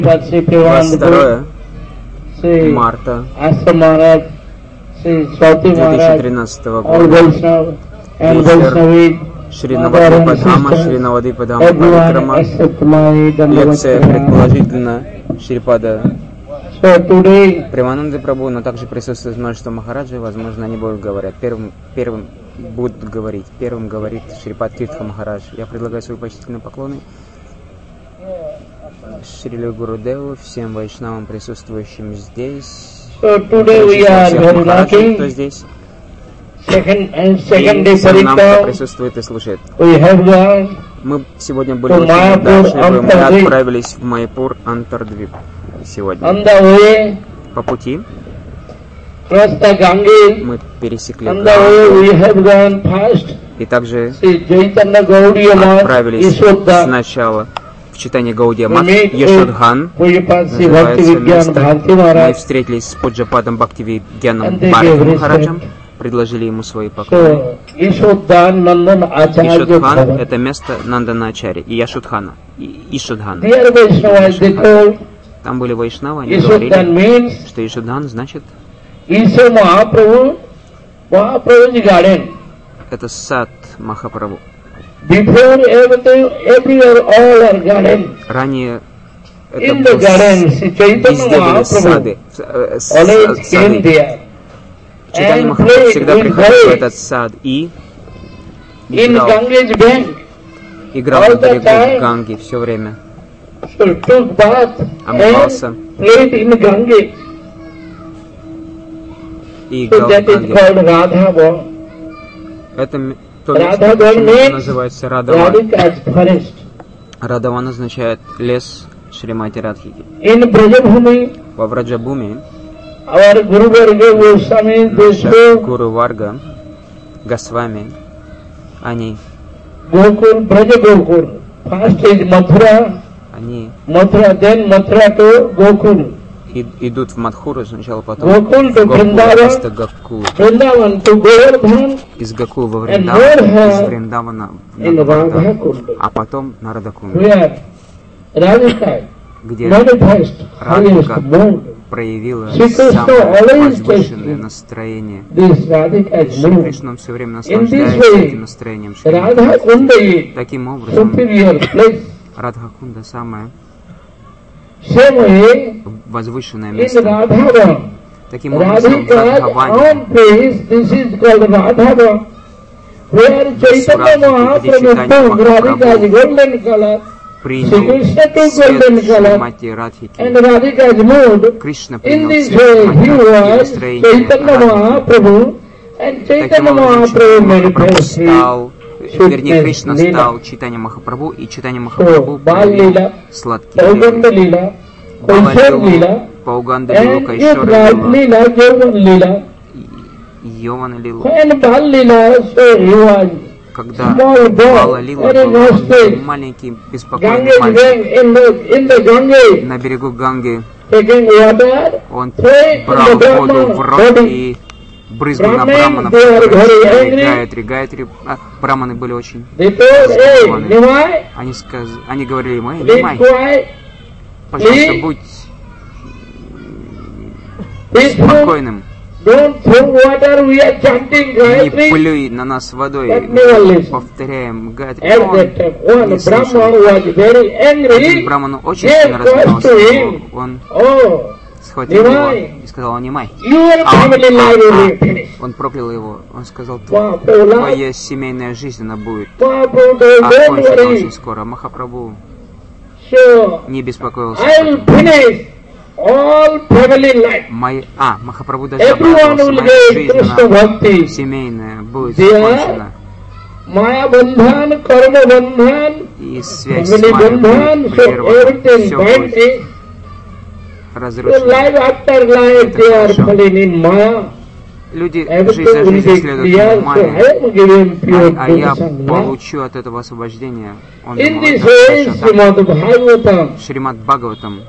22 марта 2013 года. Вечер Шри Навадвипадхама, Шри Навадвипадхама Парикрама. Лекция предположительно Шрипада Премананды Прабху, но также присутствует множество махараджей. Возможно, они будут говорить. Первым говорит Шрипад Тиртха Махарадж. Я предлагаю свои почтительные поклоны Шриле Гурудеву, всем вайшнавам, присутствующим здесь, всех махараджей, кто здесь, и всем нам, кто присутствует и слушает. Мы сегодня были очень удачливы, мы отправились в Майяпур Антардвип сегодня. По пути мы пересекли Гангу, и также отправились сначала в читание Гаудия Мат, Ешодхан называется место. Мы встретились с Пуджападом Бхактивидьяном Бхарати Махараджем, предложили ему свои поклоны. Ишодхан — это место Нанданачари и Яшодхана, Ишодхан. Там были вайшнавы, они говорили, что Ишодхан значит это сад Махапрабху. Ранее это был везде были сады. Чайтанья Махапрабху всегда приходил в этот сад и играл на берегу Ганги все время. Омывался и играл в Ганге. Это то место, почему называется Радаван. Радаван означает лес Шримати Радхики. Во Враджабхуми наша Гуру Варга Госвами, они идут в Мадхуру сначала, потом в Гокул, вместо Гокул. Из Гокул во Вриндаван, из Вриндавана на Гавардхан, а потом на Радакунду, где Радхика проявила самое возвышенное настроение. Шри Кришна все время наслаждается этим настроением. Таким образом, Радхакунда самое возвышенное место. Таким образом, в Радхаване принял свет Шримати Радхики. Кришна принял свет Шримати Радхики, настроение Радхики. Таким образом, Махапрабху стал, вернее, Кришна стал Чайтанья Махапрабху, и Чайтанья Махапрабху проявил сладкие лилы. Бала-лилу, Пауганда-лилу, Кайшора-лилу, Йована-лилу. Когда Бала-лила был маленький, беспокойный мальчик на берегу Ганги, он брал воду в рот и брызгал на браманов, которые Гайатри. Браманы были очень разочарованы. Они говорили ему: «Эй, Нимай, пожалуйста, будь спокойным. Не плюй на нас водой, мы повторяем Гайатри». Он не слышал. Один браман очень сильно разгневался. Он схватил его и сказал: «Нимай». Он проклял его. Он сказал: «Твоя семейная жизнь, она будет окончена очень скоро». Махапрабху не беспокоился. Махапрабху даже обрадовался: моя жизнь, она семейная, будет закончена. И связь с Майей будет прервана. Все будет разрушено. Это хорошо. Люди жизнь за жизнью следуют Майе, а я получу от этого освобождение. Он думал, это хорошо. Шримад Бхагаватам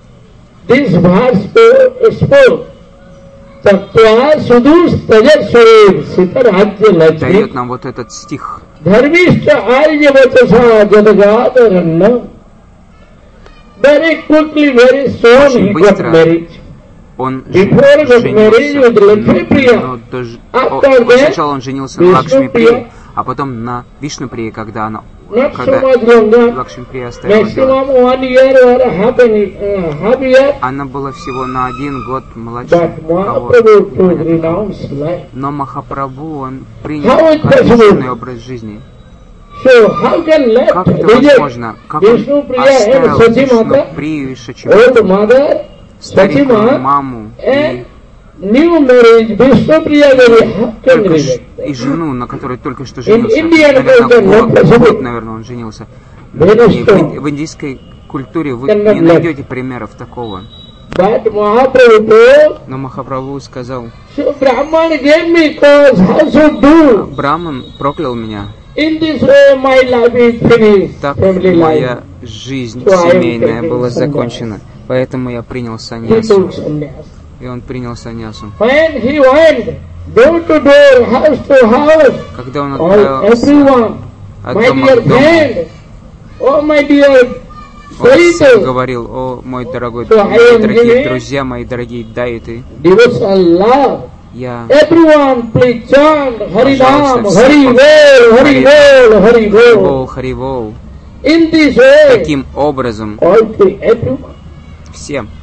дает нам вот этот стих. Очень быстро он женился, сначала он женился на Лакшми-прии, а потом на Вишну-прии, когда Лакшми-прия оставила дело. Она была всего на 1 год младше кого-то. Но Махапрабху, он принял отличный образ жизни. Как это возможно? Как он оставил Вишну-прию и Шачимату, старикую маму и жену, на которой только что женился. Наверное, год, наверное, он женился. В индийской культуре вы не найдете примеров такого. Но Махапрабху сказал: Браман проклял меня. Так моя жизнь семейная была закончена. Поэтому я принял саньясу. И он принял саньясу. Когда он отправился от дома к дому, он говорил: о, мой дорогой, мои дорогие друзья, мои дорогие дайты, я, пожалуйста, Харибол, Харибол. Таким образом, всем.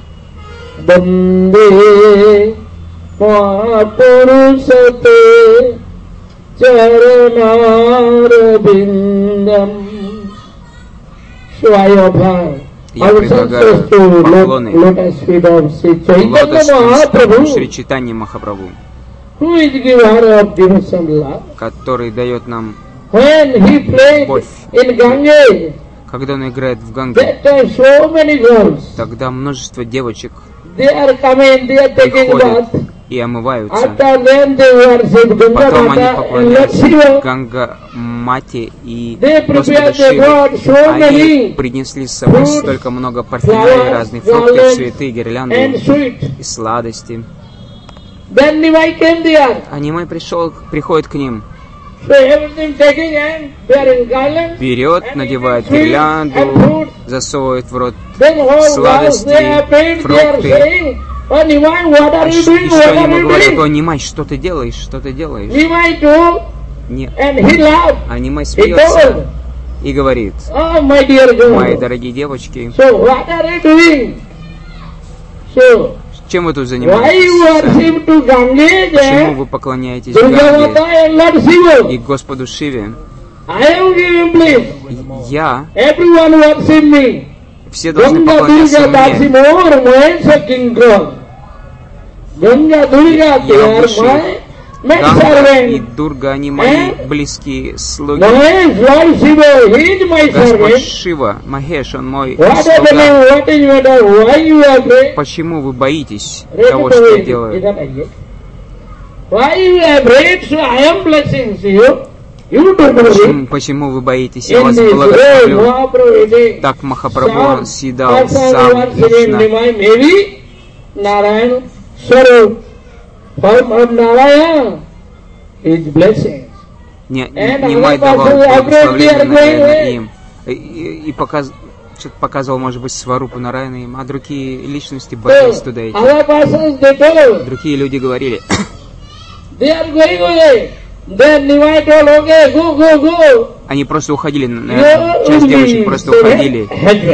Бонде Махапурусате Чаранарабиндам. Я предлагаю поклоны лотосным Шри Чайтанья Махапрабху, который дает нам любовь. Когда он играет в Ганге, тогда множество девочек приходят и омываются. Потом они поклоняются Ганга Мате и Господу Шиве. Они принесли с собой столько много парфюмерии, разных фруктов, цветы, гирлянды и сладости. А Нимай приходит к ним. Берет, надевает гирлянду, засовывает в рот сладости, фрукты. И что они ему говорят: о, Нимай, что ты делаешь, что ты делаешь? А Нимай смеется и говорит: мои дорогие девочки, чем вы тут занимаетесь? Почему вы поклоняетесь Ганге и Господу Шиве? Я, все должны поклоняться мне. Я выше. Ганга и Дурга, они мои близкие слуги. Господь Шива, Махеш, он мой слуга. Почему вы боитесь того, что я делаю? Почему вы боитесь? Я вас благословлю. Так Махапрабху съедал сам лично. Нимай давал благословение Нараяна им. И показывал, может быть, Сварупу Нараяна им, а другие личности боялись туда идти. Другие люди говорили: они просто уходили, часть девочек просто уходили.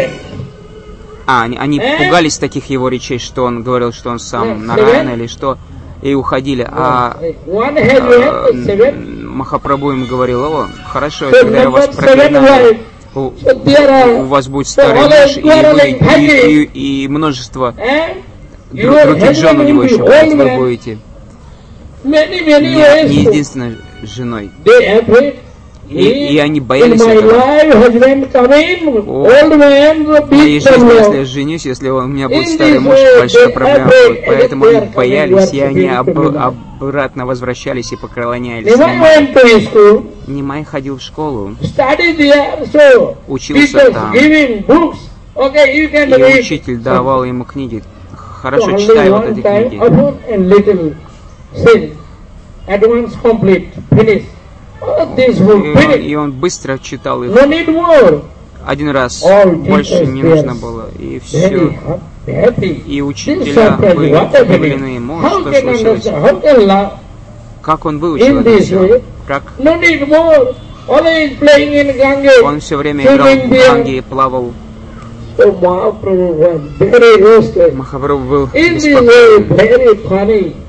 Они пугались таких его речей, что он говорил, что он сам Нараяна или что, и уходили. А Махапрабху им говорил: о, хорошо, когда я вас проклинаю, у вас будет старый муж, и множество других жен у него еще будет, вы будете не единственной женой. И они боялись этого. В моей жизни, если я женюсь, если у меня будет старый муж, большая проблема будет. Поэтому они боялись, и они обратно возвращались и поклонялись Нимаю. Нимай ходил в школу, учился там, и учитель давал ему книги. Хорошо, читай вот эти книги. И он быстро читал их. один раз, больше не нужно было, и все. И учителя были удивлены, может, что случилось. Как он выучил это все? Как? Он все время играл в Ганге и плавал. Махапрабху был беспокоен.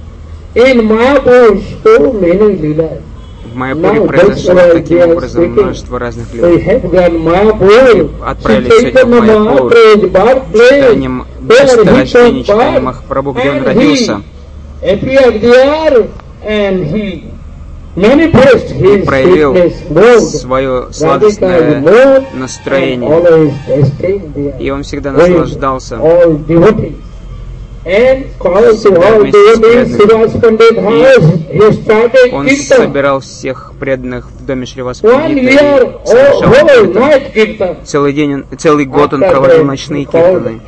В Майяпуре произошло таким образом множество разных людей. Отправились сегодня в Майяпур, читанием месторождения, читанием Махапрабху, где он родился. И проявил свое сладостное настроение. И он всегда наслаждался. Он собирал всех преданных в доме Шривас Пандита и совершал целый год он проводил ночные киртаны.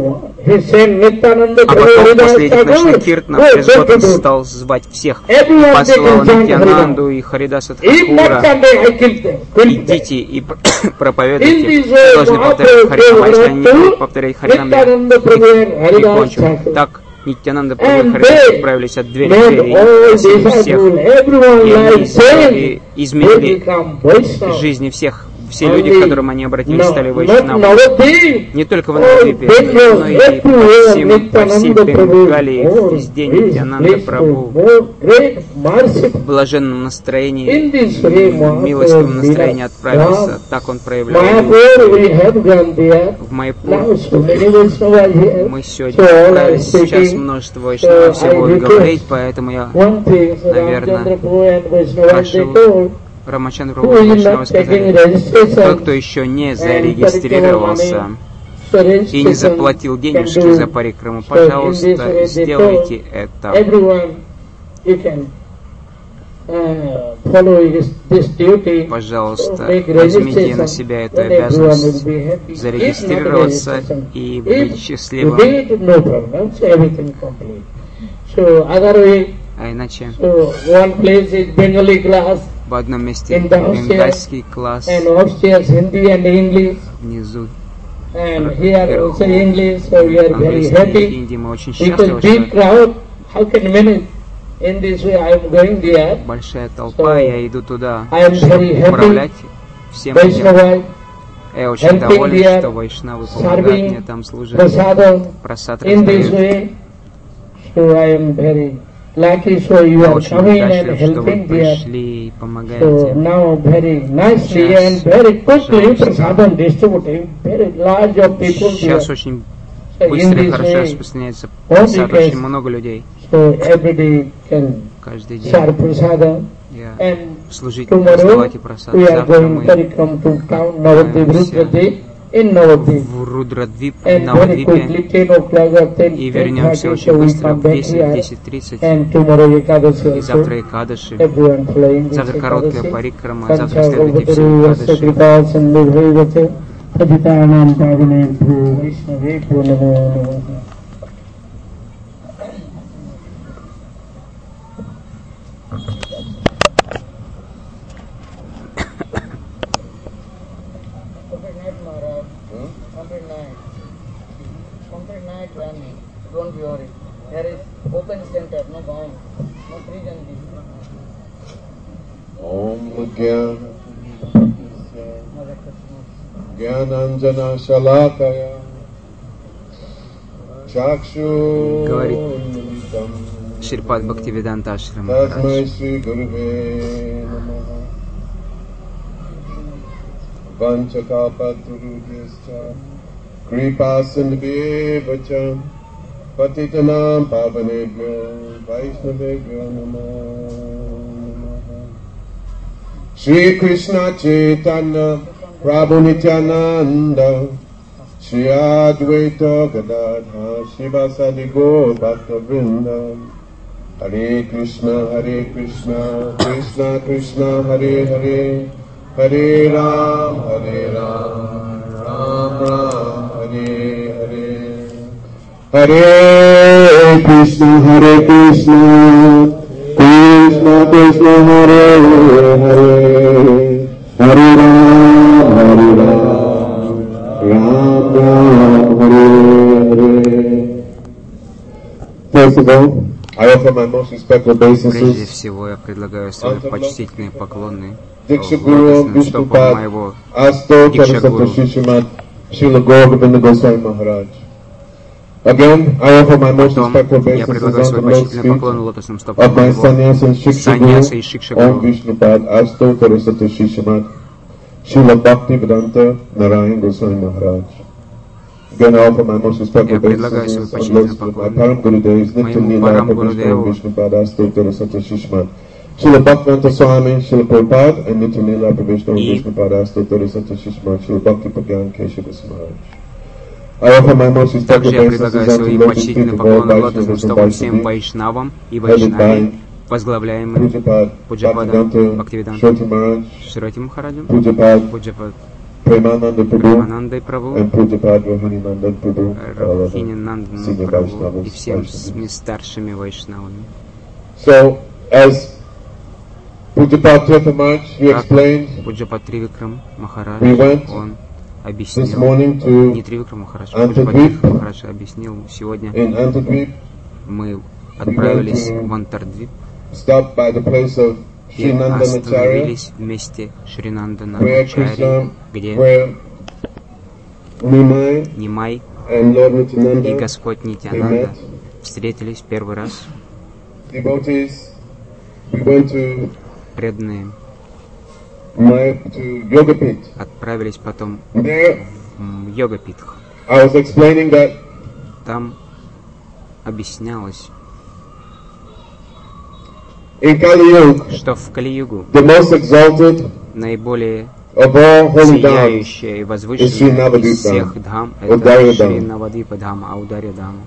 А потом, после этих ночных киртанов, через год он стал звать всех. И послал Нитьянанду и Харидаса Тхакура. Идите и проповедуйте. Вы должны повторять Харинам. А если они не будут повторять Харинам, я их прикончу. Так Нитьянанда Прабху и Харидас отправились от двери к двери и просили всех. И они изменили жизни всех. Все люди, к которым они обратились, стали вайшнавами. Не только в Навадвипе, но и по всей Бенгалии, везде Нитьянанда Прабху в блаженном настроении, в милостивом настроении отправился. Так он проявлял. В Майяпур мы сегодня отправились. Сейчас множество вайшнавов все будут говорить, поэтому я, наверное, прошу Рамачандра Прабху сказали, тот, кто еще не зарегистрировался и не заплатил денежки за парикраму, пожалуйста, сделайте это. Пожалуйста, возьмите на себя эту обязанность зарегистрироваться и быть счастливым. А иначе в одном месте бенгальский класс, внизу английский и хинди. Мы очень счастливы, что большая толпа, я иду туда, чтобы управлять всем этим. Я очень доволен, что вайшнавы помогают мне там служить, прасад раздают. Я очень счастлив, что вы пришли и помогаете. Сейчас очень быстро и хорошо распространяется прасад, очень много людей. Каждый день я служить, раздавайте прасад. Завтра мы в Рудрадвип, Навадвипе, и вернемся очень быстро в 10:30. И завтра Экадаши, завтра короткая парикрама, завтра следуйте все Экадаши. Don't worry. There is open center, no bomb, no prison. Om Gyananjana Shalakaya Chakshu. Говорит Шрипад Бхактивиданта Ашрам Махарадж. Vanchakapaturubhyascha Kripa Sindhivyevacha Patitanam Pavanebhyo Vaishnavebhyo Namo Namaha. Shri Krishna Chaitanya Prabhu Nityananda Shri Advaita Gadadha Shivasadi Gaur Bhakta Vrinda. Hare Krishna Krishna Krishna Hare Hare, Hare Ram Ram Ram Hare Hare. Hare Krishna Krishna Krishna Hare Hare, Hare Ram Прежде всего, я предлагаю свои почтительные поклоны лотосным стопам моего Дикшагуру. Потом я предлагаю свой почтительный поклон лотосным стопам моего саньяса и Шикшагуру. Я предлагаю свой почтительный поклон моему Парам Гурудеву, Srila Bhaktivinoda Swami, Srila Prabhupada, and Nityanila Prabhupada Vishnupada Astotara Satashishma, Srila Bhakti Pragyan Keshava Smaharaj. Также я предлагаю свои почтительные поклоны лотосным стопам всем вайшнавам и вайшнаве, возглавляемым Пуджападом Бхактивиданта Шроти Махараджем, Пуджапад Преманандой Прабху, Рахининандан Прабху и всеми старшими вайшнавами. So, as Pujapad Tirtha Maharaj, he explained, Пуджапад Тривикрам Махарадж, он объяснил, не Тривикрам Махарадж, Пуджапад Тривикрам Махарадж объяснил, сегодня мы отправились в Антардвип и остановились в месте Шринанданачари, где Нимай и Господь Нитянанда встретились первый раз. Преданные отправились потом в Йогапитх. Там объяснялось, что в Кали-югу наиболее сияющая и возвышенная из всех дхам — это Шри Навадвипа Дхама, Аударья Дхама.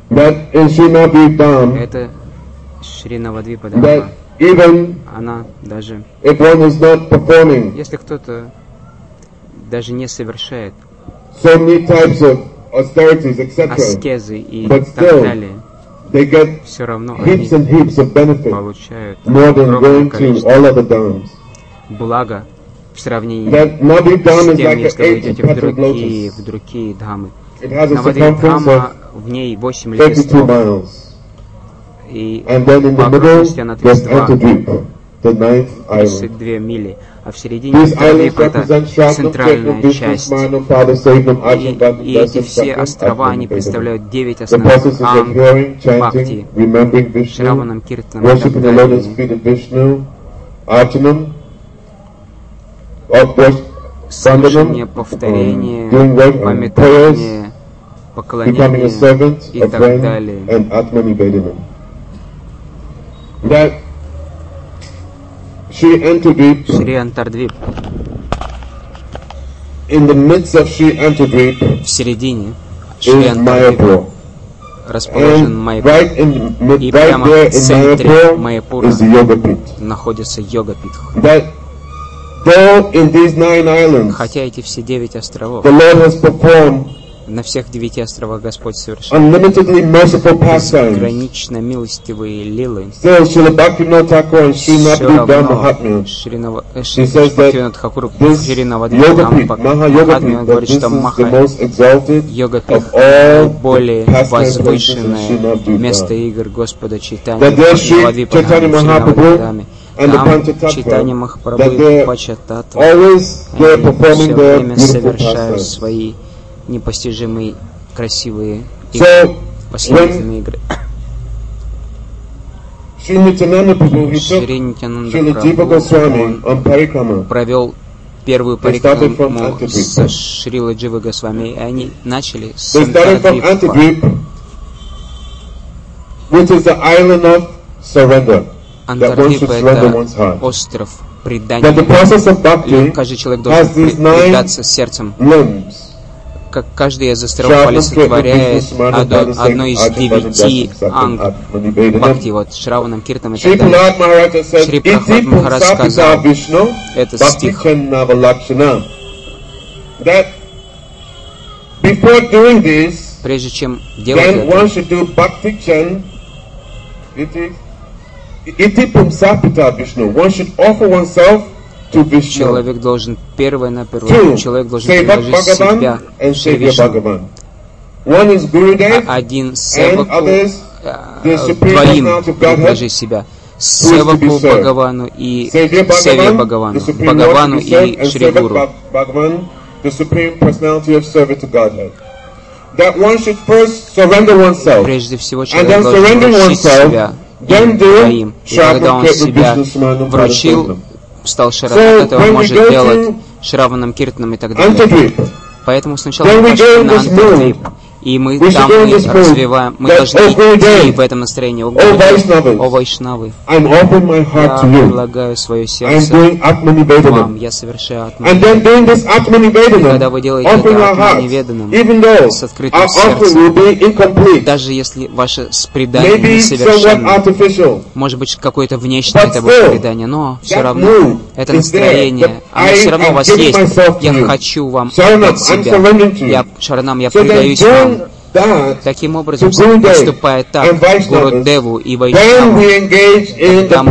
Это Шри Навадвипа Дхама. Она даже, если кто-то даже не совершает аскезы и так далее, все равно они получают огромное количество блага в сравнении с тем, если вы идете в другие дхамы. Навадвипа Дхама, в ней 8 лепестков. И по окружности она 32 мили, а в середине Антардвипа это центральная часть. И эти все острова, они представляют 9 основных анг бхакти, Шраванам, Киртанам и так далее. Слышание, повторение, пометание, поклонение и так далее. Шри Антардвип, в середине Шри Антардвипа расположен Майяпур, и прямо в центре Майяпура находится Йогапитх. Хотя эти все 9 островов, на всех 9 островах Господь совершил безгранично милостивые лилы. Все равно Бхактивинода Тхакур в Шри Навадвипа Махатме говорит, что Йогапитх более возвышенное место игр Господа Чайтаньи Навадвипа Дхаме. Там Чайтанья Махапрабху и Пачататтва, они все время совершают свои непостижимые, красивые игры, последовательные игры. Шри Нитянанда Прабху, он провел первую парикраму с Шрилой Дживой Госвами, и они начали с Антардвипа. Антардвипа — это остров предания. Каждый человек должен предаться сердцем. Как каждый из островов олицетворяет одно из 9 анг бхакти, вот Шраванам, Киртанам и так далее. Шри Прабхупад Махарадж сказал этот стих. Прежде чем делать это, человек должен первое-наперво, человек должен предложить себя Шри Вишну. Один севаку, двоим предложить себя. Севаку Бхагавану и Севе Бхагавану, Бхагавану и Шри Гуру. Прежде всего, человек должен вручить себя им двоим. И когда он себя вручил, стал Шаранам, от этого может делать Шраванам, Киртанам и так далее. Поэтому сначала мы пошли на Антадвип, и мы там и развиваем, мы должны идти в этом настроении. О Вайшнавы, я предлагаю свое сердце вам, я совершаю Атмани. И когда вы делаете это Атмани-веданным, с открытым сердцем, даже если ваше предание несовершенно, может быть, какое-то внешнее это будет предание, но все равно это настроение, оно все равно у вас есть. Я хочу вам от себя. Я, Шаранам, я предаюсь вам. Таким образом, поступая так Гурудеву и Вайшнаву, когда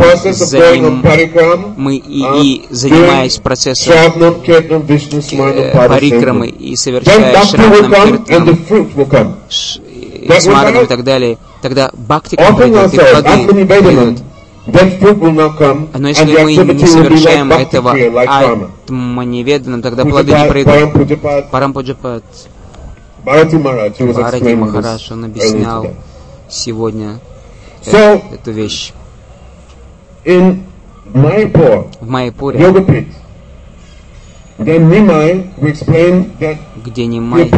мы и занимаясь процессом парикрамы и совершая Шраванам, Киртанам, Смаранам и так далее, тогда бхактикам придут и плоды придут. Но если мы не совершаем этого атманиведанным, тогда плоды не придут. Парампуджапад. Бхарати Махарадж, он объяснял сегодня эту вещь. В Майяпуре, где Нимай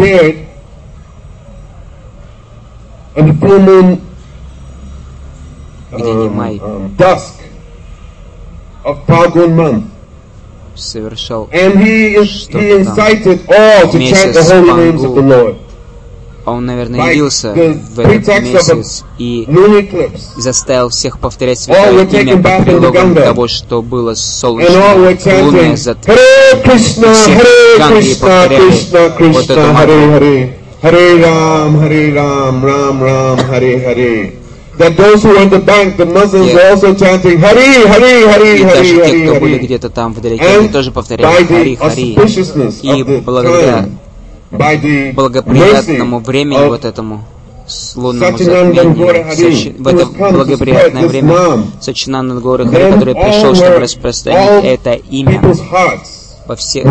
совершал что-то там, месяц Пангу. Он, наверное, явился в этот месяц и заставил всех повторять святое имя под предлогом того, что было солнечное лунное затмение. Всех ганги повторяли вот эту мантру. Hare Ram, Ram Ram, Hare Hare. That those who were in the bank, the Muslims were also chanting Hari, Hari, Hari, и даже Hari, те, кто Hari, были где-то там вдалеке, они тоже повторяли Хари, Хари. И благодаря благоприятному времени вот этому лунному затмению, в это благоприятное время Саччинананда Гауры Хари, который пришел, чтобы распространить это имя во всех,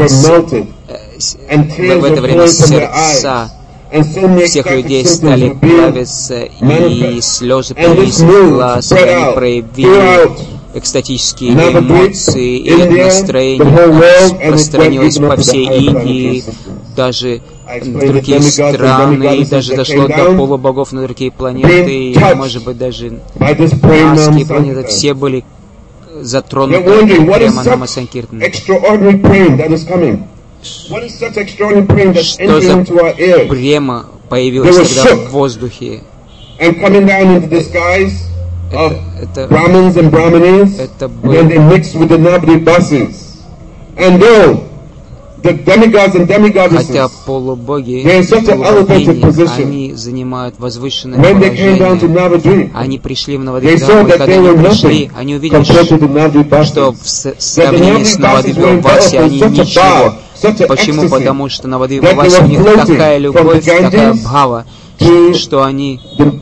в это время сердца всех людей стали плавиться, и слезы появились из глаз, и они проявили экстатические эмоции, и настроение распространилось по всей Индии, даже в другие страны, и даже дошло до полубогов на другие планеты, и, может быть, даже марские планеты. Все были затронуты прямо на Масанкиртане. Что за према появилась тогда в воздухе? Это хотя полубоги, они занимают возвышенное положение. Они пришли в Навадвипу, и когда они пришли, они увидели, что в сравнении с Навадвипой они ничего. Почему? Потому что Навадвипа у них такая любовь, такая бхава, что они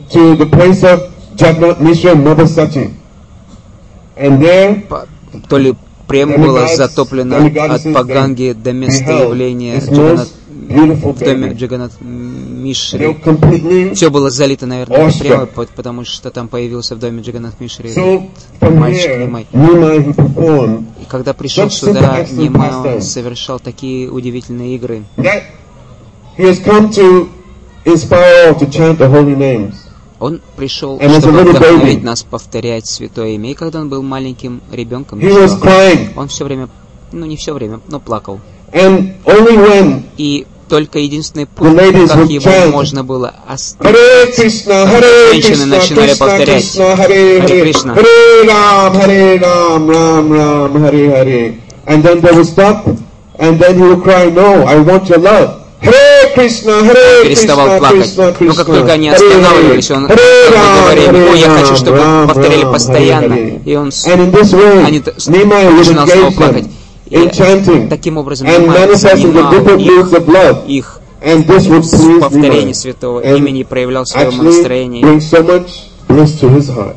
то ли према была затоплена от Паганги до места явления в доме Джаганат Мишри. Все было залито, наверное, прямо, потому что там появился в доме Джаганат Мишри мальчик Нимай. И когда пришел сюда, Нимай, он совершал такие удивительные игры. Он пришел, чтобы вдохновить нас повторять святое имя. И когда он был маленьким ребенком, он все время, ну не все время, но плакал. И только единственный путь, как его можно было остановить, женщины начинали повторять Харе Кришна. Харе Рам, Рам Рам, Харе Харе. And then they would stop, and then he would cry, no, I want your love. Переставал плакать. Но как только они останавливались, он говорил, ой, я хочу, чтобы вы повторяли постоянно. И он начинал снова плакать. И таким образом занимал их в повторении святого имени, проявлял свое настроение. bliss to his heart.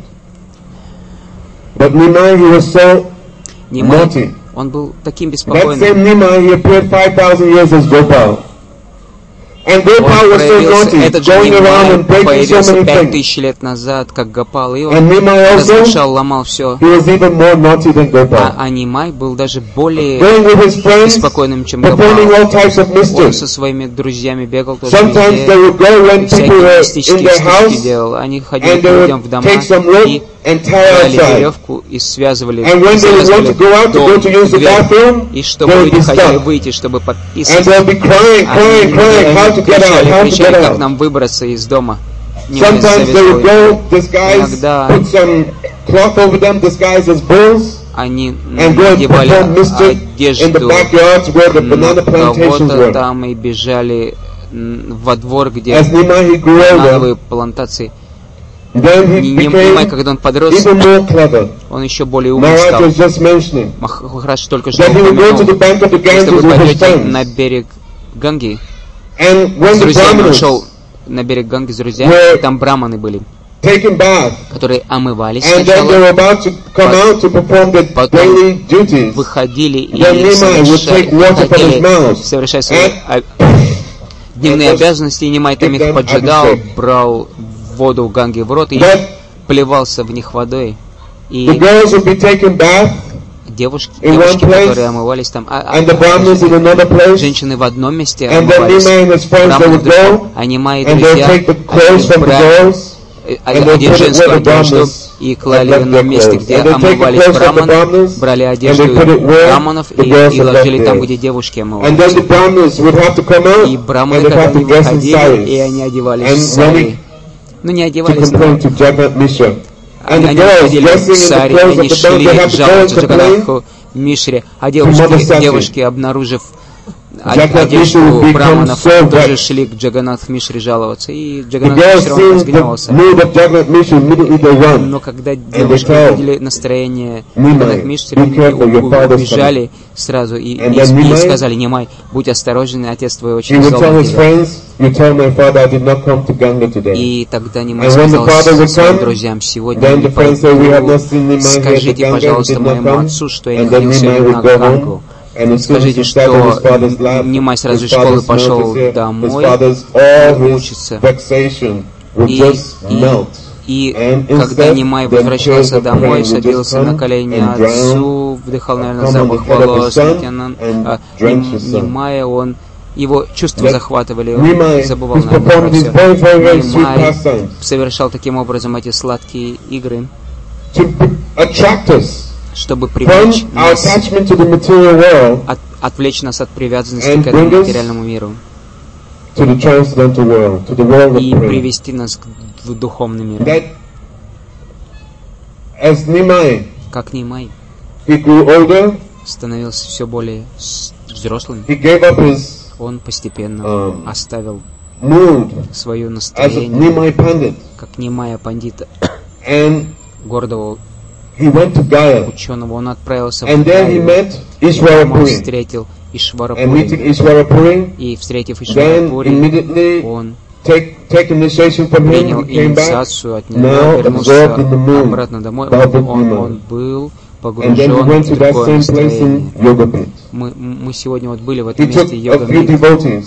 But Nimai, he was so naughty. Он был таким That беспокойным. same Nimai, he appeared 5,000 years as Gopal. And Gopal was so naughty, Этот же going around Нимай and breaking so появился many 5000 things. лет назад, как Гопал, и And он Nimai разрушал, also, ломал все. he was even more naughty than Gopal. А Нимай был даже более Going with his friends, беспокойным, чем performing Гопал. all types of Он mischief. со своими друзьями бегал тоже Sometimes they везде, would go when people всякие were in мистические their штучки house, делал. Они ходили and к they людям в would дома take some и rope and tie брали outside. веревку и связывали, And when they would want to go out to go to use the дверь. bathroom, И чтобы they would люди be хотели stuck. выйти, чтобы And подписать, they'll be crying, crying, crying, how to get out, how to get кричали, как out. нам выбраться из дома. Нимай Sometimes they would советовал. go disguise, Иногда put some cloth over them, disguised as bulls, Они and go and надевали perform mischief in the одежду backyards where the на banana plantations кого-то were. там и бежали во двор, где As Nimai he grew банановые older, плантации. then he Нимай, became когда он подрос, even more clever. он еще более умным Maharaj стал. was just mentioning Махарадж только что that he would go to the упомянул, bank of the если Ganges вы with his пойдете на friends. берег Ганги, And when с the друзьями он Brahmanas шел на берег Ганги с друзьями, were и там браманы были, taking bath, которые омывались and then they сначала, were about to come out to perform their Потом daily duties, выходили и then Nimai would take water from his mouth хотели совершать свои дневные and обязанности, и Нимай там give их them поджидал, abhishek. брал воду в Ганге в рот и But плевался в них водой. the И girls would be taking bath, девушки, in one place, которые омывались там, and the Brahmanas in another place, женщины в одном месте and then омывались, Nimai and his friends, they браманы в would другом, go, а Нимай и and they'll друзья take the clothes from the брали girls, and they'll одеть put it женскую where the одежду Brahmanas и клали had ее left на their месте, clothes. где And they take the омывались clothes of the браманы, Brahmanas, брали and they одежду put it where браманов the girls и had ложили left там, theirs. где девушки And омывались. then the Brahmanas would have to come out, И and браманы, they'd когда have to они dress in выходили, и они saris, одевались and в сари. Ну, не to одевались, но complain to Jagannath Mishra. And the они girls выходили dressing в in the сари, clothes of они the шли Brahmanas, they have to go and жаловаться complain. Джаганнатху Мишре, а девушки, обнаружив Jagannath Mishra одежду would become браманов, so тоже vexed. шли к Джаганнатх Мишре жаловаться, и The Джаганнатх girls Мишре он seeing разгневался. the mood of Jagannath Mishra, immediately they run. Но когда they девушки tell увидели настроение Nimai, Джаганнатх Мишре, be careful, your father's убежали сразу и And then Nimai, сказали: Нимай, будь осторожен, отец твой He очень would зол tell на his тебя. friends, you tell my father I did not come to Ganga today. И тогда Нимай And when the сказал father would своим come, друзьям: сегодня then я не the friends say, we have пойду, not seen Nimai here at the скажите, Ganga, he пожалуйста, did not моему come. отцу, что я не And then ходил Nimai сегодня would на go Гангу. home. And as soon as Скажите, he sat on his что father's lap, Нимай сразу his из школы father's пошел mouth is here, his домой father's, all his учиться. vexation would just melt. И And когда instead, Нимай the возвращался tears of домой, pain would just садился come на колени and drown, отцу, вдыхал, наверное, come on запах the head of his волос son лейтенанта, and drench his son. Нимая, он его чувства That захватывали, он Nimai забывал, is наверное, про performing these все. very, very, very sweet Нимай pastimes совершал таким образом эти сладкие игры, to attract us чтобы from привлечь our нас, attachment to the material world отвлечь нас от привязанности and к этому bring us материальному миру to the transcendental world, to the world of и prayer. привести нас в духовный мир. That as Nimai, Как Нимай he grew older, становился все более взрослым, he gave up his он постепенно оставил mood свое as a настроение, Nimai Pandit, как Нимая пандита, and гордого he went to Gaya, ученого. Он отправился в and there he Гаю, met там он Ishwarapuri, встретил and Ишварапури, meeting Ishwarapuri, и, встретив then Ишварапури, immediately он take initiation from him, принял he came back, инициацию от него, now вернулся absorbed in the moon, обратно домой. Baba Он Nimai. был And then he погружен went в to that другое same place in настроение. Yogapit. Мы сегодня вот были в He этом took месте a few Йога-Мит. devotees,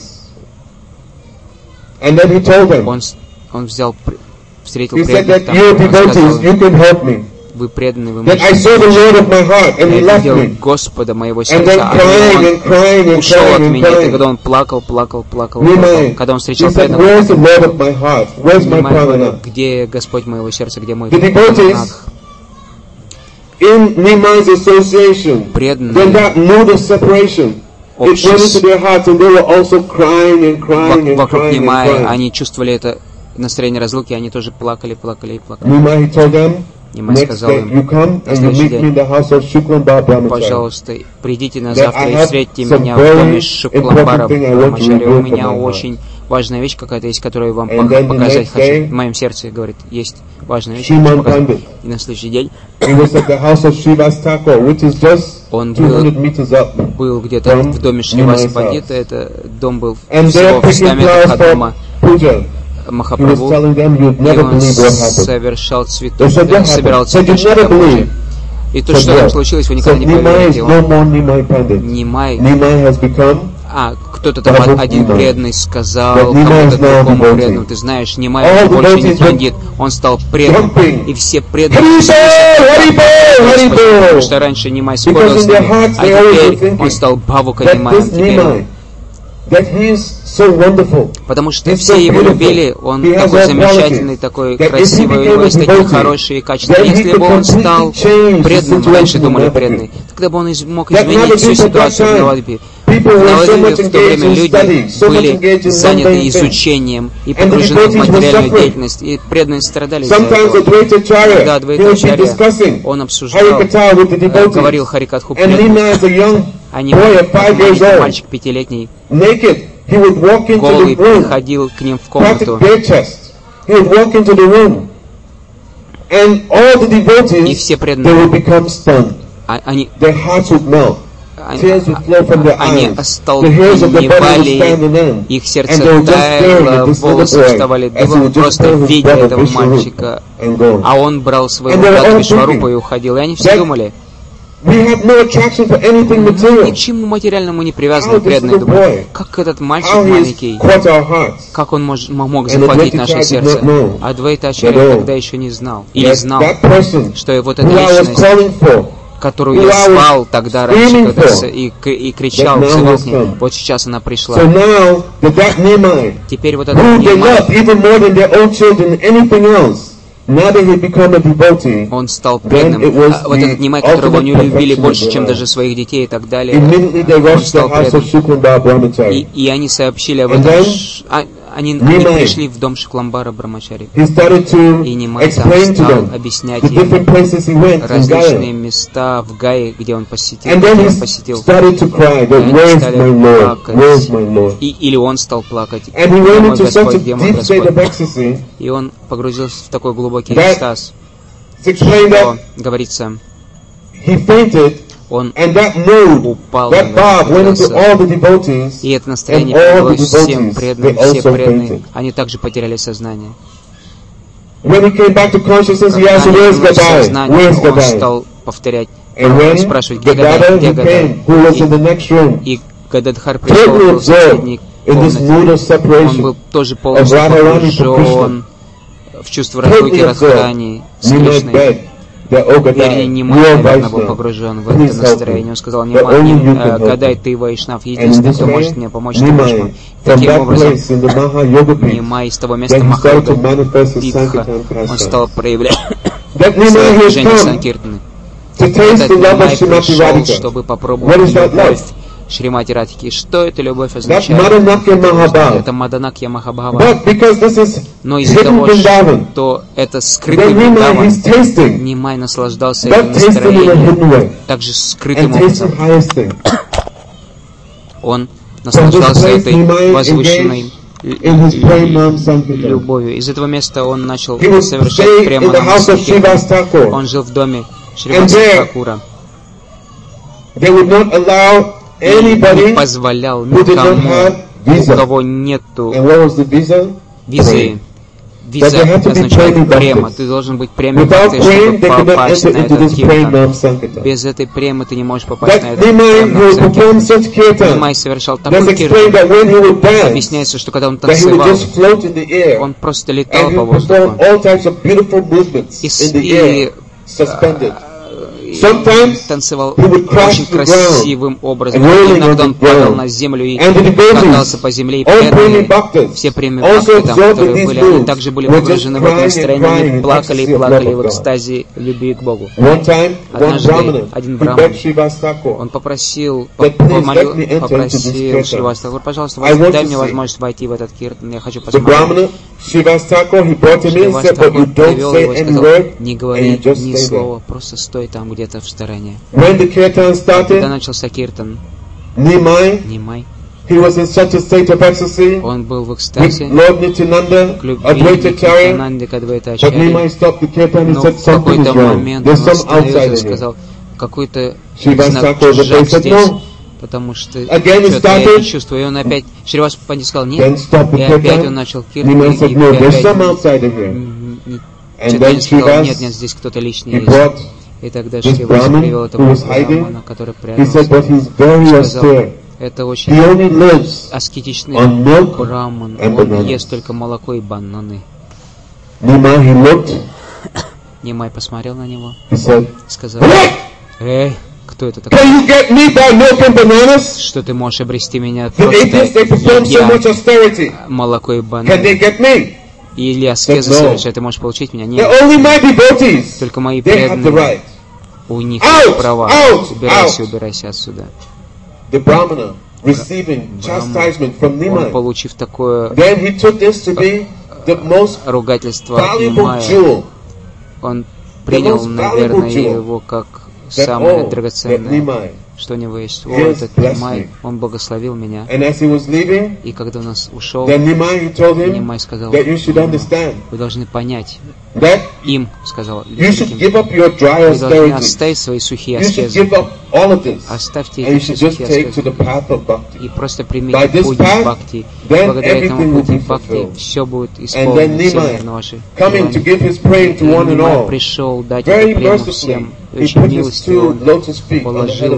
and then he told them, Он встретил he said преданных that там, you он сказал devotees, you им: can help me. вы преданные, вы That I saw the Lord of my heart, and he Я left видел me. Господа моего And then сердца, crying and crying он and ушел от crying and меня. И тогда crying. он плакал. Nimai, Когда он he встречал said, преданных, where's the Lord of my heart? Where's my Нимай говорил: Pramana? где Господь моего сердца, где мой The devotees Праманадх? in Nimai's association, Преданные then that mood of separation, it went into their hearts, and they were also crying and crying and вокруг crying and Нимая, crying. они чувствовали это настроение разлуки, они тоже плакали. Nimai, he told them, Нимай next сказал day им: you come and you следующий meet me день, in the house of Shuklambar Brahmachari. пожалуйста, придите на That завтра I и have встретите some меня в доме very Шукламбара important thing I want to Брамачари. У reveal меня from my очень важная вещь какая-то есть, которую вам And then the показать next хочу. day, В моем сердце, говорит, есть важная вещь, Shriman хочу показать. Pandit, И на следующий день he was at the house of Srivas Thakur, which is just он 200 meters up. был где-то from в доме Шриваси Nimai's Пандита. Это дом был And всего they're в 100 picking метрах flowers от for дома puja. Махапрабху, и он совершал собирал цветочки Божьи. И то, что там случилось, вы никогда не поверите. Нимай, кто-то там один преданный сказал кому-то другому преданному, ты знаешь, Нимай больше не пандит, он стал преданным, и все преданные, потому что раньше Нимай спорил с ними, а теперь он стал Бхавука Нимаем. Потому что все его любили, он такой замечательный, такой красивый, у него есть такие хорошие качества. Если бы он стал преданным, раньше думали преданный, тогда бы он мог изменить всю ситуацию в Навадвипе. В Навадвипе в то время люди были заняты изучением и погружены в материальную деятельность, и преданные страдали из-за этого. Когда Адвайтачарья, он обсуждал, говорил Харикатху преданным, а Нимай, мальчик 5-летний, голый, приходил к ним в комнату. И все преданные, они остолбеневали, их сердце таяло, волосы вставали дыбом, просто видя этого мальчика. А он брал своего брата Вишварупа и уходил. И они все думали, ни к чему материальному не привязаны преданные. Думают, как этот мальчик маленький, как он мог захватить наше сердце. А Адвайтачарья тогда еще не знал. Или знал, что вот эта личность, которую я звал тогда раньше, и кричал, взывал к ней, вот сейчас она пришла. Теперь вот этот Нимай, он стал преданным. Вот этот Нимай, которого они любили больше, чем даже своих детей и так далее, он стал преданным. И они сообщили об этом. Они пришли в дом Шукламбара Брамачари. И Нимай там стал объяснять им различные места в Гае, где он посетил. И они стали плакать. Или он стал плакать. Мой Господь, где мой Господь? И он погрузился в такой глубокий экстаз, что, говорится, он упал, и это настроение передалось всем преданным, все преданные, они также потеряли сознание. Когда он стал повторять, спрашивать, где Гададхар, где Гададхар. И Гададхар пришел в соседней комнате. Он был тоже полностью погружен в чувство разлуки, расхраний с Кришной. Вернее, Нимай, наверное, был погружен в это настроение. Он сказал, Гадай, ты Вайшнав, единственный, кто может мне помочь, ты можешь мне. Таким образом, Нимай с того места Махапрабху, он стал проявлять свое движение Санкиртаны. Этот Нимай пришел, чтобы попробовать любовь Шримати Радхики. Что эта любовь означает? Это Маданакья Махабхава. Но из-за того, что это скрытый Вриндаван, Нимай наслаждался этим настроением, также скрытым образом. Он наслаждался этой возвышенной любовью. Из этого места он начал совершать прямо намастхи. Он жил в доме Шриваса Такура. Не позволял никому, у кого нету визы. Виза означает према. Ты должен быть премой, чтобы попасть на этот киртан. Без этой премы ты не можешь попасть на этот киртан. Нимай совершал такой киртан. Объясняется, что когда он танцевал, он просто летал по воздуху. И танцевал очень красивым образом. Иногда он падал на землю и катался по земле, и преданные, все преданные бхакты там, которые были, они также были погружены в это настроение, они плакали и плакали в экстазе любви к Богу. Однажды один браман, он попросил Шриваса Такура, пожалуйста, дай мне возможность войти в этот киртан, я хочу посмотреть. Шриваса Такур привел его и сказал, не говори ни слова, просто стой там где-то в стороне. Когда начался киртан, Нимай, он был в экстазе, к любви Нитянанды, к Адвайтачарье, но в какой-то момент он остановился и сказал, какой-то знак чужак здесь. потому что что-то я не чувствую. И он опять, Шривас Панди сказал нет, и опять он начал киртан, и опять что-то не сказал, нет, здесь кто-то лишний есть. И тогда Шривас привел этого брамана, который прятался, сказал, это очень аскетичный браман, он ест только молоко и бананы. Нимай посмотрел на него, сказал, эй, кто это такой? Что ты можешь обрести меня просто молоко и бананы? Или аскеза совершать, ты можешь получить меня? Нет. Только мои преданные, у них есть права. Убирайся отсюда. Браман, он, получив такое ругательство от Нимая, он принял, наверное, его как самое драгоценное, что у него есть. Вот этот Нимай, он благословил меня. И когда он ушел, Нимай сказал, вы должны понять, им сказал, вы должны оставить свои сухие аскезы. Оставьте эти все сухие аскезы и просто примите путь бхакти. Благодаря этому пути бхакти все будет исполнено, все на ваши желания. Нимай пришел дать эту прему всем. Очень милостиво он положил.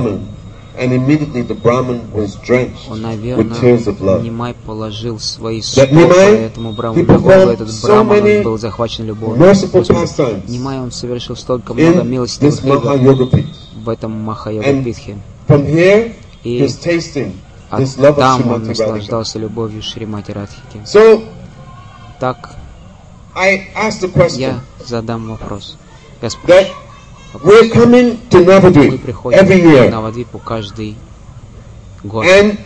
Он, наверное, Нимай положил свои стопы этому браману. Этот браман был захвачен любовью. Нимай, он совершил столько много милостивых игр в этом Маха-йога-питхе. И там он наслаждался любовью Шримати Радхики. Так, я задам вопрос. Я спрошу. Мы приходим в Навадвипу каждый год.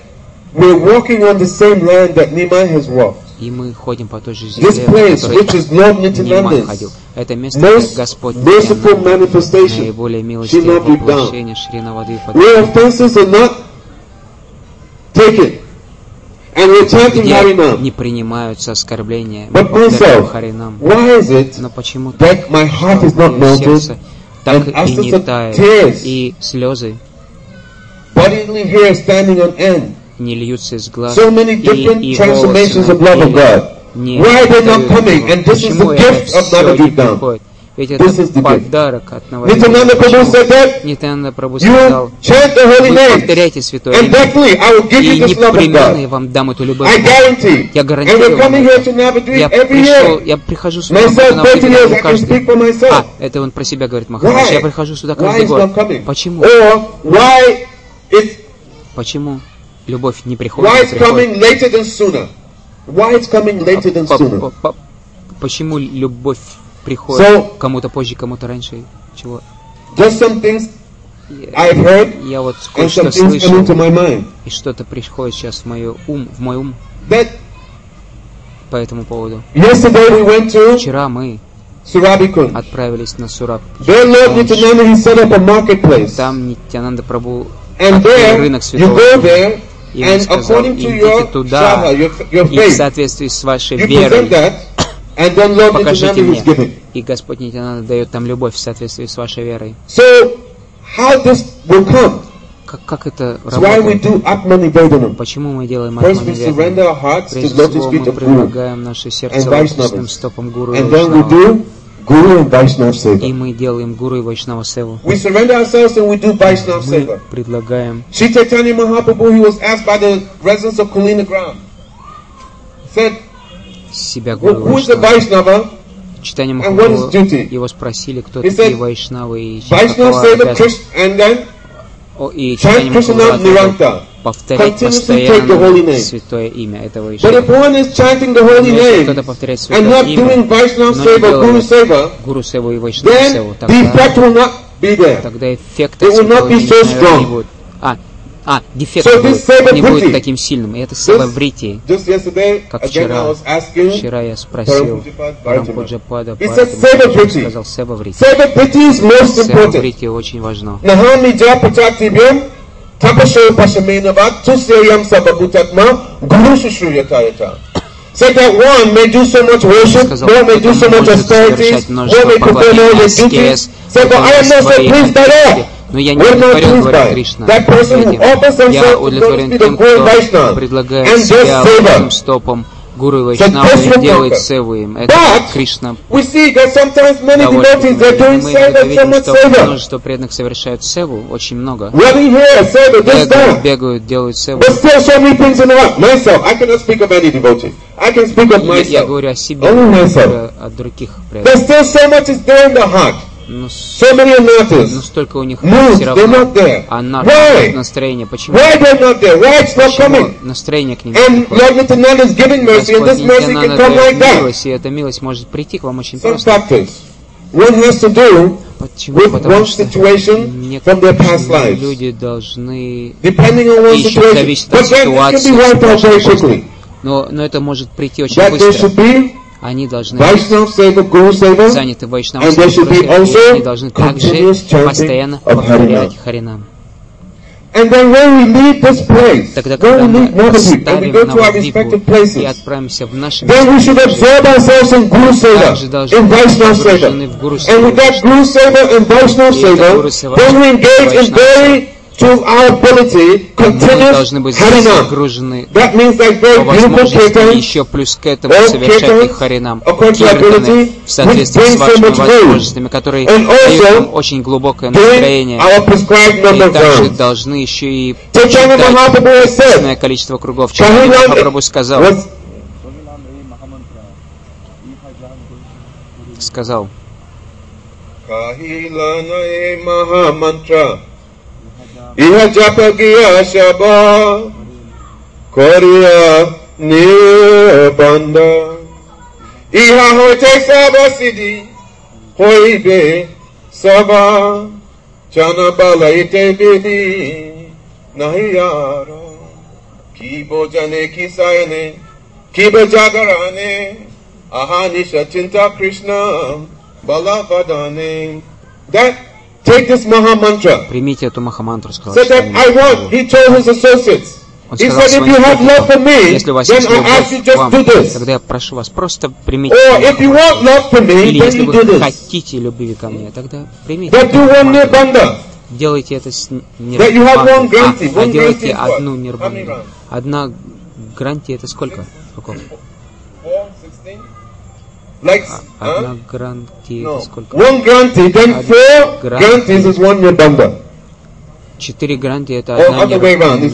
И мы ходим по той же земле, по которой Нимай ходил. Это место, где Господь наиболее милостивое воплощение Шри Навадвипа, где не принимаются оскорбления, мы повторяем Харинам. Но почему так? Мое сердце так и не тает, и слезы не льются из глаз, и волосы не встают. Почему это все не приходит? Ведь это подарок от Навадвипы. Нитянанда Прабху сказал, вы повторяйте святое имя, и непременно я вам дам эту любовь. Я гарантирую вам. Я прихожу сюда каждый... это он про себя говорит, Махарадж. Я прихожу сюда каждый год. Почему? Почему любовь не приходит? Почему любовь приходит кому-то позже, кому-то раньше? Чего? Я вот кое-что слышал, и что-то приходит сейчас в мой ум по этому поводу. Вчера мы отправились на Сураб. Там Нитянанда Прабху открыл рынок Святого. И он сказал, идите туда, и в соответствии с вашей верой покажите мне. И Господь Нитянанда дает там любовь в соответствии с вашей верой. Как это работает? Почему мы делаем Атманиведана? Прежде всего мы предлагаем наше сердце лотосным стопам Гуру и Вайшнава. И мы делаем Гуру и Вайшнава Севу. Мы предлагаем. Sri Chaitanya Mahaprabhu, he was asked by the residents of Kulina Gram, said, себя Гуру who is the Vaishnava? Читание Махапрабху, его спросили, кто такие Вайшнавы, и Читание Махапрабху повторять постоянно святое имя этого Вайшнава. Если кто-то повторяет святое имя, но не делает Гуру Севу и Вайшнава Севу, тогда эффект от святого имени, наверное, не будет. Дефект не будет таким сильным. И это севаврити. Как вчера я спросил Рампуджапада, поэтому он сказал севаврити. Севаврити очень важно. Said that one may do so much worship, one may do so much austerities, one may perform all these duties. Said, but I am not so pleased by that. Но я не удовлетворен, говорит Кришна, этим. Я удовлетворен тем, кто предлагает себя этим стопом Гуру Вайшнава и делает севу им. Это Кришна. Мы видим, что множество преданных совершают севу, очень много. Бегают, делают севу. Я говорю о себе, я говорю о других преданных. Но столько у них все равно настроение. Почему? Почему настроение к ним не приходит? Господь Нитьянанда дает милость, и эта милость может прийти к вам очень просто. Почему? Потому что некоторые люди должны, ищут, зависит от ситуации, но это может прийти очень быстро. Они должны быть заняты вайшнавским служением, и они должны также постоянно повторять Харинам. Тогда, когда мы оставим Навадвипу и отправимся в наши места, также должны быть погружены в Гуру Севу. И это Гуру Сева, мы должны быть загружены по возможности еще плюс к этому совершать их харинам, киртаны, в соответствии с вашими возможностями, которые дают нам очень глубокое настроение. И также должны еще и читать определенное количество кругов. Чайтанья Махапрабху сказал, Iha japagiya shaba Koriya nirbanda Iha hoite saba siddhi Hoibe saba Chana balaite vidhi Nahi yara Kibo jane kisayane Kibo jagarane Ahanisha chinta Krishna Balavadane. Take this Maha Mantra. Примите эту Махамантру, сказал. So that I want, he told his associates. He said, if you have love for me, then I ask you just do this. Тогда я прошу вас, просто примите. Or if you want love for me, или then если you do вы this. хотите любви ко мне, тогда примите. That do one nirbanda. Делайте это с That you have one granti. А делайте одну нирбанду. Одна гранти это сколько? Like, одна гранти это сколько? One granti, then four grantis is one nirbanda. 4 гранти это одна нирбанда.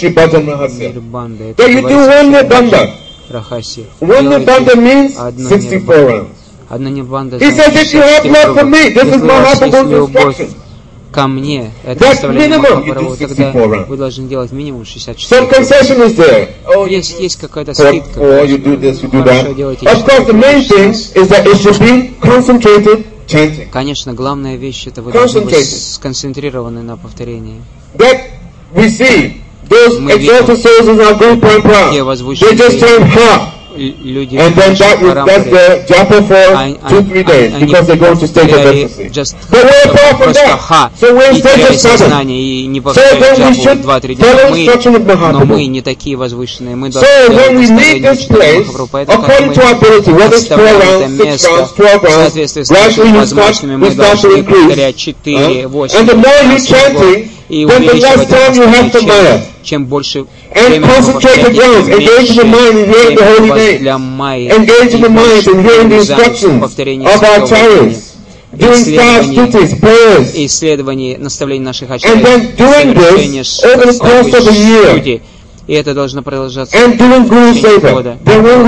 So you do one nirbanda. Рахаси. One nirbanda means 64 rounds. Одна нирбанда. He says, if you have love for me, this is Mahaprabhu's instruction. Ко мне, это наставление Махапрабху, тогда вы должны делать минимум 64. Есть какая-то скидка. Хорошо, делайте 64. Конечно, главная вещь, это вы должны быть сконцентрированы на повторении. Мы видим, те возвышенные люди, and then that's the japa for 2-3 days because they go to state of ecstasy. But we're far from that. So we're in state of sadhana. So then we should follow instruction of Mahaprabhu. So when we leave this place, according to our ability, whether it's 4 rounds, 6 rounds, 12 rounds, gradually we start to increase. And the more you chanting, then the less time you have to Maya. Чем больше and concentrated rounds, engage in the mind and hearing the holy name, engage in the mind and hearing the instructions of our acharyas, doing fast duties, prayers, and then doing this over the course of a year. И это должно продолжаться в течение года.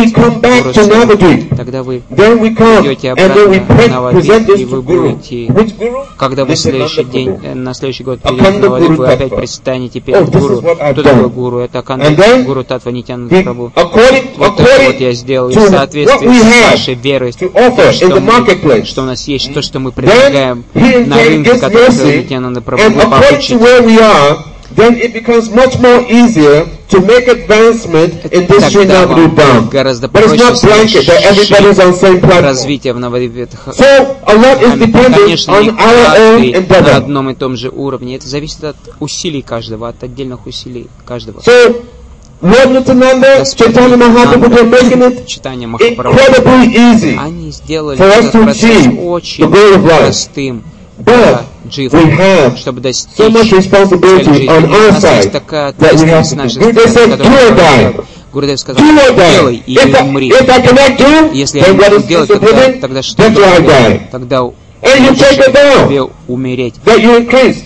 Тогда вы идете обратно на Навадвип, и вы будете, когда вы на следующий год придете на Навадвип, вы опять предстанете перед Гуру. Кто такой Гуру? Это Аканда Гуру Татва Нитьянанда Прабху. Вот это вот я сделал, и в соответствии с вашей верой, что у нас есть, то, что мы предлагаем на рынке, который Нитьянанда Прабху, вы получите. Then it becomes much more easier to make advancement in this Srinathadu Dham. But it's not blanket that everybody's on the same platform. So a lot is dependent on our own endeavor. На одном и том же уровне. Это зависит от усилий каждого, от отдельных усилий каждого. So Lord Nityananda, Chaitanya Mahaprabhu, they're making it incredibly easy Они сделали for us этот to процесс achieve очень the goal of life. простым. But дживу, чтобы достичь цели жизни. У нас есть такая ответственность с нашей стороны, которая говорит, Гурудев сказал, делай или умри. Если я не буду делать, тогда что делать? Тогда тебе умереть. Должен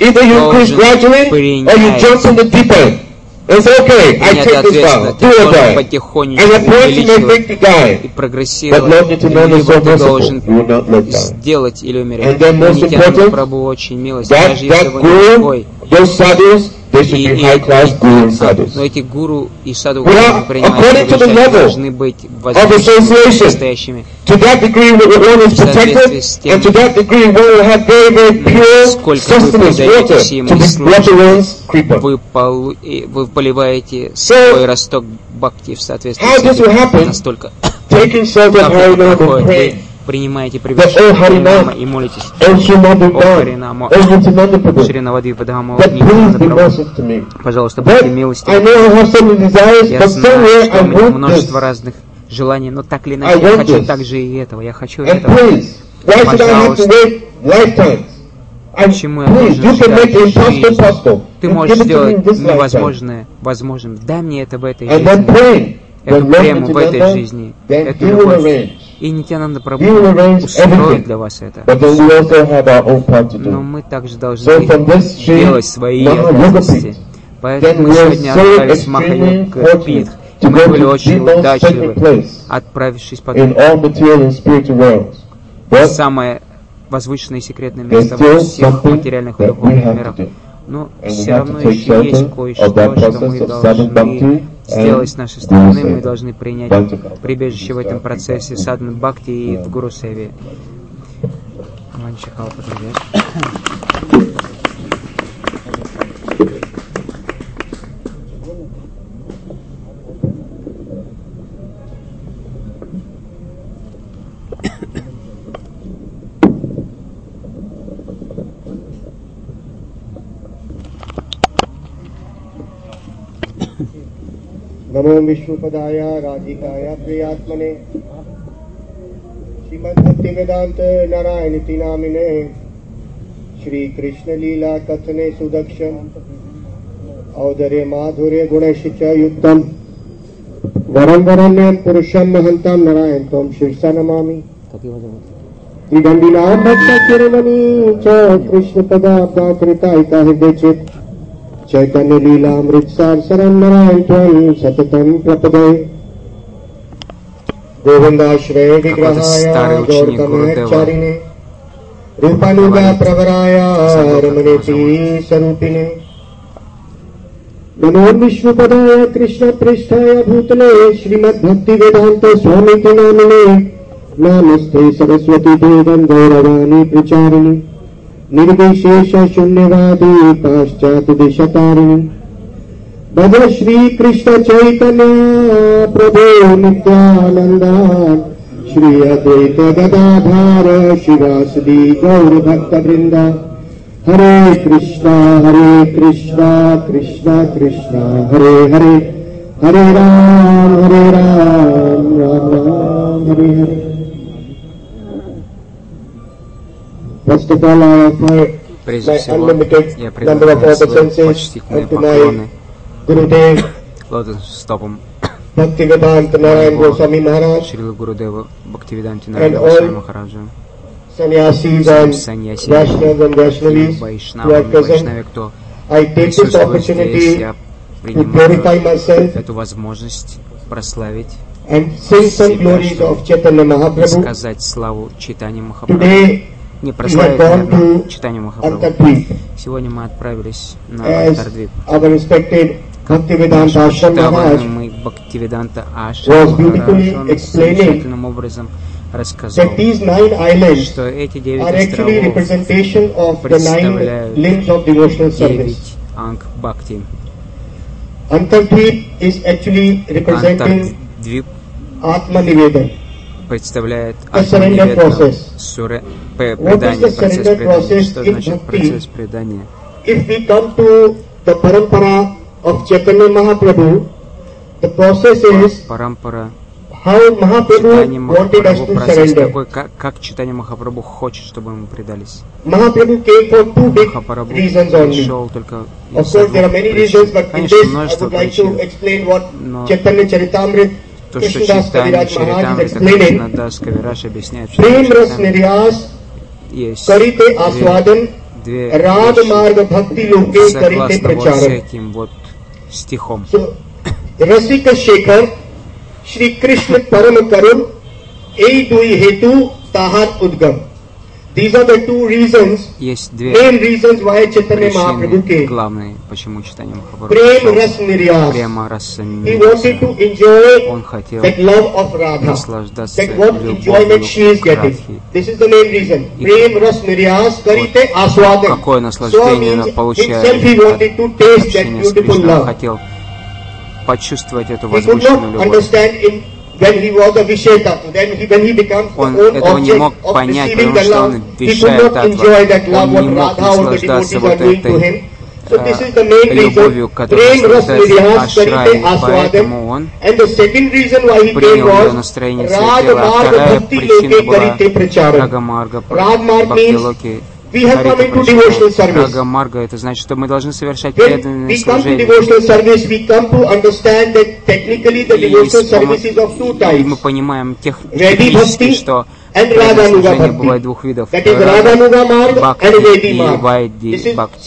принять ответственность. Ты должен потихонечку увеличивать и прогрессировать, либо ты должен сделать или умереть. Нитьянанда Прабху очень милость, даже если вы не такой. Но эти гуру и саду, которые принимают, должны быть настоящими. В соответствии с тем, сколько вы предаетесь ему и вы поливаете свой росток бхакти в соответствии с этим, настолько вы принимаете прибежище Харинама и молитесь. О Харинама, Шринавадвипа Дхамма, пожалуйста, будьте милостивы. Я знаю, что у меня множество разных желаний, но так или иначе я хочу также и этого. Я хочу этого. Пожалуйста. Почему я должен ждать жизнь? Ты можешь сделать невозможное возможным. Дай мне это в этой жизни. Эту прему в этой жизни. Эту любовь. И Нитьянанда Прабху устроит для вас это. Но мы также должны делать свои обязанности. Поэтому мы сегодня отправились в Махайога Питх. И мы были очень удачливы, отправившись потом в самое возвышенное и секретное место во всех материальных и духовных мирах. Но все равно еще есть кое-что, что мы должны сделать с нашей стороны. Мы должны принять прибежище в этом процессе садханы бхакти и в гуру севе. नमो विष्णुपदाय राधिकाय प्रियात्मने श्रीमद्भक्तिवेदांत नारायणीति नामिने श्री कृष्ण लीला कथने सुदक्षम औदर्य माधुर्य गुणैश्च युक्तम वरं वरण्यं पुरुषं महन्तं नारायण त्वं शीर्षा नमामि त्रिदण्डिनां भक्तशिरोमणि च कृष्णपदाब्दाकृतायिता हृदयचित् चैतन्य लीलामृतसार शरण नारायण त्वं सततं प्रपदे गोविन्दाश्रय विग्रहाय गौरतमचारिणे रूपानुगा प्रवराय रमणेति स्वरूपिणे नमो विष्णुपदाय कृष्णपृष्ठाय भूतले श्रीमद्भक्तिवेदान्त स्वामीति नामिने नमस्ते सरस्वती देवं गौरवाणी प्रचारिणी निर्विशेष शून्यवादी पाश्चात्य दिशतारिणी भज श्री कृष्ण चैतन्य प्रभु नित्यानंद श्री अद्वैत गदाधर शिवासदि गौर भक्त वृंदा हरे कृष्णा कृष्णा कृष्णा हरे हरे हरे राम राम राम हरे Hare. First of all, I offer my unlimited number of obeisances unto my Gurudev, Bhaktivedanta Narayan Goswami Maharaj, and all sannyasis and Vaishnavas and Vaishnavis who are present. I take this opportunity to purify myself and sing some glories of Chaitanya Mahaprabhu. Today, не прославить, наверное, читание Махапрабху. Сегодня мы отправились на Антардвип. Почитаванный мы Бхактивиданта Ашрам Махарадж, он замечательным образом рассказал, что эти 9 островов представляют 9 анг Бхакти. Антардвип представляет Атманиведана, предание, процесс предания. Что значит процесс предания? If we come to the parampara of Chaitanya Mahaprabhu, the process is Чайтанья Махапрабху процесс такой, как Чайтанья Махапрабху хочет, чтобы ему предались. Махапрабху пришел только из-за двух причин. Конечно, множество причин, но то, что Чайтанья Чаритамрита Кришна Дас Кавираш объясняет, что есть две вещи, согласно вот с этим вот стихом. Rasika Shekhar, Shri Krishna Param Karun, Ei Dui Hetu Tahar Udgam. These are the two reasons, main reasons why Chaitanya Mahaprabhu came. Главные, почему Чайтанья Махапрабху Prem Ras Niryas. He wanted to enjoy that love of Radha, that what enjoyment she is getting. This is the main reason. Prem Ras Niryas Karite Aswadan. Какое наслаждение она получает от общения с Кришной. Он хотел почувствовать эту возвышенную любовь. Он этого не мог понять, потому что он Вишая-таттва. Он не мог наслаждаться вот этой любовью, которая наслаждается Ашрай, поэтому он принял ее настроение Сатила. А вторая причина была Рага-марга, Бхакти-локи. Рага-марга, это значит, что мы должны совершать преданное служение. И мы понимаем технически, что преданное служение бывает двух видов. Бхакти и Вайди Бхакти.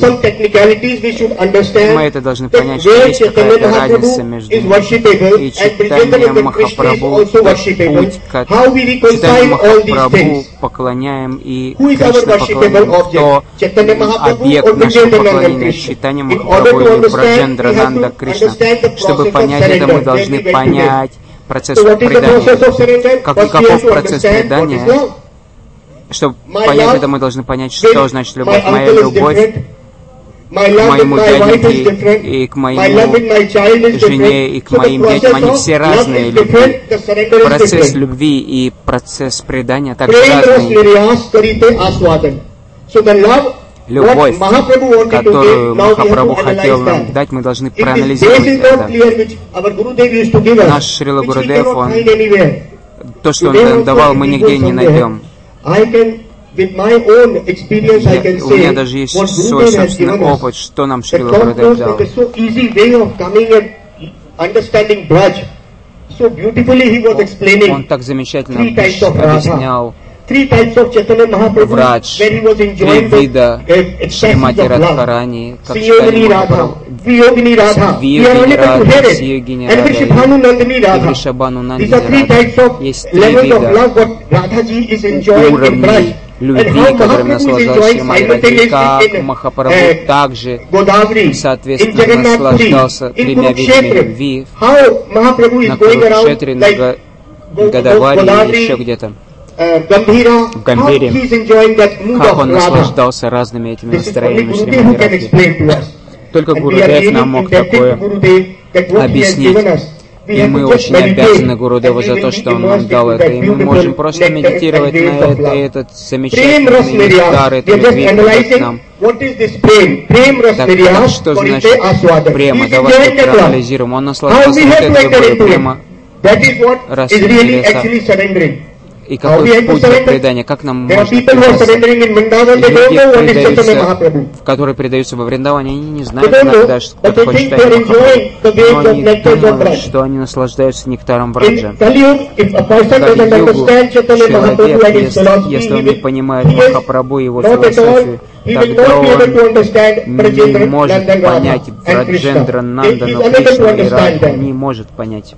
Мы это должны понять, что есть какая-то разница между ними. И Чайтанья Махапрабху, путь, как Чайтанья Махапрабху поклоняем и Кришна поклоняем. Кто объект нашего поклонения, Чайтанья Махапрабху или Браджендра Нанда Кришна. Чтобы понять это, мы должны понять процесс предания. Каков процесс предания? Чтобы понять это, мы должны понять, что значит любовь. Моя любовь к моему дяде и к моему жене и к моим детям, они все разные любви. Процесс любви и процесс предания также разные. Любовь, которую Махапрабху хотел нам дать, мы должны проанализировать это. Наш Шрила Гурудев, то, что он давал, мы нигде не найдем. У меня даже есть свой собственный опыт, что нам Шрила Гурудев дал. Он так замечательно объяснял Врадж, три вида Шримати Радхарани, как Чайтанья Махапрабху, Виогини Радха, Сиогини Радха и Вришабхану Нандини Радха. Есть три вида уровней любви, которым наслаждался Шримати Радхи, как Махапрабху также, соответственно, наслаждался тремя видами любви на Курукшетре, на Гадавари и еще где-то. В Гамбире, как он наслаждался разными этими настроениями Шримати Радхи. Только Гурудев нам мог такое объяснить. И мы очень обязаны Гурудеву за то, что он нам дал это. И мы можем просто медитировать на это, и этот замечательный дар, эту любви дает нам. Так что значит према? Давайте проанализируем. Он наслаждался вот этой любовью према. И какой путь для предания? Как нам можно предаться? Люди, которые предаются во Вриндаване, они не знают иногда, что такое Чайтанья Махапрабху. Но они думают, что они наслаждаются нектаром Враджа. Кали-югу, человек, если он не понимает Махапрабху и его философию, тогда он не может понять Враджендра Нандану Кришну и Радху, не может понять.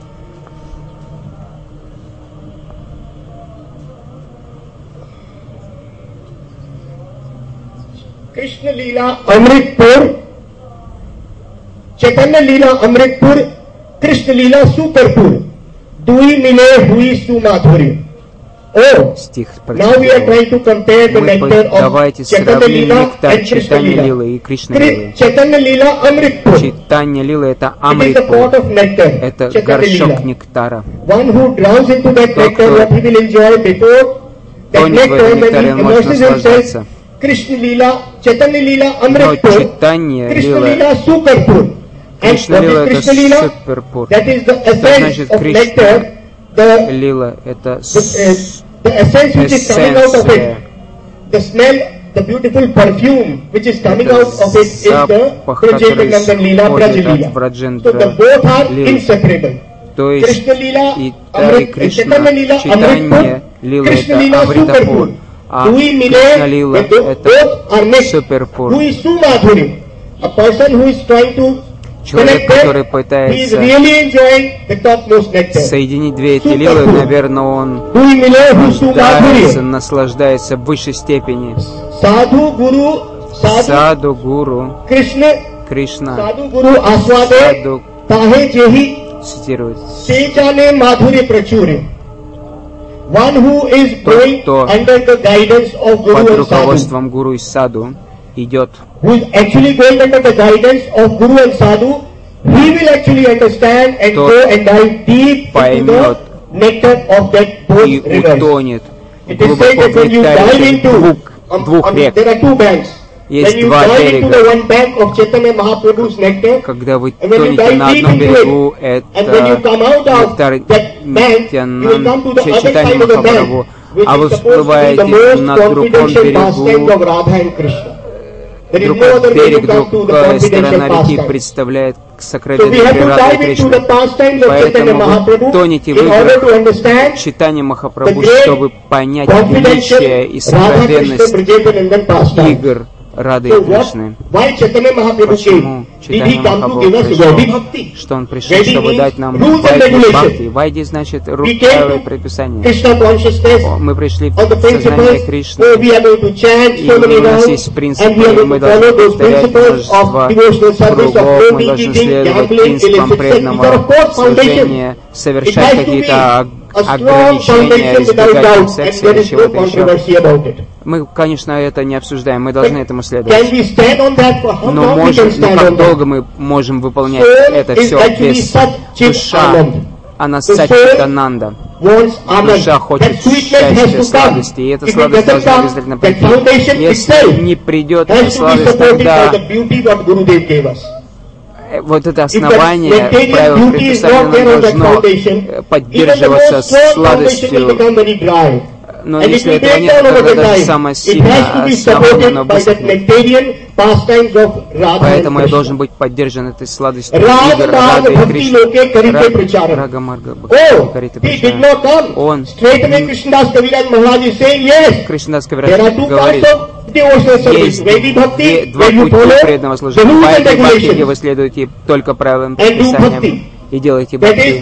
Krishna Leela Amritpur, Chaitanya Leela Amritpur, Krishna Leela Superpur, Dui Mile Hui Sumadhuri. Oh, now we are trying to compare the nectar of Chaitanya Leela and Krishna Leela. Chaitanya Leela Amritpur. Chaitanya Leela это Амритпур. Это горшок нектара. One who drowns into that nectar, what he will enjoy before that nectar, when he immerses himself. Krishna Leela, Chaitanya Leela Amritpur, Krishna Leela Superpur. And what is Krishna Leela? That is the essence of nectar Лила — это эссенция. The beautiful perfume which is coming out of it is the Brajendranadan Leela, Brajleela. So the both are inseparable. То есть и Кришна читание Лила — это Амритапур, а Кришна Лила — это Суперпур. Человек, который пытается соединить две эти лилы, наверное, он наслаждается в высшей степени. Саду Гуру Кришна Саду цитирует: тот, кто под руководством Гуру и Саду идет, поймет и утонет глубоко в нектаре двух рек. Есть два берега. Когда вы тонете на одном берегу, это нектар Чайтаньи Махапрабху, а вы всплываете на другом берегу. Другой берег, другая сторона реки представляет сокровенные Рады и Кришны. Поэтому вы тонете в играх читания Махапрабху, чтобы понять величие и сокровенность игр Рады и Кришны. Почему Чайтанья Махапрабху пришел? Что он пришел, чтобы дать нам Вайди Бхакти. Вайди значит рукавое предписание. Мы пришли в сознание Кришны, и у нас есть принципы, и мы должны повторять множество кругов, мы должны следовать принципам преданного служения, совершать какие-то ограничения, избегать секса или чего-то еще. Мы, конечно, это не обсуждаем, мы должны этому следовать. Но как долго мы можем выполнять это все без душа? Она Саччитананда. Душа хочет счастья, сладости, и эта сладость должна обязательно прийти. Если не придет эта сладость, тогда вот это основание правил предписания должно поддерживаться сладостью. Но если этого нет, тогда даже самое сильное основание, оно высохнет. Поэтому я должен быть поддержан этой сладостью игр Рады и Кришны. Рага Марга Бхакти Карита Кришна. Он, Кришнадас Кавирадж говорит, есть два пути преданного служения. Вайди Бхакти, где вы следуете только правилам предписаниям и делаете бхакти.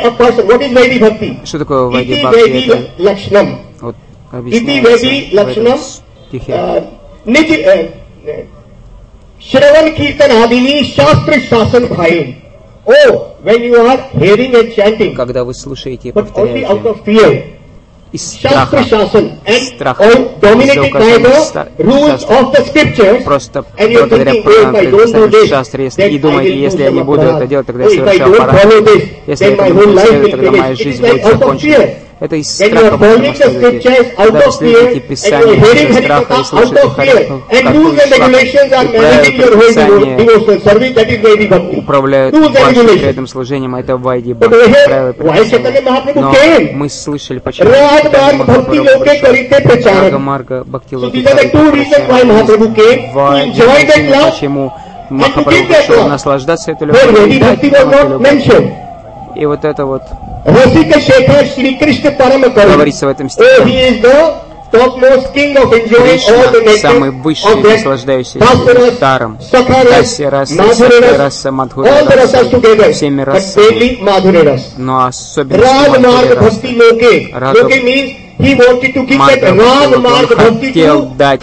Что такое Вайди Бхакти? Это вот объясняется в этом стихе. Shravan Kirtan Adini Shastra Shasan Bhain. Oh, when you are hearing and chanting, когда вы слушаете и повторяете, из страха, dominated by the rules of the scriptures, просто благодаря предписанию шастры, и думаете, если я не буду это делать, тогда я совершаю парад. Если я это не буду следовать, тогда моя жизнь будет закончена. Это из страха, потому что когда вы следуете Писанию из страха и слушаете Хариху, управляют вашим преданным служением, это Вайди Бхакти, правила предписания. Но мы слышали, почему Рага Марга Бхакти Локи почему Махапрабху пришел наслаждаться этой любовью и дать нам эту любовь. И вот это вот говорится в этом стихе. Кришна, самый высший, наслаждающийся нектаром, Дасья раса, Сатья раса, Мадхура раса, всеми расами, но особенно Рага Марга, он хотел дать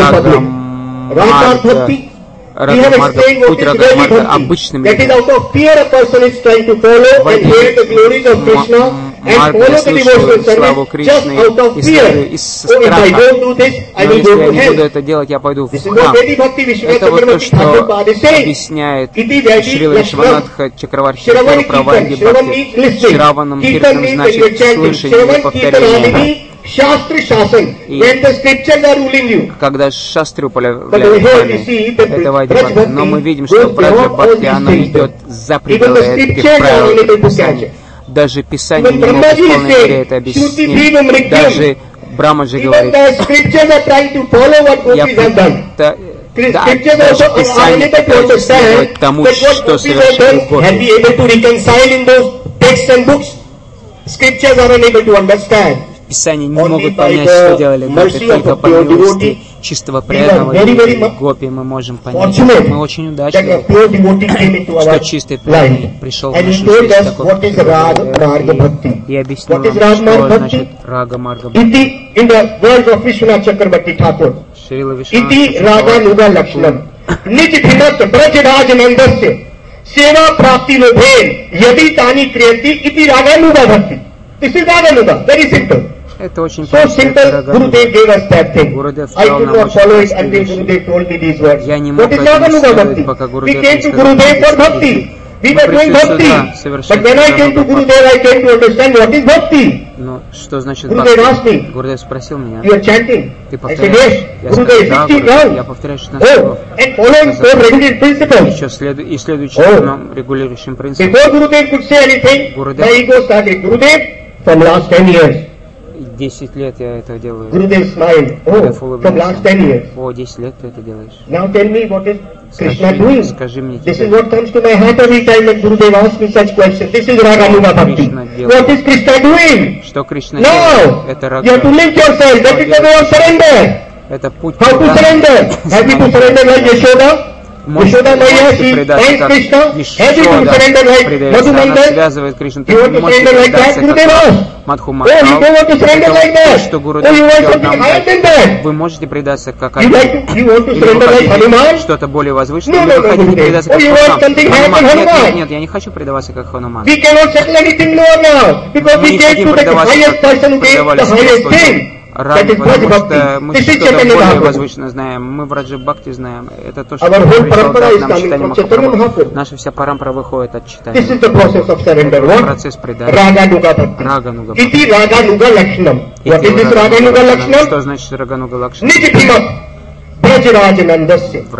Рага Марга, путь Рага Марга обычным людям. Марга слушает славу Кришны и следую из страха. Но если я не буду это делать, я пойду в храм. Это вот то, что объясняет Шрила Вишванатха Чакраварти про Вайди Бхакти. Шраванам Киртанам значит слышание и повторение. И когда шастры управляют вами, это Вайди Бхакти. Но мы видим, что Браджа Бхакти, оно идет за пределы этих правил предписаний. Даже Писание не может в полной мере это объяснить. Даже Брамаджи говорит, даже Писание пытается следовать тому, что совершил Гопи. Писания не могут понять, что делали Гопи, только по милости чистого преданного Гопи мы можем понять. Мы очень удачливы, что чистый преданный пришел в нашу жизнь такой, и объяснил нам, что значит Рага Марга Бхакти. Шрила Вишванатха सेवा प्राप्ति में भेद यदि तानी क्रियंती इति रागानुगा भक्ति. This is Raganuga, very simple. Это очень so simple. Gurudev gave us that thing. I could not follow it until Gurudev told me these words. What is Raganuga bhakti? We came to Gurudev for bhakti. We were doing bhakti. But when I came to Gurudev, I came to understand what is bhakti. Ну, что значит Gurudev asked me. Гурудев спросил меня. You are chanting. Ты I said yes. Gurudev, 16 rounds. Я повторяю 16 слов. And following four regular principles. Еще следующим регулирующим принципом. Before Gurudev could say anything, my ego started. Gurudev, from last 10 years. 10 лет я это делаю. Gurudev smiled. Oh, from last 10 years. О, 10 лет ты это делаешь. Now tell me what is Krishna doing? Скажи мне This is what comes to my heart every time when Gurudev asks me such questions. This is Raganuga Bhakti. What is Krishna doing? Что Кришна делает? Это Рага. You have to link yourself. That is the way of surrender. Это путь. How to surrender? Have you to surrender like Yashoda? Yashoda Maya, she finds Krishna. Have you to surrender like Madhumandal? Связывает Кришну. You want to surrender like that? Gurudev asked. Oh, you don't want to surrender like that. Oh, you want something higher than that. Вы можете предаться как You want to surrender like Hanuman? Что-то более возвышенное. No, Gurudev. Oh, you want something higher than Hanuman? Нет, я не хочу предаваться как Хануман. We cannot settle anything more now because we came to the highest person, the highest thing. Потому что мы что-то более возвышенное знаем. Мы в Раджа Бхакти знаем. Это то, что пришел нам читание Махапрабху. Наша вся парампара выходит от читания. Процесс предания. Рагануга. Что значит Рагануга Лакшна? Враджананда.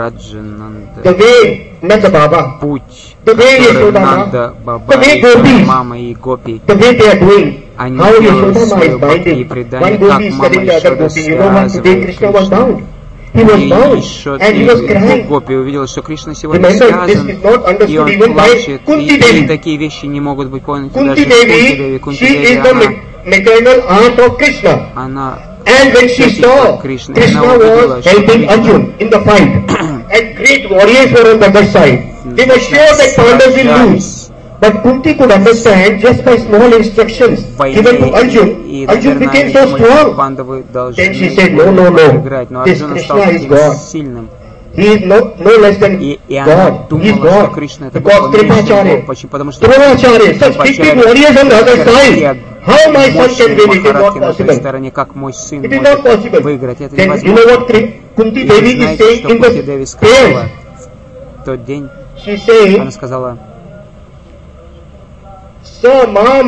Путь, который Нанда, Баба, Мама и Гопи, они делают свою бхакти и предание, как мама Ишода связывает Кришну. И Гопи увидела, что Кришна сегодня связан, и он плачет, и такие вещи не могут быть поняты даже Кунти Деви. Она Krishna was helping Arjuna in the fight, and great warriors were on the other side. They were sure that Pandavas will lose, but Kunti could understand just by small instructions given to Arjuna. Arjuna became so strong. Then she said, no, this Krishna is God. He is no less than God. He is God. Because Kripacharya, such big warriors on the other side. How my son can win? It is not possible. It is not possible. Then you know what Kunti Devi is saying in the prayers? She is saying, Samam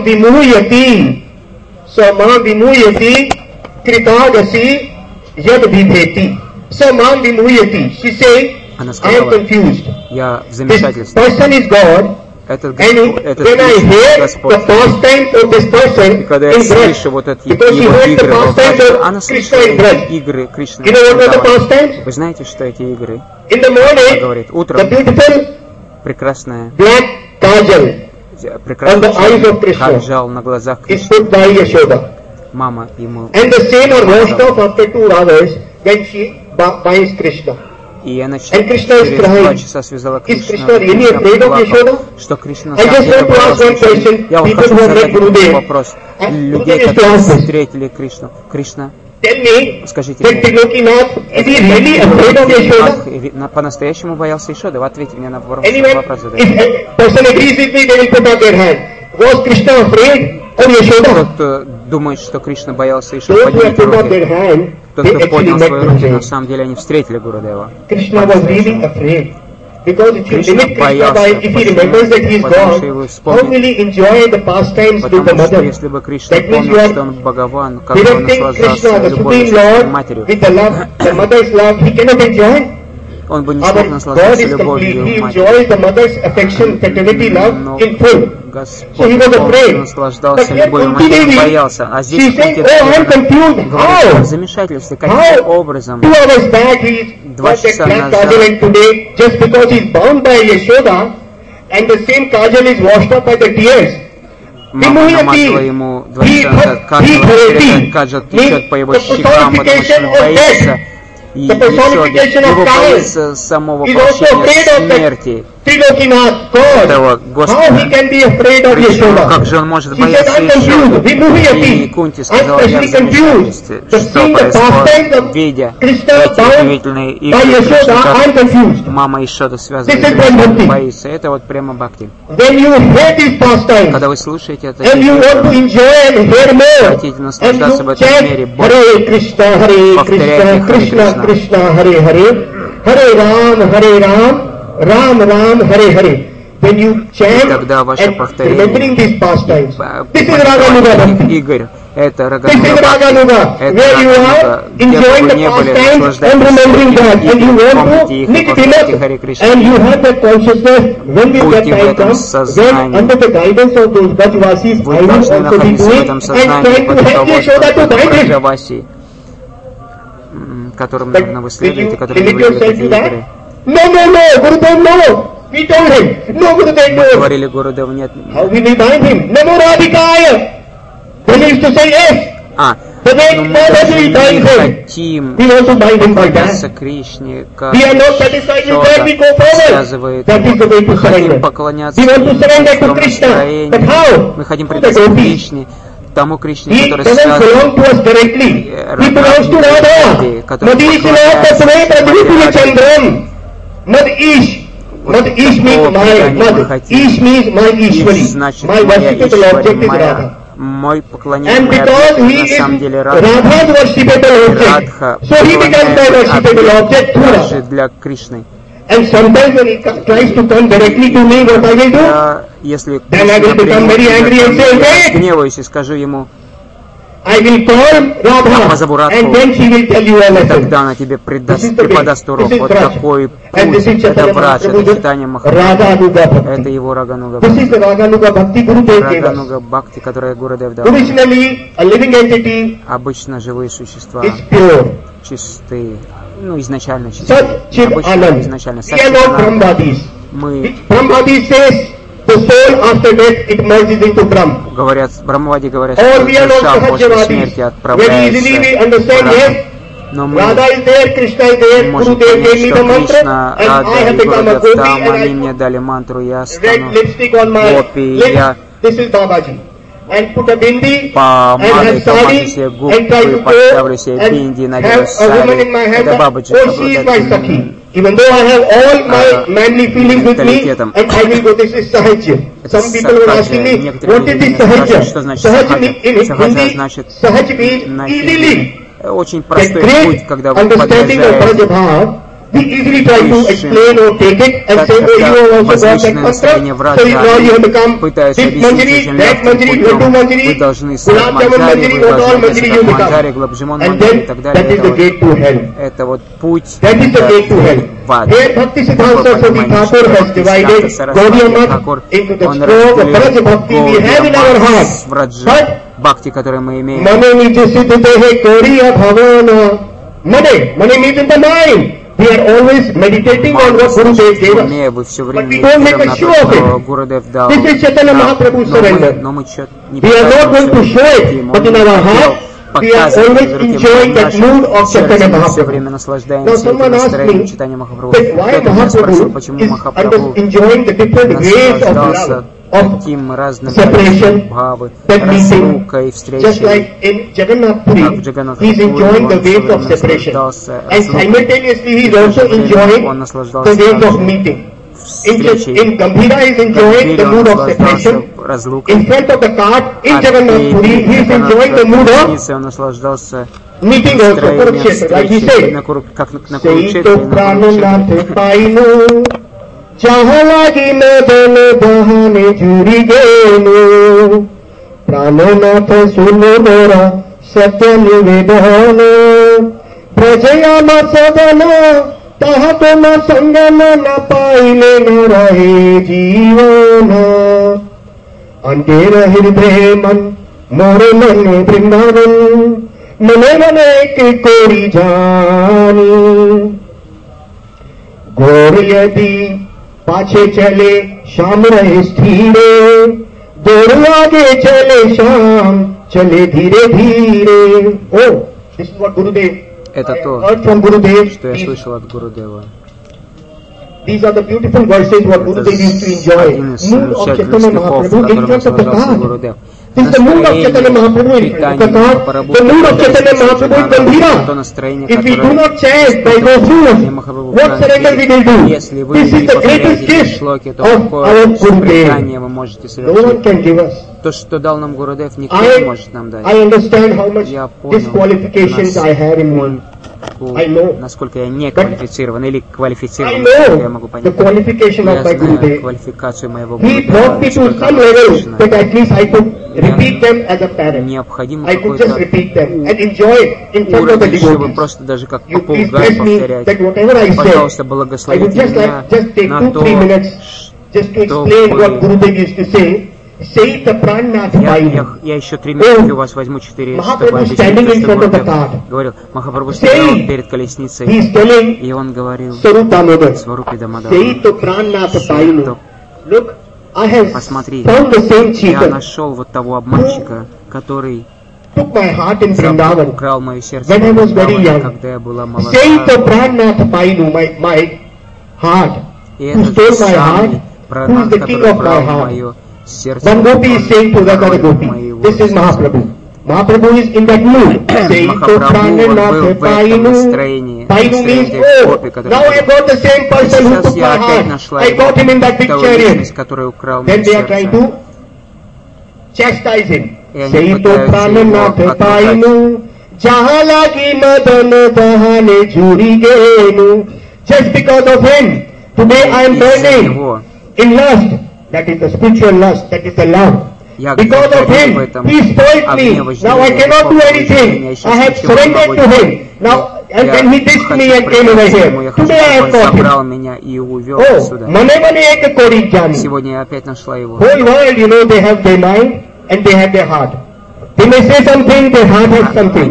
vimuyati kritagasi yad vibheti. Samam vimuyati. She is saying, I am confused. This person is God. And when I hear the pastime of this person in Braj, because he heard the pastime of Krishna in Braj. You know what are the pastimes? Вы знаете, что эти игры? In the morning, the beautiful black kajal on the eyes of Krishna is put by Yashoda. And the same are washed off after 2 hours when she binds Krishna. And Krishna is crying. Is Krishna really afraid of Yashoda? I just want to ask one question. People who have met Gurudev, and Gurudev is to ask this. Tell me, that Trilokinath, is he really afraid of Yashoda? По-настоящему боялся Ишоды? Ответьте мне на вопрос. Anyone, if a person agrees with me, they will put up their hand. Was Krishna afraid of Yashoda? Кто думает, что Кришна боялся Ишоды, поднимите руки. Тот, кто поднял свои руки, на самом деле они встретили Гурудева. Krishna was really afraid. Because if you limit Krishna by, if he remembers that he is God, how will he enjoy the pastimes with the mother? That means you are directing Krishna, the Supreme Lord, with the love, the mother's love, he cannot enjoy. он бы не смог наслаждаться любовью матери. Но Господь наслаждался любовью матери, он боялся. А здесь говорит о замешательстве, каким образом 2 часа назад мама намазала ему 2 часа назад Каджал течет по его щекам, потому что он боится. И еще его боится самого прощения смерти этого Господа. Причем, как же он может бояться еще? И Кунти сказала, я в замешательстве, что происходит, видя эти удивительные игры Кришны, мама Ишода связывает, что боится. Это вот прямо бхакти. Когда вы слушаете это, хотите наслаждаться в этом мире больше, повторяйте Харе Кришна, Харе Рам, Рам Рам, Харе Харе. When you chant and remembering these pastimes, this is Raganuga. Игорь, это Рагануга, where you are enjoying the pastimes and remembering God, and you want to mix it up, and you have that consciousness when will that time come, when under the guidance of those Brajvasis, I will also be doing and trying to help Yashoda to guide it. Которым нужно вы следуете, которые говорили эти игры. No, Gurudev, no. We told him, no, Gurudev, no. Говорили Гурудеву, нет. How will we bind him? Namo Radhikaya. He used to say yes. Но мы даже не хотим поклоняться Кришне, как что-то связывает его. Мы хотим поклоняться Кришне, мы хотим предаться Кришне, тому Кришне, который связан Mad-ish means my mother. Ish means my Ishwari. My worshipable object is Radha. Мой поклоняемый объект на самом деле Радха. Радха So he becomes my worshipable object through Radha. Для Кришны. And sometimes when he tries to come directly to me, what I will do? Если then I will become very angry and say, wait! Гневаюсь и скажу ему, I will call Radha, and then she will tell you a lesson. Тогда она тебе преподаст урок. Вот такой путь, это Врадж, это читание Махапрабху. Это его Рагануга Бхакти, которое Гурудев дал. Обычно живые существа чистые, ну изначально чистые. Обычно изначально. Мы the soul after death, it merges into Brahm. Брахмавади говорят, что душа после смерти отправляется в Брахму. Но мы можем понять, что Кришна, Рада и Гурудев там, они мне дали мантру, я стану гопи, я помазаю себе губы, поставлю себе бинди, надену сари. Это Бабаджи Гурудев. Even though I have all my manly feelings with me, and I will go, this is Sahajya. Some people were asking me, what is this Sahajya? Sahaj in Hindi, Sahaj means easily. Очень простой путь, когда вы подражаете. We easily try to explain or take it and say, oh, you have also got that mantra, so now you have become this manjari, that manjari, Laddu manjari, Gulab Jamun manjari, what all manjari you become. And then, that is the gate to hell. That is the gate to hell. Here, Bhakti Siddhanta Saraswati Thakur has divided Gaudiya Math into the stroke of Braj Bhakti we have in our heart. But, Bhakti, который мы имеем. Mane niche siddhate Gauriya Bhavana. Mane means in the mind. We are always meditating on what Gurudev gave us, but we don't make a show of it. This is Chaitanya Mahaprabhu's surrender. We are not going to show it, but in our heart, we are always enjoying that mood of Chaitanya Mahaprabhu. Now someone asked me that why Mahaprabhu is enjoying the different ways of love, of separation, that meeting, just like in Jagannath Puri, he is enjoying the waves of separation, and simultaneously he is also enjoying the waves of meeting. In Gambhira he is enjoying the mood of separation. In front of the cart in Jagannath Puri he is enjoying the mood of meeting also, Kurukshetra, like he said, Seito Prananath Painu Chahalagi Nadana Dahane Juri Genu Prananath Sunu Mora Satya Nivedana Prajayama Sadana तहा तुम संगम न पाइले न रहे जीवन अंधेर हृदय मन मोरे मन वृंदावन मने मने के कोरी जानी घोर यदि पाछे चले शाम रहे स्थिरे दौड़ आगे चले शाम चले धीरे धीरे. Oh, this is what Gurudev. Это то, что я слышал от Гурудева. These are the beautiful verses what Gurudev used to enjoy. Mood of Chaitanya Mahaprabhu in front of the God. This is the mood of Chaitanya Mahaprabhu in front of the God. The mood of Chaitanya Mahaprabhu in Gambhira. If we do not chant by Gopur, what surrender we will do? This is the greatest gift of our Gurudev. No one can give us. То, что дал нам Гурудев, никто не может нам дать. I understand how much disqualifications I have in me. Насколько я не квалифицирован или квалифицирован, я могу понять. Я знаю квалификацию моего Гурудева. Необходимо какой-то уровень, чтобы просто даже как попугай повторять. Пожалуйста, благословите меня на то, чтобы... Я еще 3 минуты у вас возьму 4, чтобы объяснить, что Гурудев говорил. Махапрабху стоял перед колесницей, и он говорил Сварупи Дамодар. Посмотри, я нашел вот того обманщика, который украл мое сердце, когда я была молода. И этот самый Пранат, который украл мое One gopi is saying to that other gopi, this is Mahaprabhu. Mahaprabhu is in that mood, saying to Prananath Painu. Painu means, oh, now I got the same person who took my heart. I got him in that big chariot. Then they are trying to chastise him. Saying to Prananath Painu, Jahalaki Madan Dahane Juri Genu. Just because of him, today I am burning in lust. That is the spiritual lust, that is the love. Because of him, he spoiled me. Now I cannot do anything. I have surrendered to him. Now, and then he dissed me and came over here. Today I have caught him. Oh, Mane Mane Ek Kori Jani. Whole world, you know, they have their mind and they have their heart. They may say something, their heart has something.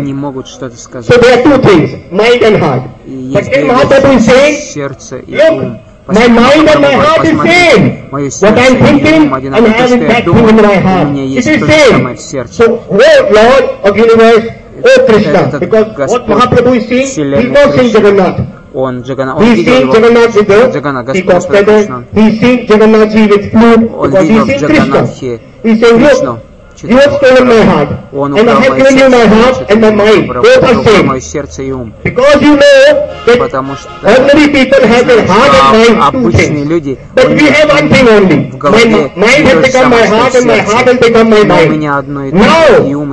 So there are two things, mind and heart. But in Mahaprabhu is saying, look, my mind and my heart is same. What I am thinking and having that thing in my heart, it is same. So, oh Lord of universe, oh Krishna, because what Mahaprabhu is saying, he is not saying Jagannath. He is saying Jagannath with the peacock feather. He is saying Jagannathji with flute, because he is saying Krishna. He is saying, look, you have stolen my heart, and I have given you my heart and my mind. Both are same. Because you know that ordinary people have their heart and mind, two things. But we have one thing only. My mind has become my heart and my heart has become my mind. Now,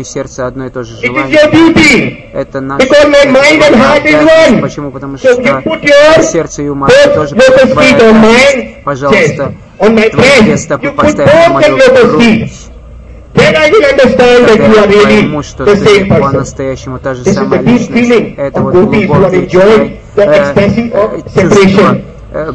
it is your duty. Because my mind and heart is one. So you put your both lotus feet on my chest, on my chest. You put both the lotus feet. Then I will understand that you are really the same person. This is the deep feeling of gopis who are enjoying the ecstasy of separation,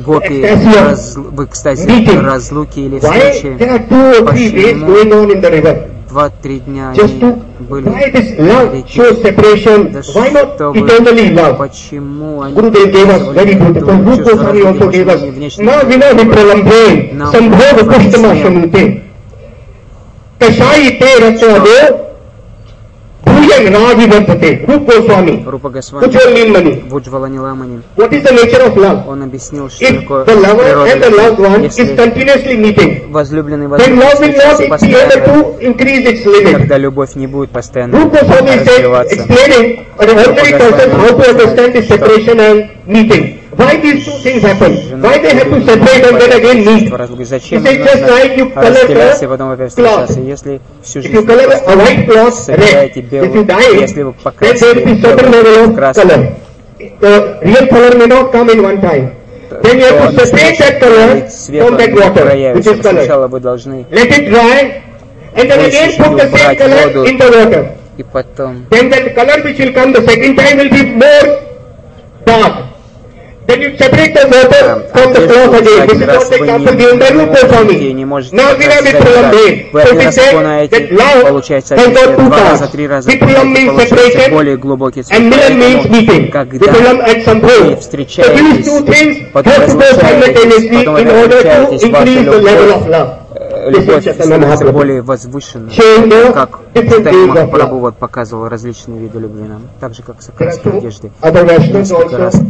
ecstasy of meeting. Why there are 2 or 3 days going on in the river? Just to, why this love shows separation? Why not eternally love? Gurudev gave us very beautiful. Rupa Goswami also gave us. Na vina vipralambe, sambhava kushtama shamute. Kashai te ratado, bhujan ravivartate. Rupa Goswami. Which will mean money. What is the nature of love? If the lover and the loved one is continuously meeting, then love will not be able to increase its limit. Rupa Goswami said, explaining an ordinary person how to understand this separation and meeting. Why these two things happen? Why they have to separate and then again meet? He said, just like you color the cloth. If you color a white cloth red, if you dye it, then there will be certain level of color. The real color may not come in one time. Then you have to separate that color from that water, which is color. Let it dry, and then again put the same color in the water. Then that color which will come the second time will be more dark. The when you separate the water from the cloth again, this is what the example given by Rupa Swami. Navina Vipralam Dev. So we say that love has got two parts. Vipralam means separation and Milan means meeting. Vipralam at some point. So these two things have to go simultaneously in order to increase the level of love. Любовь становится более возвышенной, как Чайтанья Махапрабху вот показывал различные виды любви нам, так же как сакральской одежды. Несколько раз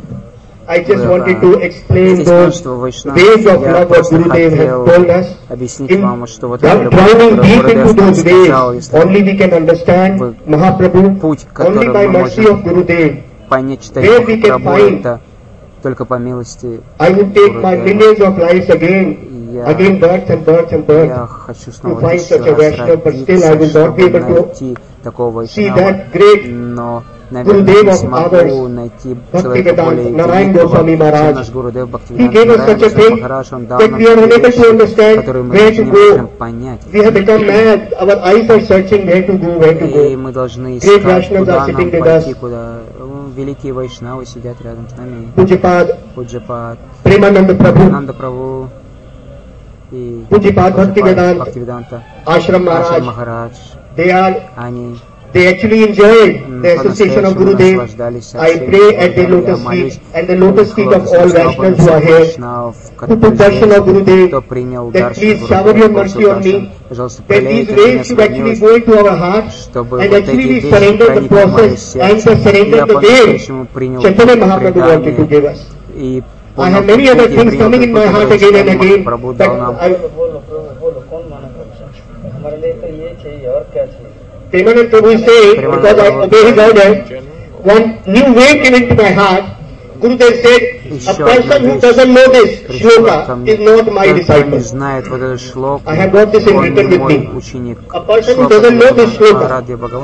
здесь множество вайшнавов. Я просто хотел объяснить вам, что вот эта любовь, которую Гурудев нам сказал, если путь, который мы можем понять, Чайтанья Махапрабху, это только по милости Гурудева. Я хочу снова еще раз чтобы найти такого вайшнава, но, наверное, не смогу найти человека более великого, чем наш Гурудев Бхактивиданта Махарадж. Он дал нам вещи, которые мы не можем понять. И мы должны искать, куда нам пойти, куда... Великие вайшнавы сидят рядом с нами. Пуджапад, Премананда Прабху, и Бхактивиданта, Ашрам Махарадж, they actually enjoyed the association of Gurudev. I pray at the lotus feet and the lotus feet of all Vaishnavas who are here, who took darshan of Gurudev, that please shower your mercy on me, that these rays should actually go into our hearts and actually we surrender the process and surrender the way Chaitanya Mahaprabhu wanted to give us. I have many other things coming in my heart again and again, Premanand Prabhu is saying, because I obey his order, one new way came into my heart. Gurudev said, a person who doesn't know this shloka is not my disciple. I have got this in written with me. A person who doesn't know this shloka,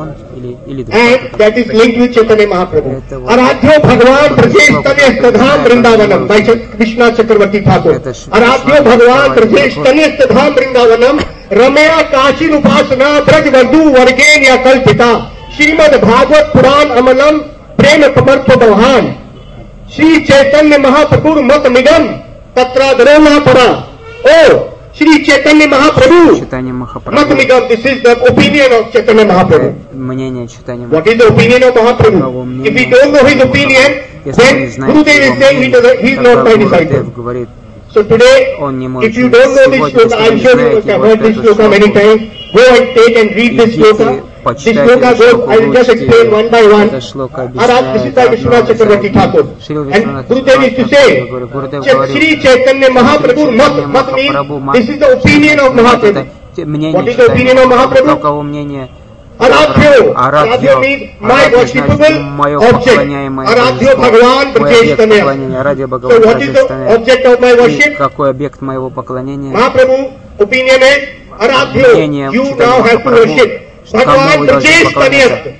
and that is linked with Chaitanya Mahaprabhu. Aradhyo Bhagavan Brajesh Tanyas Tadham Vrindavanam by Vishnu Chakravarti Thakur. Aradhyo Bhagavan Brajesh Tanyas Tadham Vrindavanam Ramaya Kashi Rupasana Braj Vardu Vargenya Kalpita Srimad Bhagavad Puran Amalam Prema Pamartha Davahan Shri Chaitanya Mahaprabhu Mat Midam Tatra Dharana Para. Oh, Shri Chaitanya Mahaprabhu Mat Midam. This is the opinion of Chaitanya Mahaprabhu. What is the opinion of Mahaprabhu? If we don't know his opinion, then Gurudev is saying he is not my disciple. So today, if you don't know this shloka, I am sure you must have heard this shloka many times. Go and take and read this shloka. This shloka goes, I will just explain one by one. This is by Vishnu Chakravarti Thakur. And Gurudev is to say, Shri Chaitanya Mahaprabhu Mat means, this is the opinion of Mahaprabhu. What is the opinion of Mahaprabhu? Aradhyo means my worshipable object. Aradhyo Bhagavan Brajesh Tanyas. So what is the object of my worship? Mahaprabhu opinion is Aradhyo. You now have to worship Bhagavan Brajesh Tanyas.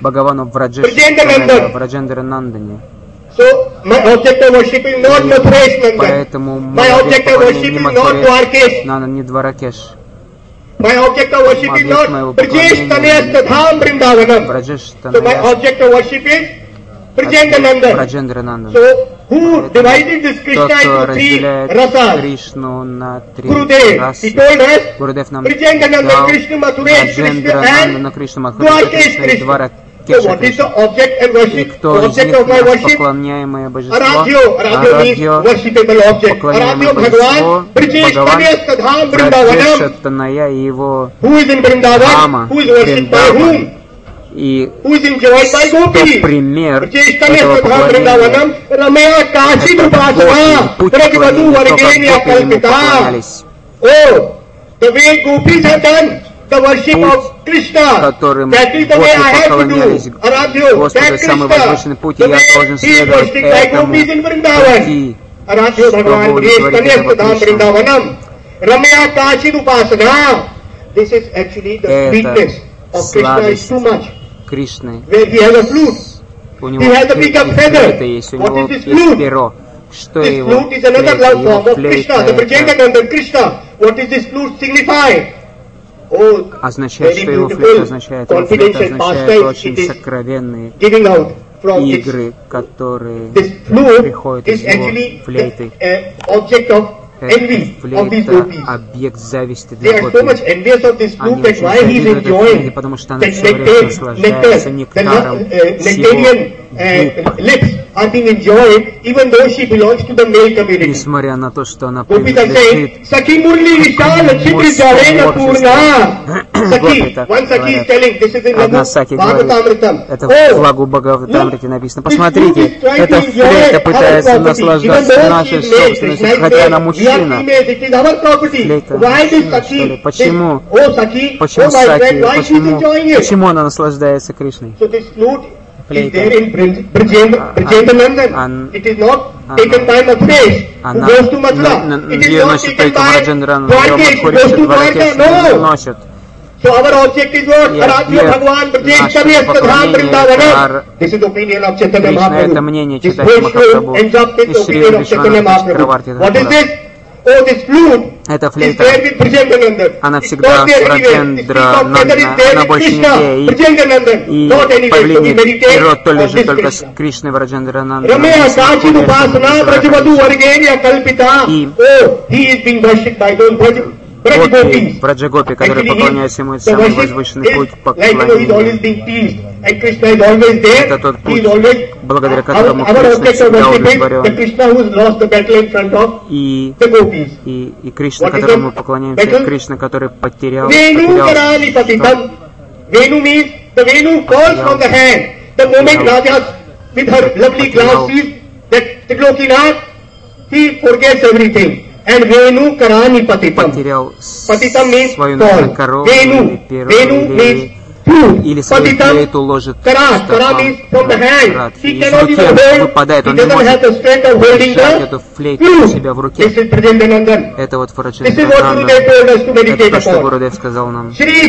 Brajendra's Nandan. So my object of worship is not Mathura's Nandan. My object of worship is not Dwarakesh. My object of worship is not Brajesh Tanyas Tadham Vrindavanam. So my object of worship is Brajendranandan. So who divided this Krishna into three rasas? Gurudev. He told us Brajendranandan, Krishna Mathuresh Krishna and Dwarkesh Krishna. So what is the object and worship? The object of my worship? Aradhyo. Aradhyo means worshipable object. Aradhyo Bhagavan Brajesh Tanyas Tadham Vrindavanam. Who is in Vrindavan? Who is worshipped by whom? Who is enjoyed by Gopi? Brajesh Tanyas Tadham Vrindavanam. Ramaya Kashi Rupasana Brajvadu Vargenya Kalpita. Oh, the way Gopis have done the worship of Krishna, that is the way I have to do. Aradhyo, that Krishna, the way he is worshipped by Gopis in Vrindavan. Aradhyo Bhagavan Brajesh Tanyas Tadham Vrindavanam. Ramaya Kashi Rupasana. This is actually the sweetness of Krishna is too much. Where he has a flute. He has a big feather. What is this flute? This flute is another love form of Krishna, the Brajendranadan Krishna. What is this flute signify? Oh, означает, что его флейта означает очень сокровенные, giving out игры, которые приходят из его флейты. Флейта — объект зависти для Гопи. Они очень завидуют этой флейте, потому что она все время наслаждается нектаром с его губ, несмотря на то, что она принадлежит одна Саки говорит, это в флагу Бхагаватамрите написано. Посмотрите, эта флейта пытается наслаждаться нашей собственностью, хотя она мужчина. Флейта мужчина, что ли? Почему? Почему Саки? Почему она наслаждается Кришной? Флейта. Она ее носит только Враджендрану, ее Мадхуриши, Дваракеши не носят. So our object is what? Aradhya Bhagavan Brajeshtami Astadhan Vrindavanam. This is the opinion of Chaitanya Mahaprabhu. This whole slope ends up with the opinion of Chaitanya Mahaprabhu. What is this? Oh, this flute is there with Brajendanandan. Она всегда с Враджендранандой, она больше нигде. И появление Ирод то лежит только с Кришной Враджендранандой. Рамея Сачи Upasana Brajavadu Vargenya Kalpita. Oh, he is being worshipped by those Гопи, Браджагопи, которые поклоняются ему, это самый возвышенный путь поклонения. Это тот путь, благодаря которому Кришна всегда удовлетворен. И Кришна, которому мы поклоняемся, Кришна, который потерял And Venu Karani Patitam. Потерял Patitam means свою корову или свою флейту ложит в и из руки выпадает, он не может держать эту флейту у себя в руке. Это вот Враджендрананда. Это то, что Гурудев сказал нам.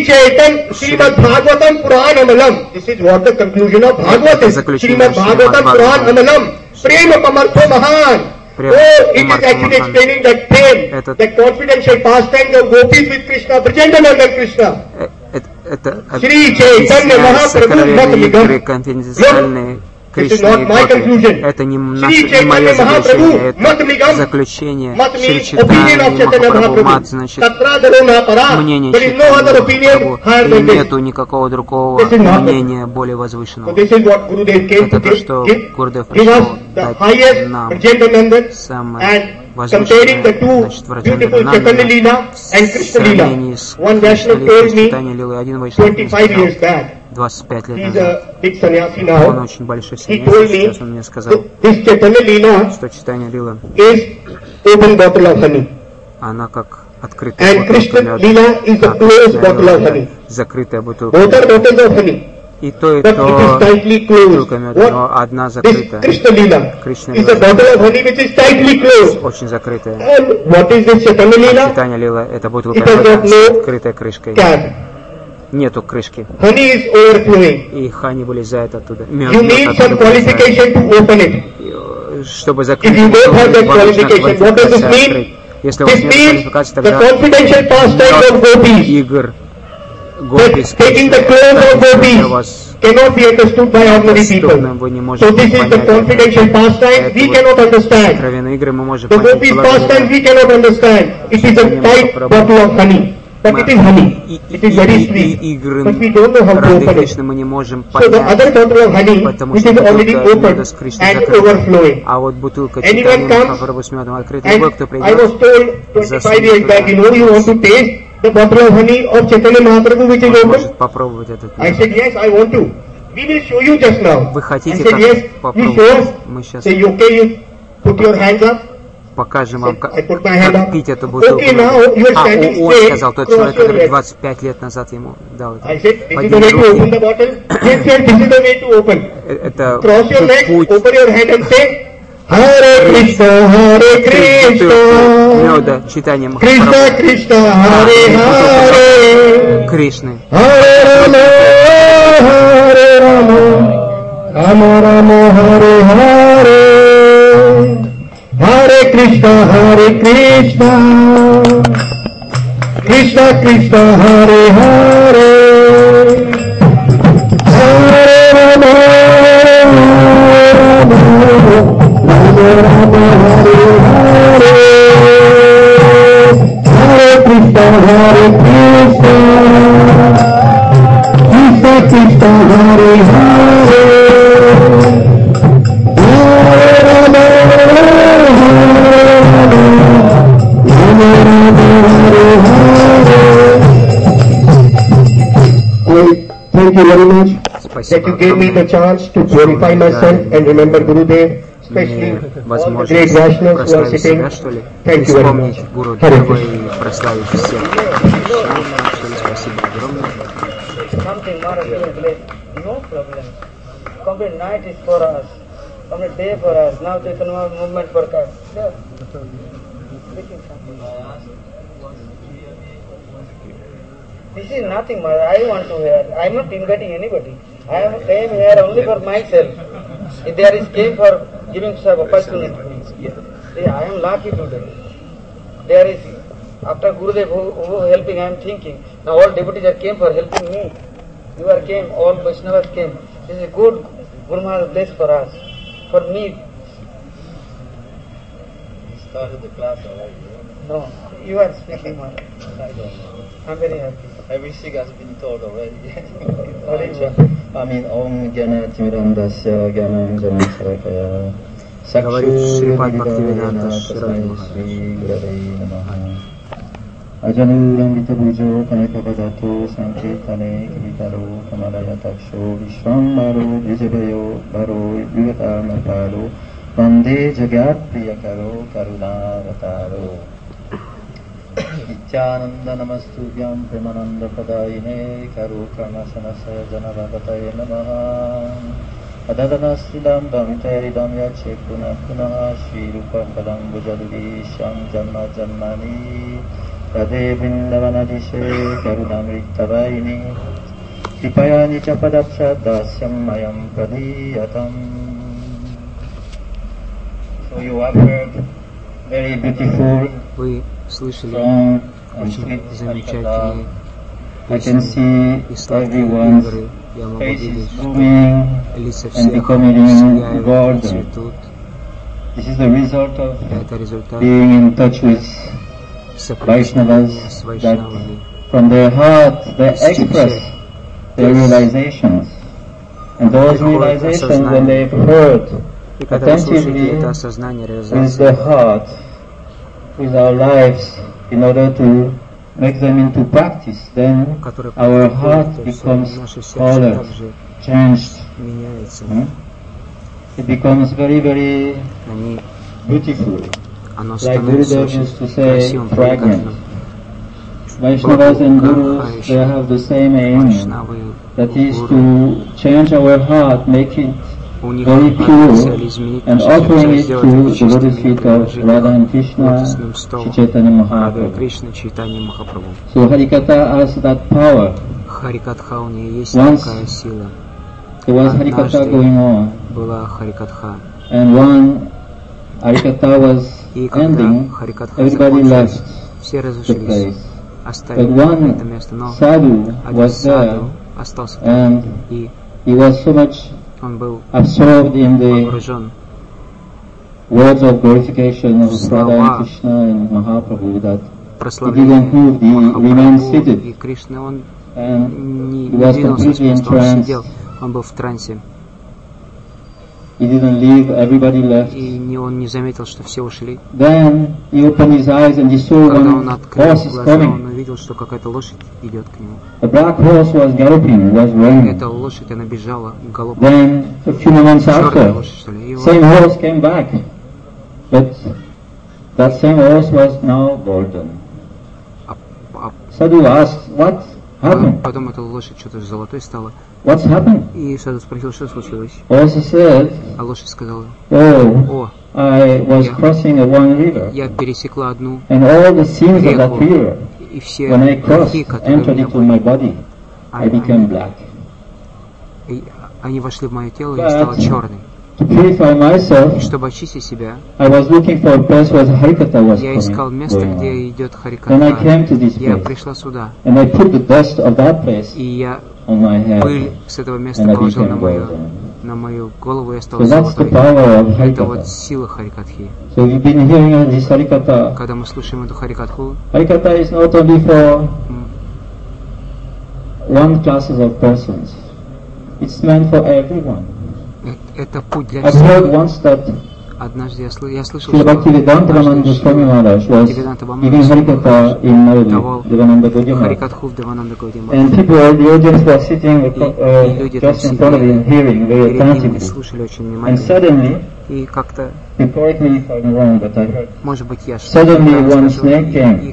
Это заключение Шримад Бхагаватам. Oh, it is actually explaining that pain, that confidential pastime of gopis with Krishna, Brajendanandan Krishna. Shri Chaitanya Mahaprabhu Matmigam. This is not my conclusion. Это не мое заключение, это заключение Шри Чайтанья Махапрабху. Мат значит мнение Чайтаньи Махапрабху, и нету никакого другого мнения более возвышенного. Это то, что Гурудев пришел дать нам самое возвышенное, значит, Враджендрананда в сравнении с Кришной Чайтаньей Лилой. Один Вайшнав мне сказал 25 лет назад. Он очень большой саньяси, сейчас он мне сказал, что Чайтанья Лила, она как открытая бутылка, закрытая бутылка. И то бутылка меда, но одна закрытая. Кришна Лила очень закрытая. Чайтанья Лила — это бутылка с открытой крышкой. Нету крышки. И хани вылезает оттуда. Мед оттуда. Чтобы закрыть, если у вас нет квалификации, тогда игр гопийских для вас доступны, вы не можете понять. Сокровенные игры мы можем понять. But it is honey. It is very sweet. But we don't know how to open it. So the other bottle of honey, which is already opened and overflowing. Anyone comes, and I was told 25 years back, you want to taste the bottle of honey of Chaitanya Mahaprabhu which is open? I said, yes, I want to. We will show you just now. I said, yes, we show us. Say, okay, you put your hands up. Покажем вам, как пить эту бутылку. Он сказал, тот человек, который 25 лет назад ему дал это. Подними руки. Это путь. Харе Кришна, Харе Кришна. Меда, читание Кришна, Кришна, Харе Харе. Кришны. Харе Рама, Харе Рама. Рама Рама, Харе Харе. Hare Krishna, Hare Krishna, Krishna Krishna, Hare Hare, Hare Rama, Hare Krishna, Krishna Krishna Hare Hare, Hare Rama Hare Hare. Thank you very much that you gave me the chance to glorify myself and remember Gurudev, especially all the great Vaishnavas who are sitting. Thank you very much. Hare Krishna. Something more no problem. Complete night is for us, complete day for us. Now Chaitanya movement for us. This is nothing more. I want to hear. I am not inviting anybody. I am came here only for myself. If there is came for giving some opportunity, I am lucky today. There is after Gurudev who helping. I am thinking now all devotees are came for helping me. You are came. All Vaishnavas came. This is a good Guru Maharaj bless for us. For me. You started the class already. No, you are speaking Maharaj. I don't know. I'm very happy. Everything has been told already. What is it? I mean, Om Gyana Timirandasya Gyanam Jana Sarakaya Говорит Шрипад Бхактивиданта Ширай Shri Gurave Namaha Ajanurambita Bhujo Kanekavadato Sankirtane Kivitaro Kamalaya Taksho Vishwambaro Vijabayo Baro Yugata Maparo Vande Jagat Priyakaro Karunavataro Nityananda Namastubhyam Premananda Padayine Karu Karmasanasaya Janavagataye Namaha Adadana Siddham Dhamiteridam Yache Puna Punaha Shri Rupam Padam Bujaduri Sham Janma Janmani Radhe Vrindavanadishe Karunamrittavaini Kripaya Nichapadapsha Dasyam Mayam Pradiyatam. So you have heard very beautiful Вы слышали очень замечательные песни и сладкие игры. Я могу видеть, что лица всех сияют и цветут. Это результат соприкосновения с Вайшнавами. From their heart they express their realizations. And those realizations, when they've heard attentively with the heart, with our lives, in order to make them into practice, then our heart becomes colored, changed. It becomes very, very beautiful. Like Gurudev used to say, fragrant. Vaishnavas and Gurus, they have the same aim, that is to change our heart, make it very pure, and offering it to the lotus feet of Radha and Krishna, Shri Chaitanya Mahaprabhu. So Harikatha has that power. Once there was Harikatha going on, and one Harikatha was ending, everybody left the place. But one sadhu was there, and he was so much absorbed in the words of glorification of Radha and Krishna and Mahaprabhu that he didn't move, he remained seated, and he was completely entranced. He didn't leave, everybody left. Then he opened his eyes and he saw one horse is coming. The black horse was galloping, was running. Then a few moments after, same horse came back. But that same horse was now golden. Sadhu asked, what happened? What's happened? Horse said, oh, I was crossing one river, and all the sins of that river, when I crossed, entered into my body, I became black. But to purify myself, I was looking for a place where Harikatha was coming. Then I came to this place, and I put the dust of that place on my head, and I became golden. на мою голову и остался золотой. Это вот сила Харикатхи. Когда мы слушаем эту Харикатху, Harikatha is not only for one class of persons. It's meant for everyone. Это путь для всех. I've heard once that однажды я слышал, что Бхактивиданта Госвами Махарадж was giving Harikatha in Navadvip, Devananda Gaudiya. And people, the audience was sitting just in front of him, hearing very attentively. And suddenly, correct me if I'm wrong, but I heard, suddenly one snake came,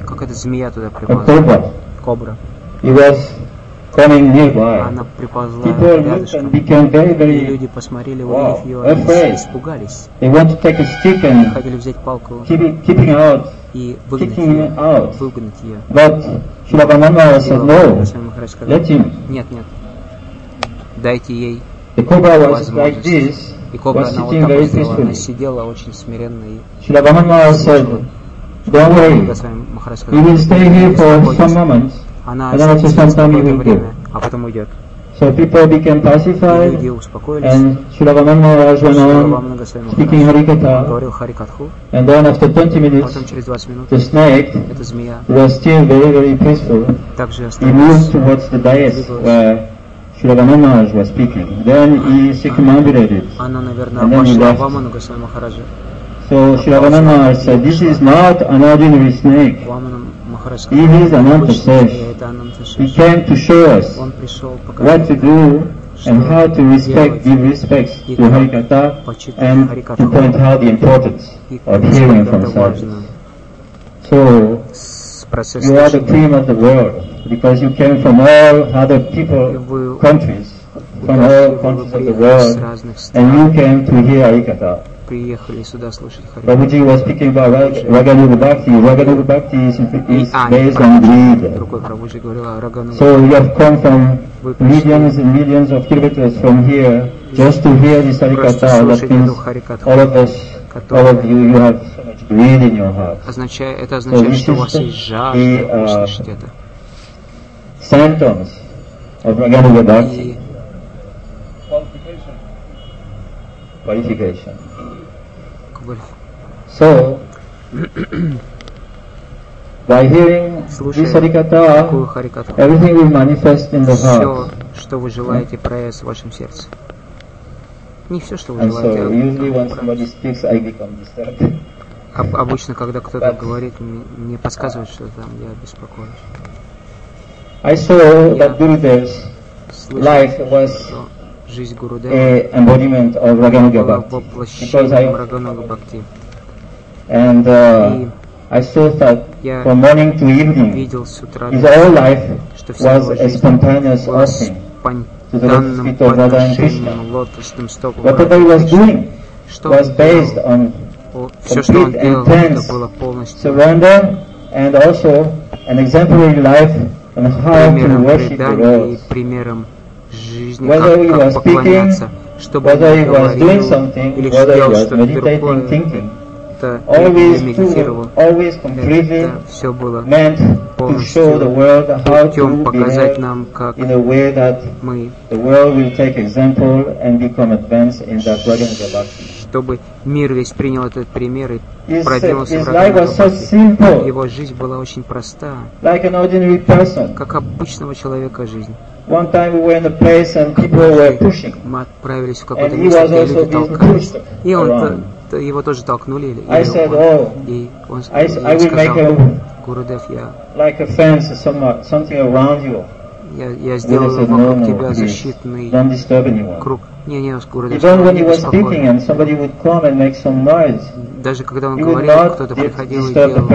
a cobra. He was coming nearby. People looked and became very, very afraid. They want to take a stick and kicking out, kicking him out. But Srila Brahmana said, no, let him. The cobra was like this, was sitting very peacefully. Srila Brahmana said, don't worry, he will stay here for some moments. Она останется какое-то время, а потом уйдет. So people became pacified, and Srila Brahmana went on speaking Harikatha, and then after 20 minutes, the snake was still very, very peaceful. He moved towards the dais where Srila Brahmana was speaking. Then he circumambulated, and then he left. So Srila Brahmana said, this is not an ordinary snake. He is Anantasesh. He came to show us what to do and how to give respects to Harikatha and to point out the importance of hearing from sadhus. So, you are the cream of the world because you came from all other countries, from all countries of the world, and you came to hear Harikatha. Prabhuji was speaking about Raganuga Bhakti. Raganuga Bhakti is based on greed. So we have come from millions and millions of kilometers from here just to hear this Harikatha. That means all of us, all of you, you have so much greed in your heart. Это означает, что у вас есть жажда услышать это. Symptoms of Raganuga Bhakti. Qualification. So, by hearing this Harikatha, everything will manifest in the heart. Все, что вы желаете, проявится в вашем сердце. Не все, что вы And желаете. So, usually when somebody speaks, I become disturbed. Обычно, когда кто-то говорит, мне подсказывает, что там я беспокоюсь. I saw that Gurudev's life was an embodiment of Raganuga Bhakti. And I saw that from morning to evening, his whole life was a spontaneous offering to the lotus feet of Radha and Krishna. Whatever he was doing was based on complete intense surrender and also an exemplary life on how to worship the Lord. Whether he was speaking, whether he was doing something, whether he was meditating, thinking, always completely meant to show the world how to behave in a way that the world will take example and become advanced in that Raganuga Bhakti. Чтобы мир весь принял этот пример и продвинулся в Raganuga Bhakti. Его жизнь была очень проста, как обычного человека жизнь. One time we were in a place and people were pushing. Мы отправились в какое-то место, где люди толкались. И его тоже толкнули. I said, и он I will сказал, make Гурудев, я like a fence, something around you. Я сделал вокруг тебя защитный круг. Не, Гурудев, even when he was speaking and somebody would come and make some noise, даже когда он говорил, кто-то приходил и делал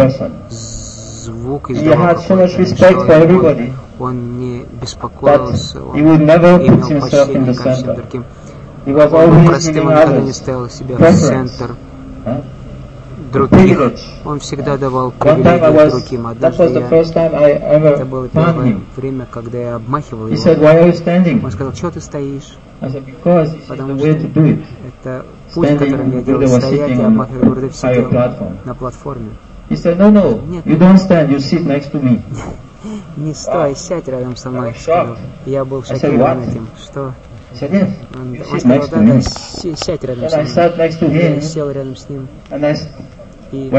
звук, издавал какой-то, он не беспокоился, он имел почтение ко всем другим. Он простым, он никогда не ставил себя в центр других. Он всегда давал привилегии другим. Однажды это было первое время, когда я обмахивал его. Он сказал, чего ты стоишь? Потому что это путь, которым я делал, стоять и обмахивать. Гурудев сидел на платформе. He said, no, you don't stand, you sit next to me. Не стой, сядь рядом со мной, сказал. Я был шокирован этим. Что? said, yes. Он сказал, да, сядь рядом со мной. Я сел рядом с ним. И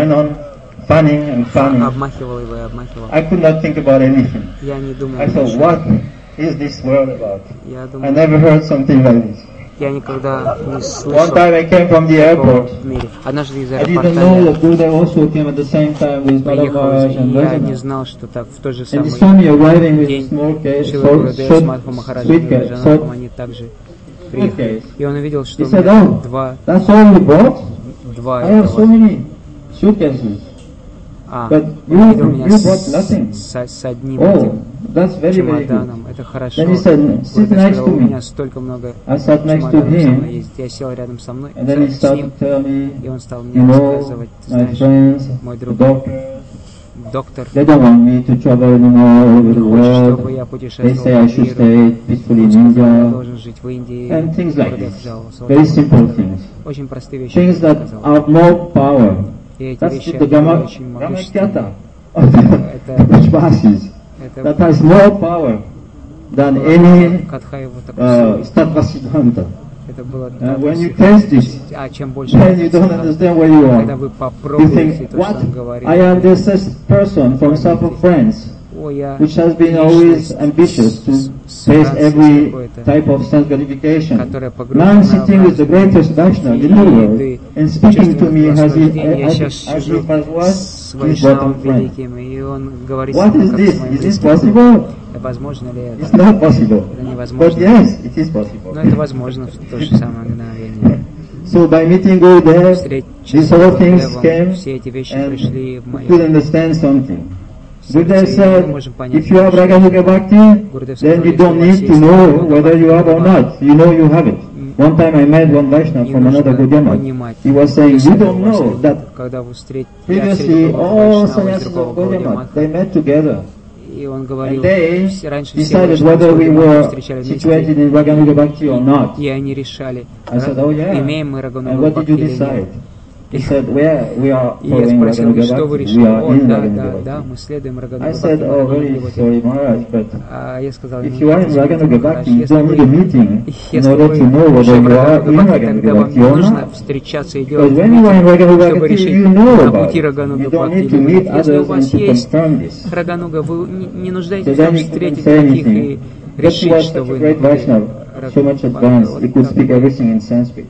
обмахивал его и обмахивал. I could not think about anything. Я не думал. I thought, what is this world about? Я думал, I never heard something like this. Я никогда не слышал One time I came from the airport. в мире. Однажды из I didn't аэропорта know that Gurudev also came at the same time with Madhav Maharaj and я не Rajana. знал, что так в тот же And he самый saw me arriving with a день small case, Шрила Гурудева с Мадхва Махараджем и Раджанатхом, они также приехали. И он увидел, что у he said, меня oh, два that's all you brought? I have so many suitcases. But он видел you меня brought nothing. с одним Oh, этим that's very, very good. чемоданом. Это хорошо. Then he said, sit next to У me. меня столько много I sat next to чемоданов со мной him. есть. Я сел рядом со мной, And then he с ним, started to tell me, и он стал мне you know, рассказывать, ты my знаешь, friends, мой the друг, doctor, доктор, they don't want me to travel anymore all over the хочет, чтобы world. я They путешествовал say I по should миру. stay peacefully in Он сказал, я India. должен жить в Индии. And things like Гурудев this. жаловался. Very simple things. Очень простые вещи. Things that сказал. have more power. И эти That's вещи the очень могущественные. Brahmakyata of the Brajvasis. That has more power than any Tattva Siddhanta. And when you taste it, чем больше then you don't understand where you когда are. вы You попробуете think, то, what? что он говорит, I am this person from South France, which has been always ambitious to taste every type of sense gratification. Now I'm sitting with the greatest Vaishnava in the world, and speaking to me as if I was his bottom friend. What is this? Is this possible? Возможно ли это? It's not possible. Это невозможно. But yes, it is possible. Но это возможно в то же самое мгновение. So by meeting Gurudev, Встреча these all things came, все эти вещи and пришли в we мое could understand something. Gurudev сердце, и мы said, можем понять, if you have Raganuga Bhakti, Гурудев then сказал, you если don't у вас need to есть know Рагунга whether you have or Бхакти, not. You know you have it. One time I met one Vaishnava не from another нужно Gaudiya. понимать. He was saying, you don't know that Когда вы встретите previously all Вайшнава из sannyasis другого of Gaudiya, Гаудия they met together. и он говорил, And they раньше все decided Вайшнавы whether we were встречали situated вместе, in Raganuga Bhakti or not. и они решали, I said, oh yeah. имеем мы And Раганугу what did Бхакти you или decide? нет. He said, well, we are И я following спросил, Raganuga что вы Bhakti. решили? We are О, in да, Raganuga да, да, Bhakti. мы следуем I Раганугу said, Бхакти. oh, very sorry, Maharaj, but Я сказал, if you are in Raganuga Bhakti, you don't need a meeting in если order вы to know whether уже в you are Рагануга in Бхакти, тогда Raganuga вам Bhakti не or нужно not. встречаться и Because делать when you are in митинг, Raganuga чтобы Bhakti, решить, you know на about пути it. Рагануга You don't Бхакти need или to meet нет. Если у others вас and to есть confirm this. Рагануга, вы не нуждаетесь So в then том, he couldn't встретить say других и anything. But he решить, was что such a вы great Vaishnava, so much advanced, he could speak everything in Sanskrit.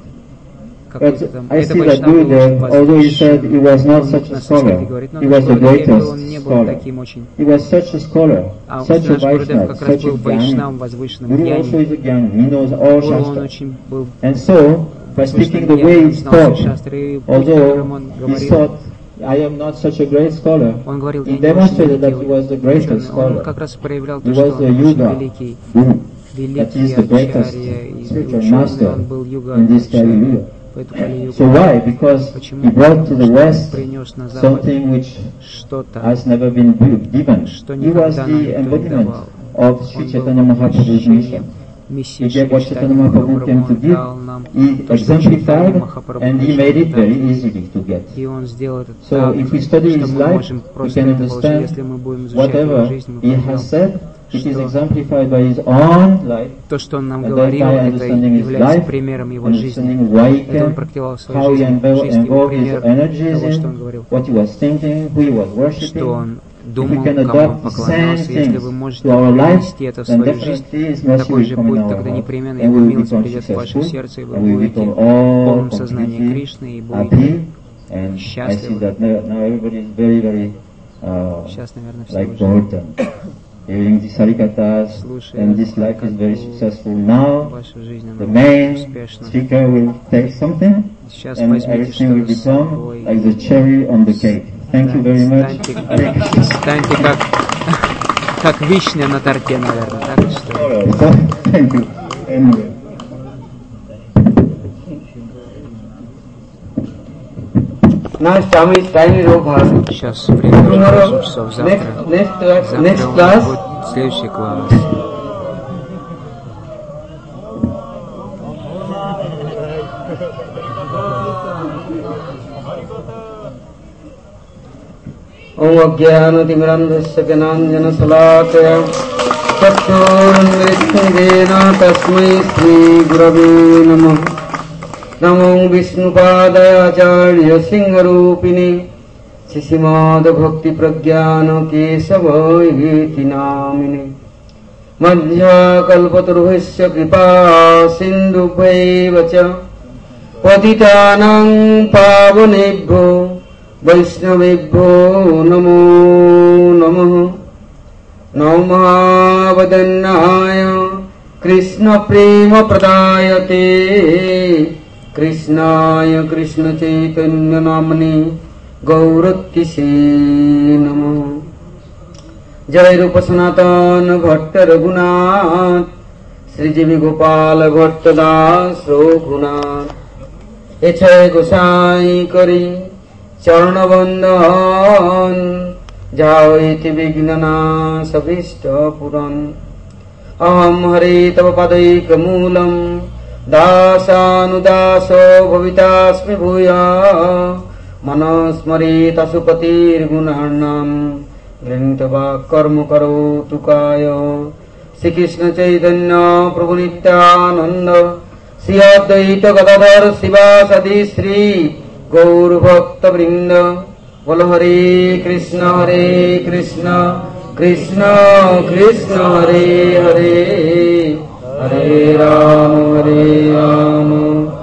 But I see that Gurudev, although he said he was not such a scholar, he was the greatest scholar. He was such a scholar, such a Vaishnava, such a Jnani. Guru also is a Jnani, he knows all Shastra. And so, by speaking the way he taught, although he thought, I am not such a great scholar, he demonstrated that he was the greatest scholar. He was the Yuga Guru, that is the greatest spiritual master in this Kali Yuga. So why? Because he brought to the West something which has never been given. He was the embodiment of Sri Chaitanya Mahaprabhu's mission. He gave what Chaitanya Mahaprabhu came to give. He exemplified and he made it very easy to get. So if we study his life, we can understand whatever he has said. It is exemplified by his own life, то, что он нам and говорил, by это understanding his является life, примером его жизни. understanding why he Это он came, практиковал в своей how he жизни, его involved his пример energies того, что он in, говорил, what he was thinking, who he was worshipping. что он If we думал, can кому он adopt the same поклонялся. Если вы things можете to our life, принести это в then свою жизнь, definitely his mercy такой will же come in путь, our тогда heart, непременно and его we will милость become придет в ваше successful, сердце, и вы and we will будете become в all полном сознании completely Кришны, и happy. будете And I see счастливы. that now everybody is very, very Сейчас, наверное, все like уже golden. Hearing these harikatas, and this life is very successful now. ваша жизнь, The она main успешна. speaker will take something, Сейчас and возьмите everything will что-то с become собой. like the cherry on the cake. Thank you very much. Станьте как вишня на торте, наверное, так что. Thank you. Anyway. Now time is over. Сейчас время уже 8 часов. Завтра будет следующий класс. Om Ajnana Timirandhasya Jnanjana Salakaya चक्षुरुन्मिलितं तस्मै श्रीगुरवे नमः। नमो विष्णुपादाचार्य सिंहरूपिणे श्रीमद्भक्तिप्रज्ञान केशवयेति नामिने। मध्याकल्पतरुभ्यश्च कृपा सिन्धुभ्यैव च पतितानां पावनेभ्यो वैष्णवेभ्यो नमो नमः। नमोवदन्नाय कृष्णप्रेमप्रदायते कृष्णाय कृष्णचैतन्यनाम्ने गौरतिसे नमः। जय रूप सनातन भट्ट रघुनाथ श्रीजीवी गोपाल भट्ट दास रघुनाथ। एछय गोसाई करी चरण बंदन जाओ इति विघ्ननाश भीष्ट पुरन। अहम हरे तव पदैक मूलम दासानुदासो भवितास्मि भूया मनस्मरेत सुपतिर्गुणार्णम् गृहीत्वा कर्म करोतु काय। श्री कृष्ण चैतन्य प्रभु नित्यानंद श्री अद्वैत गदाधर शिवासादि श्री गौर भक्त वृंद। बोलो हरे कृष्ण कृष्ण कृष्ण हरे हरे हरे राम राम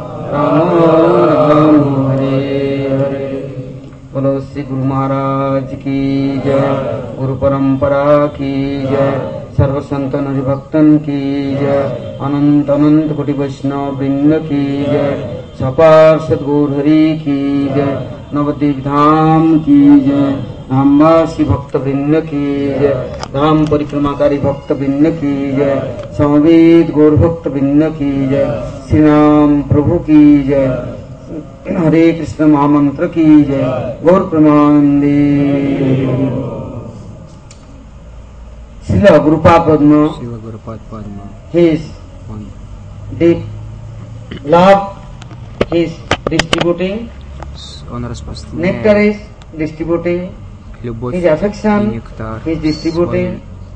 राम हरे हरे। बोलो श्री गुरु महाराज की जय। गुरु परंपरा की जय। सर्व संतन हरिभक्तन की जय। अनंत अनंत कोटि वैष्णव वृंद की जय। सपार्षद गौर हरि की जय। नवद्वीप धाम की जय। धामवासी भक्त वृंद की जय। धाम परिक्रमाकारी भक्त वृंद की जय। समवेत गौर भक्त वृंद की जय। श्री राम प्रभु की जय। हरे कृष्ण महामंत्र की जय। गौर प्रमानंदे। Srila Gurupada Padma, his deep love, he is distributing, nectar is distributing, his affection, he is distributing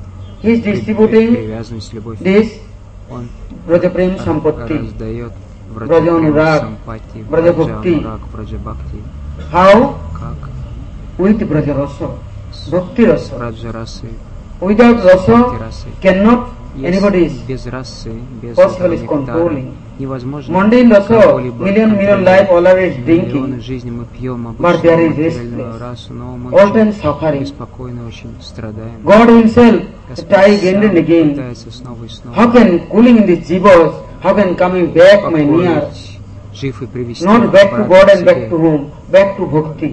this Brajaprem Sampatti, Braja Anurag, Braja Bhakti. How? With Braja Rasa, Bhakti Rasa. Without rasa, cannot anybody possible is controlling. Mundane rasa, million life always drinking, but there is restless, all time suffering. God himself tries again and again. How can cooling in these jivas, how can coming back my near? Not back to God and back to whom? Back to bhakti.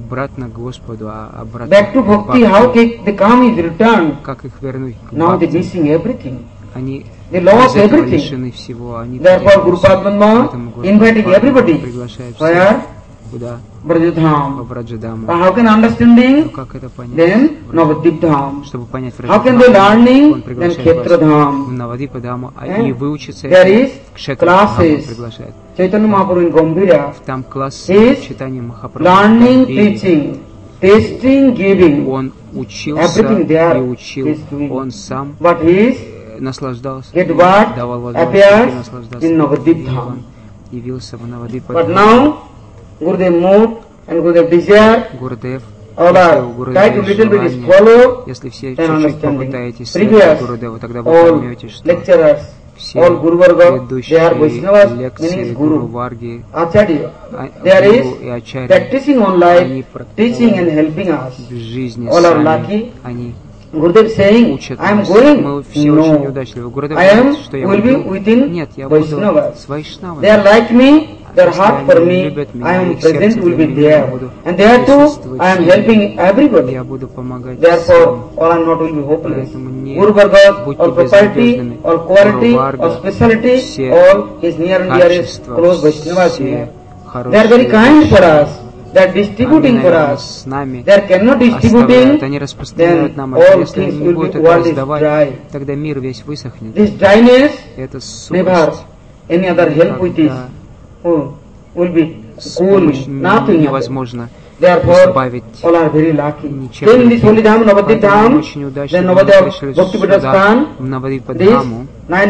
Back to bhakti, how the calm is returned? Now they are missing everything. They lost everything. Therefore Guru Padma inviting everybody. Where? Brajadham. How can understanding? Then Navadvip Dham. How can they learning? Then Kshetradham. There is classes. Chaitanya Mahaprabhu in Gambhira is learning, teaching, tasting, giving. Everything there is doing. But he is get what appears in Navadvip Dham. But now Gurudev mood and Gurudev desire, all are try to little bit is follow and understanding. Previous all lecturers, all Guru Varga, they are Vaishnavas, meaning is Guru, Acharya. There is practicing on life, teaching and helping us. All are lucky. Gurudev saying, I am going, no, I will be within Vaishnavas. They are like me, they are hard for me, I am present, will be there. And there too, I am helping everybody. Therefore, all are not will be hopeless. Guru Varga, all property, all quality, all speciality, all is near and dearest, close Vaishnavas here. They are very kind for us. They are distributing for us. They are cannot distributing, then all things will be, world is dry. This dryness, never any other help with this. Will be cool, nothing. избавить ничем другим. Очень удачно мы пришли сюда, в Навадипадхаму.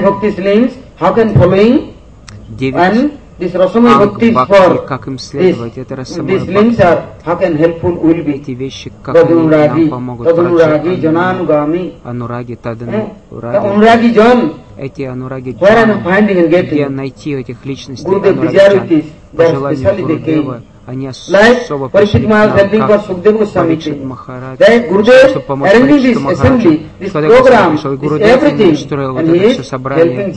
9 Бхакти, как им следовать, это Расамая Бхакти. Эти вещи, как они нам помогут пройти анураги, тадану, ураги. Эти анураги джаны, где найти этих личностей анураги, по желанию Гурудева, они особо пришли к нам, как Парикшит Махарадж, чтобы помочь Парикшиту Махараджу. Когда Господь пришел, и Гурудев устроил вот это все собрание,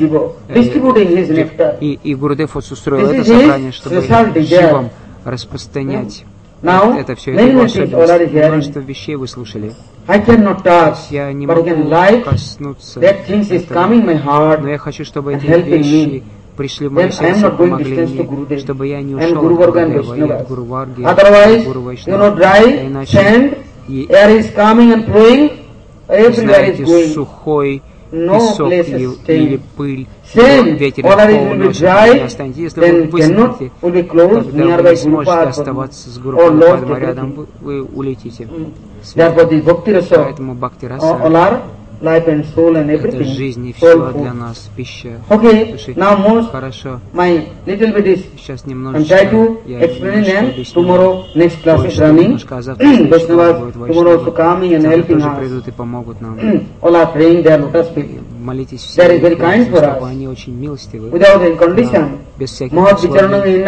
и Гурудев устроил это собрание, чтобы живом распространять это все, это его особенность. Множество вещей вы слушали. Я не могу коснуться этого, но я хочу, чтобы эти вещи пришли в мое сердце, помогли мне, чтобы я не ушел от Гурудева и от Гуру Варги, от Гуру Вайшнава. Иначе, знаете, сухой песок или пыль, ветер полночи не останется. Если вы высохнете, тогда вы не сможете оставаться с Гуру Падмой рядом, вы улетите. Поэтому Бхакти Раса — это жизнь и все для нас, пища души. Хорошо. Сейчас немножечко я объясню. Немножко, а завтра будет Вайшнава. Завтра тоже придут и помогут нам. Молитесь все, чтобы они очень милостивы, без всяких условий.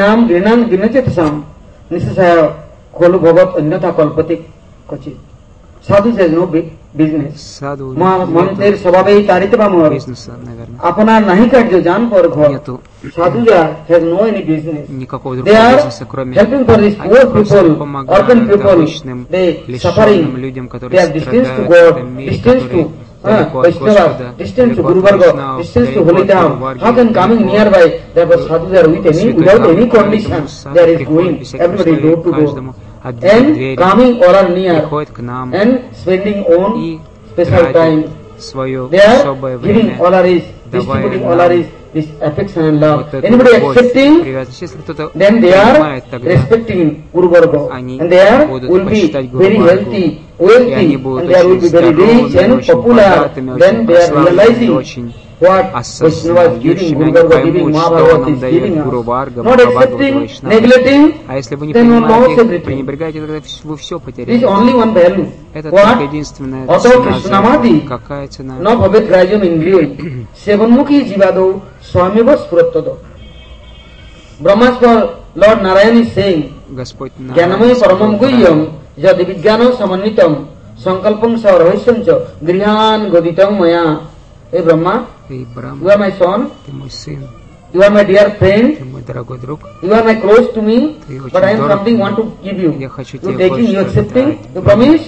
Sadhu has no business. Manter swabhai charitva бизнеса, наверное. Apana nahi karjo jan par ghar. Sadhuja has no any business. Никакого другого бизнеса, кроме helping for these poor people, orphan people, they suffering. Людям, They которые are distance to страдают в God, этом мире, distance которые to далеко от Господа, distance to далеко Guru от Varga, Вайшнава, distance to далеко Holy от Dham. Гуру Варги, How can coming nearby? Therefore sadhus are without any condition. There is going. Everybody door to door. And coming oral near and spending on special time. They are giving olaris, distributing olaris, this affection and love. Anybody accepting, then they are respecting Guru Varga. And they are will be very healthy, wealthy, and they will be very rich and popular. Then they are realizing what Vaishnava is giving, Guru Varga giving, Mahabharata is giving us. Not accepting, neglecting, then one lost everything. There is only one value. What? Auto Krishnamadi, no bhavet rajam indriyoi, sevanmukhi jivado, swamiva spurattado. Brahmas for Lord Narayan is saying, Jnanamaya paramam guhyam, yadi vijnano samanitam, sankalpam savarahaisamcha, grihan goditam maya. Hey Brahma, you are my son, you are my dear friend, you are my close to me, but I am something want to give you. You taking, you accepting, you promise?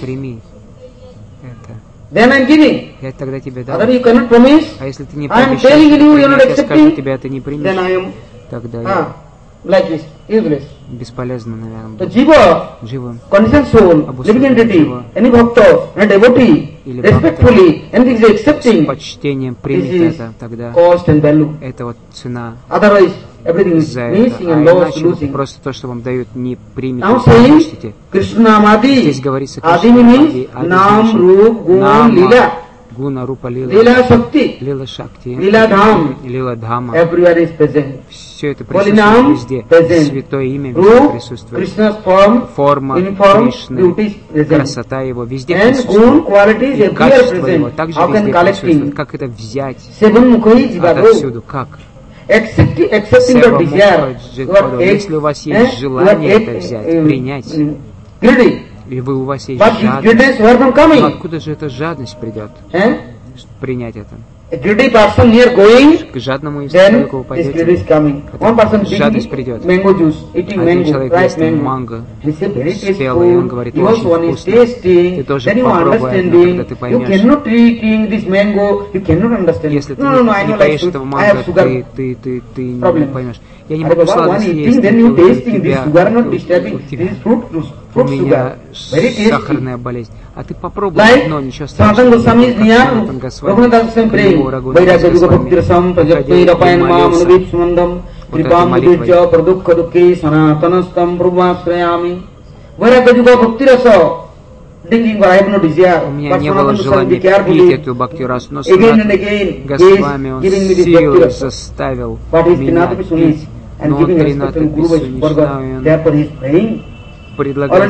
Then I am giving. Other you cannot promise. I am telling you, you are not accepting. Then I am like this, useless. Бесполезно, наверное. So Jiva, conscious soul, living entity, any bhakta, any devotee, respectfully, anything is accepting, с почтением примет это, тогда cost and value. Это вот цена. Otherwise, everything is за missing это. and lost, losing. Просто то, что вам дают, не примете, Now не saying, получите. Krishnamadi, Здесь говорится Adi means Nam, Rup, Gun, Lila. Гуна, Рупа, Lila Shakti, Лила Шакти, Lila Dham, Лила Дхама. everywhere is present. Все это присутствует Holy везде. present. Святое имя везде Rup, присутствует. Krishna's form, Форма uniform, Кришны, beauty is present. красота его везде And присутствует. Gun qualities И everywhere качество его present. также How can везде присутствует. collecting? Как это взять Seven Mukhi Jivado. отовсюду? Как? Accepting the Сева desire. Мукха You are Если у вас есть желание это взять, принять, greedy. и вы, у вас есть But this жадность, greediness where from но coming? откуда же эта жадность придет? Принять это. A greedy person here going, К жадному then источнику вы this greed пойдете. is coming. One person Жадность drinking придет. mango juice, eating Один mango, человек ripe ест mango. манго, He said very спелый, и он tasteful. говорит, Yours очень one is вкусно. tasting. Ты тоже Then you попробуй, understanding. когда ты You поймешь. cannot eating this mango. You cannot understand. Если ты No, I не know like поешь fruit. этого I манго, have sugar. ты не Problem. поймешь. Я не Are могу Baba, one сладость eating, есть, then you у tasting this тебя, sugar not disturbing. This is fruit у sugar. меня Very tasty. сахарная болезнь. А ты попробуй Like одно, ничего Sanatan Goswami is near, Санатан Госвами, Raghunath Goswami praying, Vairagya Yuga Bhakti Rasam, Prajapti Rapayan Mam, Anudip Sumandam, Kripam Muditya, Pradukha Dukhi, Sanatanastam, Prabhasrayami. У меня не было желания пить эту бхакти-расу, но Госвами он силой заставил меня пить. Но Тринатха Вишванишнаве он предлагает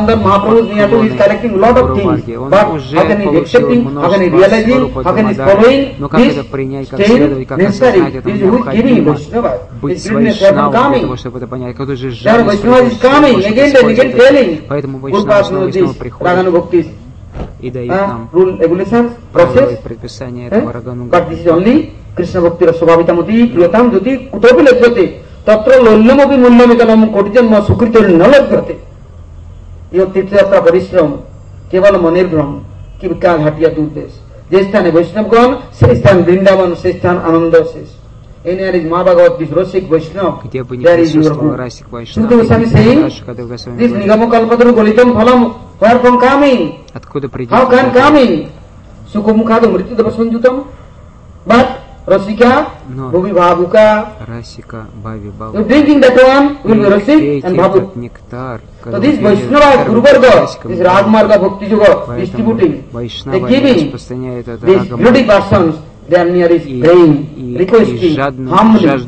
Гуру-варги. Он уже получил множество сварупа Дамадари, но как это принять, как следовать, как осознать, это необходимо быть с Вайшнавом для того, чтобы это понять. Какой же жадность, поэтому Вайшнава снова и снова приходит и дает нам правила и предписания этого Рагануга. Krishna Bhakti Rasvabhitamati Priyatam Jyoti Kutopi Lajjati Tatra Lollamopi Mullamikanam Kotijanma Sukritul Nalajjati Yo Tirthayatra Parishram Keval Manirgram Kibikal Hatiya Durdesh Jesthane Vaishnavgণ সেই স্থান বৃন্দাবন সেই স্থান আনন্দ শেষ Anywhere is Mahabhagavat, this Rasik Vaishnava, there is your Guru. Sukha Goswami saying, this Nigamo Kalpataru Golitam Phalam, where from coming? How can coming? Sukha Mukhadu Mrityu Sanjutam? But Rasika, Bhavi Bhavuka, you drinking that one will be Rasik and Bhavuk. So this Vaishnava, Guru Varga, this Ragmarga Bhakti Yoga distributing, they giving these beauty persons, they are near his praying, requesting, humbly, and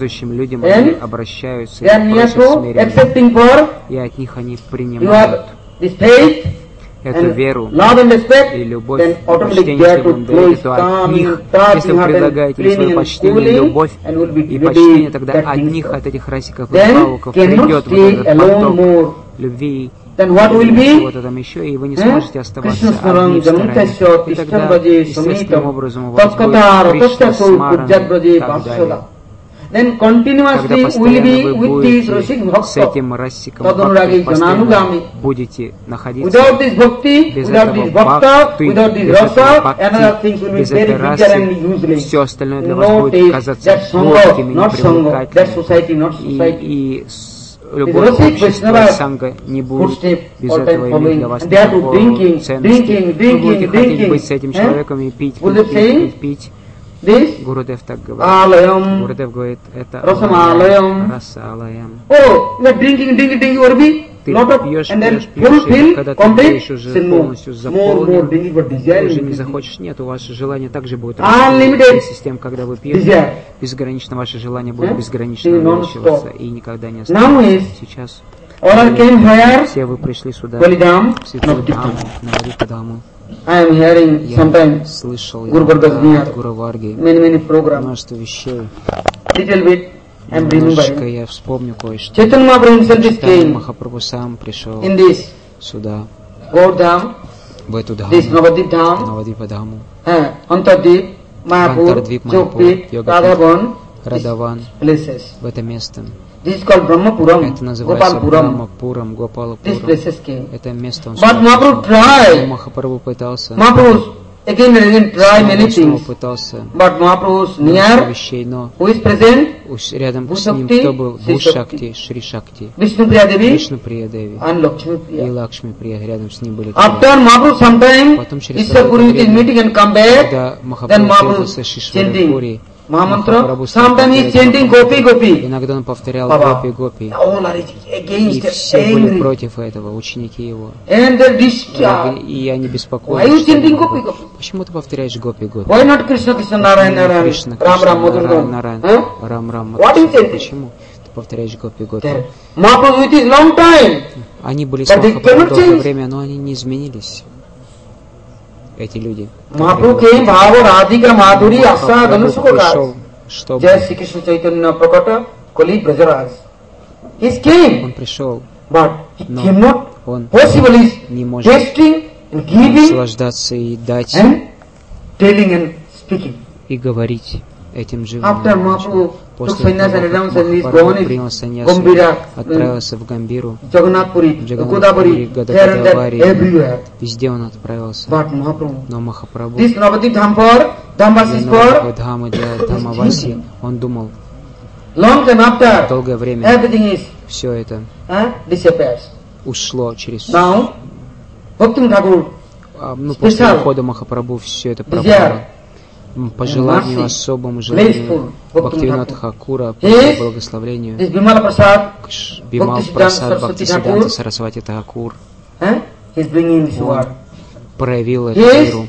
they are near to accepting for, you have this faith, and love and respect, then automatically they are to flow his calm, touching heart and cleaning and cooling, and will be ready that things. Then cannot stay alone more. Then what will be? Krishna Smaran Jamuntasya Tishtam Braje Samitam Tatkata Ratasya Pujjat Braje Vasada. Then continuously will be with this Rasik Bhakta Tadunuragi Jananugami. Without this Bhakti, without this Bhakta, without this Rasa, another things will be very bitter and useless. No taste, that's Sangha, not Sangha, that's society, not society. Любое общество санга не будет без этого иметь для вас никакого ценности. Вы будете хотеть быть с этим человеком и пить. Гурудев так говорит. Гурудев говорит, это раса алаям. Oh, you are drinking, ты пьешь, когда ты пьешь уже полностью заполнен, ты уже не захочешь, нет, у вас желание также будет расширяться. Система, когда вы пьете, безгранично ваше желание будет безгранично увеличиваться и никогда не остановится. Сейчас все вы пришли сюда, в Святую Дхаму, Навадвипа Дхаму. I am hearing sometimes Guru Varga's near many programs. Множество вещей. Little bit I am немножечко я вспомню кое-что. Chaitanya Mahaprabhu himself came Махапрабху сам пришел in this сюда, Gaurdham, в эту Дхаму, this Navadvip Навадвипа Дхаму, Antardvip, Mayapur, Chokpit, Radhavan, Радаван, places. В это место. This is called Brahmapuram, Это называется Брахмапурам, Гопалапурам. These places came. Это место он But Mahaprabhu tried. Махапрабху пытался. Mahaprabhu again and again try many things. But Mahaprabhu's near, who is present, рядом с ним кто был? Бхушакти, Шри Шакти, Vishnu Priya Devi, and Lakshmi и Лакшми Прия рядом с ним были. After Mahaprabhu sometime, Ishwar Puri is meeting and come back, then Mahaprabhu chanting Mahamantra. Sometimes he is chanting Gopi Gopi. Иногда он повторял Гопи Гопи. И все были против этого, ученики его. И они беспокоились. Почему ты повторяешь Гопи Гопи? Why not Krishna Krishna Narayana Narayana Ram Ram Рам Рам? Почему ты повторяешь Гопи Гопи? Mahaprabhu with his long time. Они были с Махапрабху долгое время, но они не изменились. Эти люди. Mahaprabhu came Bhava Radhika Madhuri Asa Ganusukakar. Jai Shri Krishna Chaitanya Prakata Kali Brajaraj. He came. Он пришел. But he cannot possibly tasting and giving наслаждаться и дать and telling and speaking. И говорить этим живым. After Mahaprabhu took sannyas and renounced and is gone in Гамбира, отправился в Гамбиру, Jagannathpuri, Godabari, here and there, everywhere. Везде он отправился. But Mahaprabhu, но Махапрабху, this Navadvip Dham for Dhamvasis for Дхаму для Дхамаваси, он думал, long time after, долгое время, everything is все это disappears. Ушло через. Now, Bhakti Thakur, после ухода Махапрабху все это пропало. по желанию, особому желанию Бхактивинода Тхакура, по благословению Бимал Прасад Бхактисиданта Сарасвати Тхакур проявил эту веру.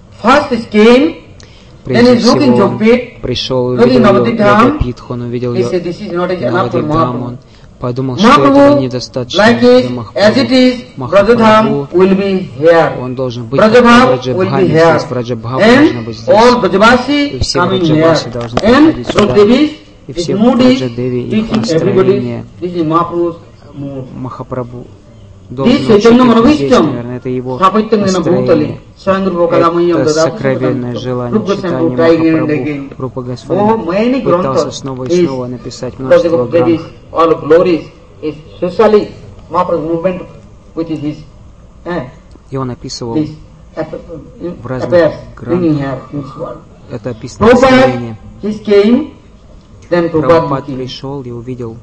Прежде всего, он пришел и увидел Йогапитху, он увидел Навадипдхаму, он подумал, что этого недостаточно для Махапрабху. Он должен быть в Враджабхаме, здесь Враджабхама должна быть здесь. И все Враджабаси должны приходить сюда. И все Враджадеви, их настроение. Махапрабху должен учить здесь, наверное, это его настроение. Это сокровенное желание читания Махапрабху. Рупа Госвами пытался снова и снова написать множество грамм. И он описывал в разных граммах. Это описано настроение. Прабхупад пришел и увидел,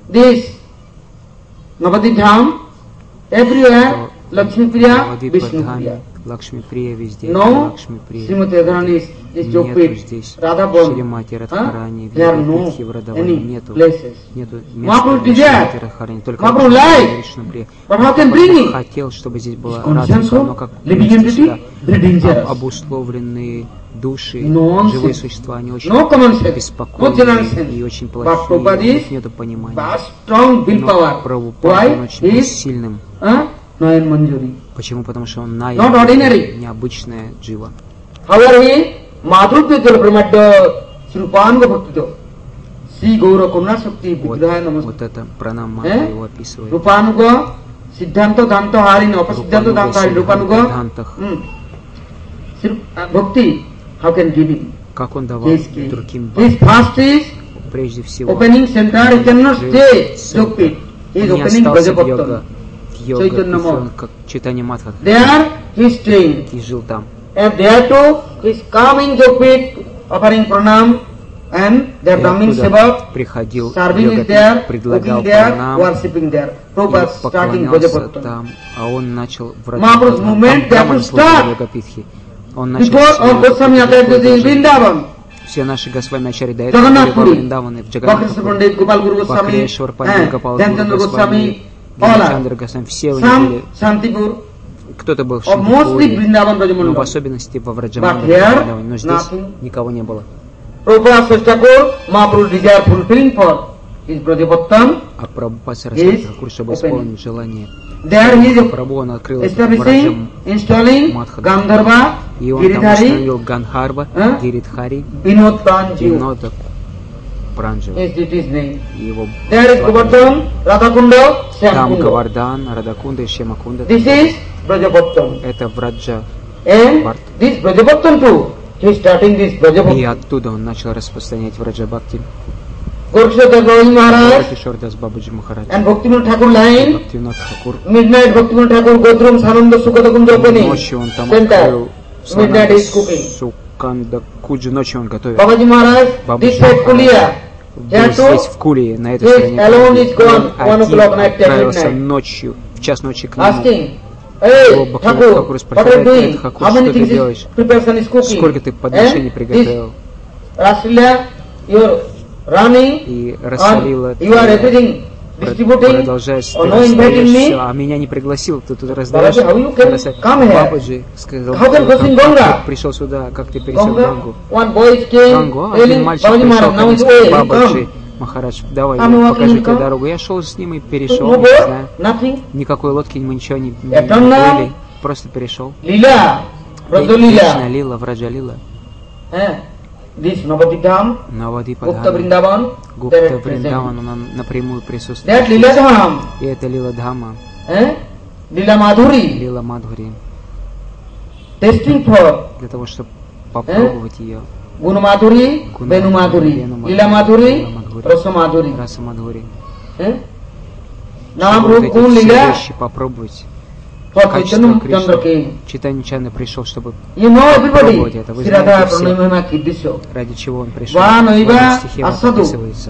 everywhere Lakshmi Priya, Vishnu Priya. Лакшми Прия везде, Лакшми Прия. Нету здесь Шримати Радхарани, в Йогапитхе, в Радаване нету места для Шримати Радхарани, только Вишну Прия. Он хотел, чтобы здесь была Радха, но как сюда обусловленные души, живые существа, они очень беспокойные и очень плохие, у них нету понимания. Но Прабхупад, он очень был сильным. Почему? Потому что он необычная джива. Вот это пранам-мантра его описывает. Рупануга, Siddhanta, Danta, Harina, Apasiddhanta, Danta, Rupanuga. Bhakti, how can give it? Как он давал другим His fast is прежде всего opening center, he cannot stay stupid. He is opening Brajapattan. Как читание Мадха. There he is staying. И жил там. And there too, he is coming Jogpit, offering pranam, and their Brahmin Sevak, serving is there, cooking there, worshipping there. Prabhupada starting Brajapattan. А он начал в Mahaprabhu's movement, they have to start. Он начал все наши Госвами Ачарьи до этого были во Вриндаване, в Джаганнатхапуре, Бхакрешвар Пандит, Гопал-гуру Госвами, Чандра Госвами, все у них были. Кто-то был в Шантипуре, но в особенности во Враджамане, но здесь никого не было. А Прабхупад Сарасвати Тхакур, чтобы исполнить желание Прабху, он открыл Враджам Мадха, и он там установил Гандарва, Гиридхари, Винода Пранджава. Его там Гавардан, Радакунда и Шемакунда. Это Враджа Бхарт. И оттуда он начал распространять Враджа Бхакти. Кишордас Бабаджи Махарадж. And Bhaktivinoda Thakur line, midnight Bhaktivinoda Thakur Godrum Sananda Sukata Kunda opening. Ночью он там открыл midnight is cooking. Суканда Куджи, ночью он готовит. Бабаджи Махарадж, this side Kulia. Здесь в Кулии, на этой стороне. Один отправился ночью, в час ночи к нему. Бхактивинода Тхакур спрашивает: Тхакур, что ты делаешь? Сколько ты подношений приготовил? И Расалила продолжает все, а меня не пригласил, ты тут раздаешь. Бабаджи сказал: как ты пришел сюда, как ты пересек Гангу? Гангу, один мальчик пришел, Бабаджи Махарадж, давай, я покажу тебе дорогу. Я шел с ним и перешел, не знаю. Никакой лодки, мы ничего не были, просто перешел. Кришна Лила, Враджа Лила. This Navadipam, Gupta Vrindavan, он напрямую присутствует. That Lila Dham, и это Лила Дхама, Lila Madhuri, Лила Мадхури, testing for, для того, чтобы попробовать ее. Guna Madhuri, Venu Madhuri, Lila Madhuri, Rasa Madhuri. Раса Мадхури. Naam Rup Gun Lila, попробовать. Качество Кришны. Чайтанья Чайтанья пришел, чтобы попробовать это. Вы знаете все, ради чего он пришел. В этом стихе описывается.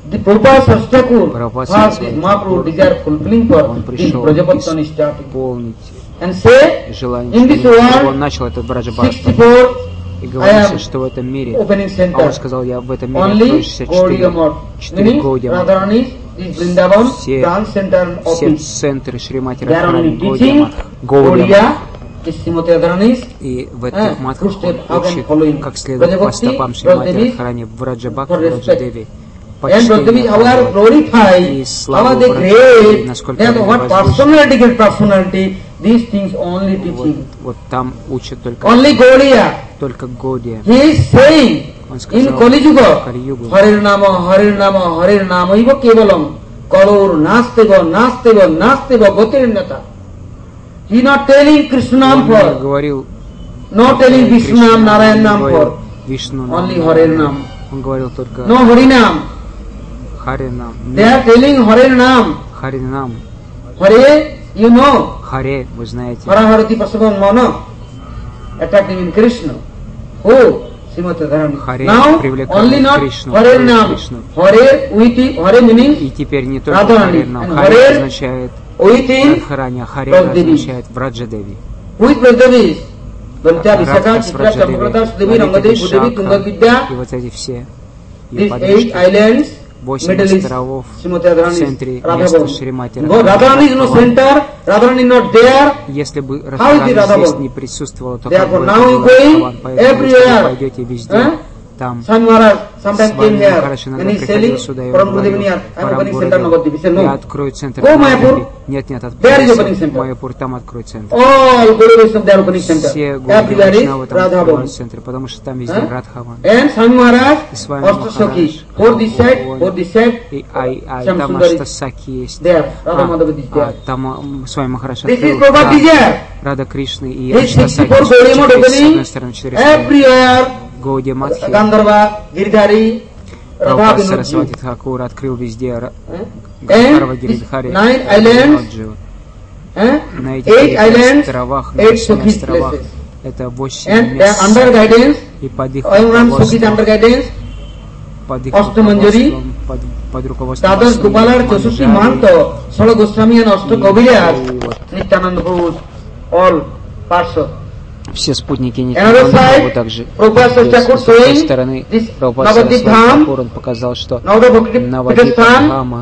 The Prabhupada Thakur Прабхупад has this Mahaprabhu desire fulfilling for он this пришел Brajapattana starting. исполнить And say, желание, in this он world, начал этот Браджабхактан 64, и I говорится, am что в этом мире, opening а он center. сказал, я в этом мире Only открою 64 Gaudiya Гаудия Radharani is Vrindavan, все dance center and office. центры Шримати They are Радхарани, only teaching Гаудия is Srimati Radharani. и в этих матхах он учит, как следует по Brajabhakti, стопам Шримати Brajdevi, Радхарани в Раджабхакти, for respect. Раджадеви. And Brajdevi, how are glorified, how are they great, they are what personality, great personality, these things only teaching. Вот там учат только Only Gaudiya. Гаудия. He is saying Он in сказал Kali Yuga, Кали-югу, Harir Nama Iva Kevalam, Kalur Nasteva, Gotirnata. He not telling Krishnam он for, говорил not telling Vishnam, Narayanam говорил for, Вишну, only Harinam. он говорил только No Harinam. Харинам. They are telling Harinam. Харинам. Hare, you know. Харе, вы знаете. Haraharati Pasavan Mana, attracting in Krishna. Who? Srimati Radharani. Харе Now, привлекает only not Кришну. Harinam. Кришну. Hare meaning И теперь не только Радхарани. Харинам. And Харе Hare означает within Радхарани, а Харе Враджадеви. означает Враджадеви. Who is Brajdevi? Valita, Visakha, Радха с Chitra, Chakravarta, Sudevi, Враджадеви, Rangadevi, Budevi, Вишакха, Tungabhidya. и вот эти все These ее 8 подружки. islands, 8 Middle East, островов Srimati в Radharani, центре места Radhabhavan. Шримати Radharani is no center, Radharani not there. Если бы How is the Радхарани здесь Radhabhavan? не присутствовала, то Therefore, как бы now это you было going Радхаван. Поэтому если everywhere. вы пойдете везде, Huh? там Swami Maharaj sometimes С came вами here Махарадж and иногда he is приходил selling сюда и from говорил, Gurudevini. I am Парам opening center Гурудев, Navadvip. He said я no. открою центр Go в Майяпуре. Mayapur. Нет, There is opening center. Майяпур, там открой центр. All Guru Vaishnava they are opening center. Все Everywhere is Гурудев там открывают Radhabhavan. центры, потому что там везде Huh? Радхаван. And Swami Maharaj И с вами also Sakhi. For this side, И Sham там Sundari. Аштасаки есть. there. Radha Madhava is there. Там с вами Махарадж This is открыл Prabhupada desire. Рада Кришны и His 64 Аштасаки. Gaudiya С opening одной стороны 4 стороны. everywhere. Гаудия Матхи. Gandharva, Giridhari, Radha Прабхупад Vinodji. Сарасвати Тхакур открыл везде And Гандхарва these Гиридхари. 9 islands, На этих 8 islands, островах, на 8 8 Sukhis островах, places. это 8 And they are мест. under guidance, И под их Ayuran Sukhis under руководством, guidance, под их Ashtamanjari, руководством, под руководством Dadas Ашты Gopalar, Chausushi Манджари. Manto, Sala Goswami and Ashta Kaviraj, И вот Nityananda Prabhu, all Parshad. все спутники Another Нитянанда side, Прабху также. Prabhupada То есть, Thakur с другой showing стороны, this Прабхупад Navadvip Сарасвати Dham, Тхакур, он показал, что Navadvip Навадвипа Dham, Дхама,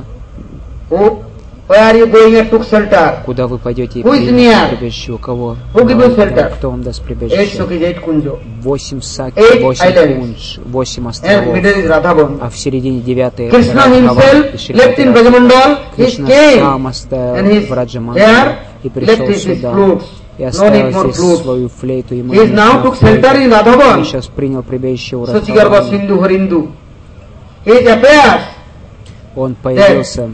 where you going and took shelter. куда вы пойдете и Who is примете near? прибежище, у кого? Who give you Да, shelter? кто вам даст 8 прибежище? Sukhis, 8 Kunjo. 8 саки, 8 8 islands. кунж, 8 And островов. middle is Radhabhavan. А в середине 9 Krishna himself left in Brajamandal, he Кришна came сам оставил and he's в Раджамандале there, и left пришел his сюда flutes. и No оставил need more здесь flutes. свою флейту. Ему He is не now нужна took shelter флейта. in Он Radhavan. сейчас принял прибежище у Sachigarva Радхавана. Sindhu Harindu. He appears, Он появился,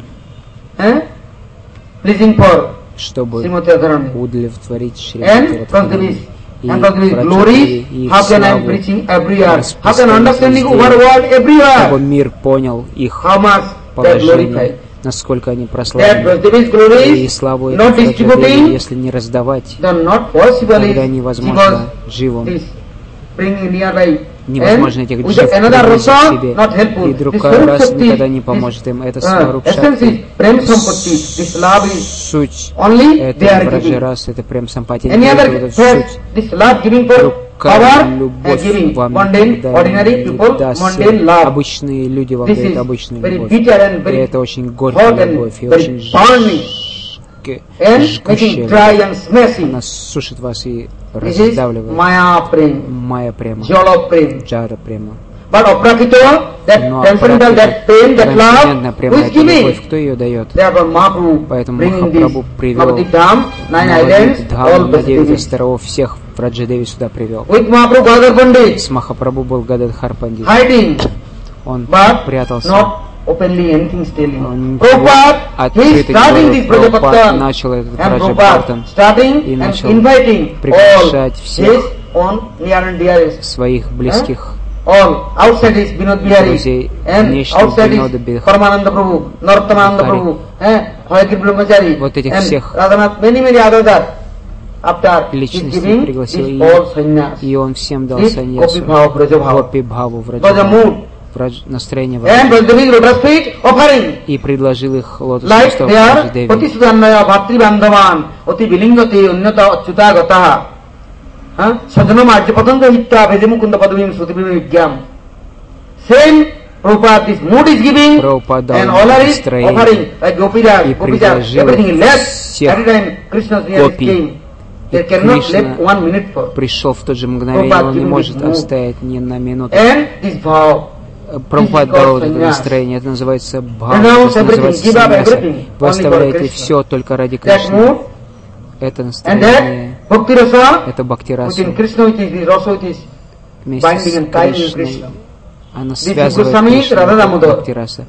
pleasing for чтобы Srimati Radharani. удовлетворить Шри And from this glory, how can I am preaching everywhere? How can understanding over world чтобы everywhere? мир понял их How much they are положение, glorified. насколько они That прославлены. Vasudeva's И glory славу not эту distributing, если не раздавать, then not possible тогда is невозможно because живым. this bringing nearby. Невозможно And этих with джив another привлечь к rasa, себе. not helpful. И другой This раз Swarup никогда Shakti, не this, поможет им. Это Сваруб essence Шакти. is Prem Sampatti. This love is Суть only they это are Браджа giving. Рас, это прям сампатия. Any other Это faith, суть. this love giving for power and Любовь giving. вам Mundane, никогда ordinary не people, даст. mundane love. Обычные люди вам This дают is обычную very любовь. bitter and И very это очень hot горькая and любовь и very очень burning and making жгущая. dry and smashing. Она сушит вас и This is раздавливает. Maya Prem, Майя према, Jala Prem. Джара према. But Aprakita, that Но transcendental, that pain, that трансцендентная love, према, who is это любовь, giving? кто ее дает? Therefore Mahaprabhu Поэтому bringing Махапрабху this привел Navadvip Dham, 9 islands, all Дхам на 9 Vasudevi. островов, всех в Раджадеви сюда привел. With Mahaprabhu Gadadhar Pandit, С Махапрабху был Гададхар Пандит. hiding, Он but прятался. not openly anything telling. Он Prabhupada, he is открыто starting говорил. this Прабхупад Brajapattan, начал этот and Prabhupada Браджапаттан starting и and начал inviting all приглашать his всех own near and dearest. своих близких All outside is Vinod Bihari друзей, and внешних outside Винода is Бихари. Paramananda Prabhu, Narottamananda Prabhu, Hayagir Brahmachari, Вот этих and всех Radhanath, many others are. After his личностей giving пригласил, this all sannyas, и он всем дал this саньясу. Gopi Bhava Braja Bhava, Гопи Бхаву в was a Раджабхаву. mood настроение и предложил их лотосный стоп Враджадеви. Prabhupada, this mood is giving and all are is offering like Gopiraj, всех гопи. И Кришна пришел в то же мгновение, он не может оставить ни на минуту. Прабхупада дал это настроение, это называется бхава, это называется саньяса. Вы оставляете все только ради Кришны. Это настроение, это бхакти-раса. Вместе с Кришной она связывает Кришну, бхакти-раса.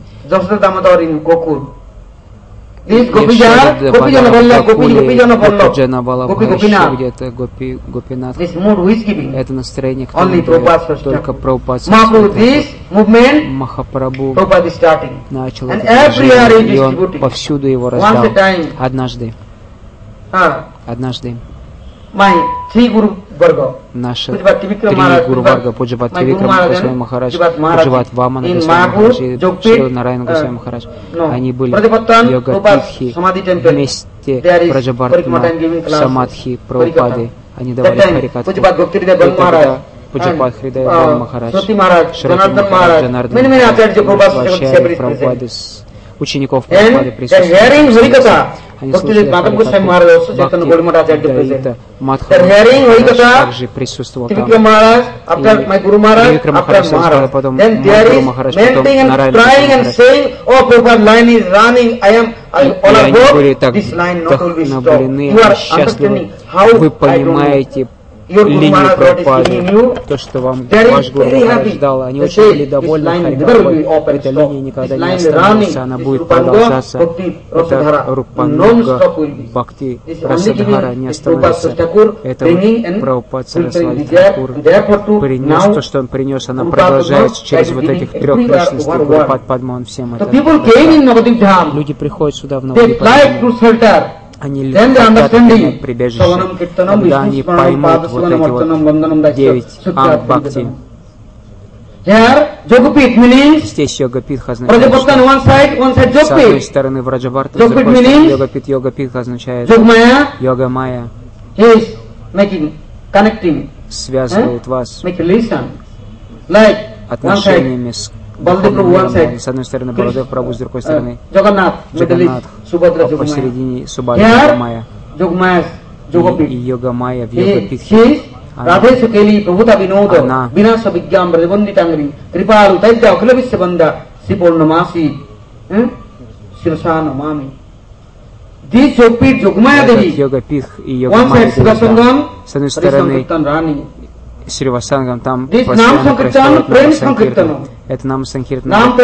Гопинат. Это настроение, которое только Прабхупад Махапрабху начал это движение, и он повсюду его раздал. Однажды наши три Гуру Варга, Пуджапат Тривикрама Госвами Махарадж, Пуджапат Вамана Госвами Махарадж и Шри Нарайана Госвами Махарадж, они были йога-титхи вместе Праджабхартана в Самадхи Прабхупады, они давали харикатху. Пуджапат Хридая Махарадж, Шрати Махарадж, Джанардан Махарадж, Прабхупады с учеников Прабхупады присутствуют. Они слушали Харикатху. Бхакти Мадхава также присутствовал там. Викрама Махарадж сказал, потом Гуру Махарадж, потом Нарайана Махарадж. И они были так вдохновлены, счастливы. Вы понимаете линию Прабхупады, то, что вам ваш Гуру Махарадж дал. Они очень были довольны Харикатхой. Эта линия никогда не остановится, она будет продолжаться. Это Рупануга Бхакти Расадхара не остановится. Это Прабхупад Сарасвати Тхакур принес то, что он принес, она продолжается через вот этих трех личностей. Гурупад Падма, он всем это. Люди приходят сюда в Навадвипу. Они хотят прибежище, когда они поймут вот эти вот 9 анг-бхакти. Здесь йога-питха означает, что с одной стороны Враджабхарта, с другой стороны йога-пит. Йога-питха означает йога-майя связывает вас отношениями с с одной стороны Баладев Прабху, с другой стороны Джаганнат, а посередине Субхадра Майя и йога-майя в йога-питхе. Она йога-питх и йога-майя, с одной стороны Сривасангам, там постоянно происходит Нама-санкиртана. Это Нама-санкиртана.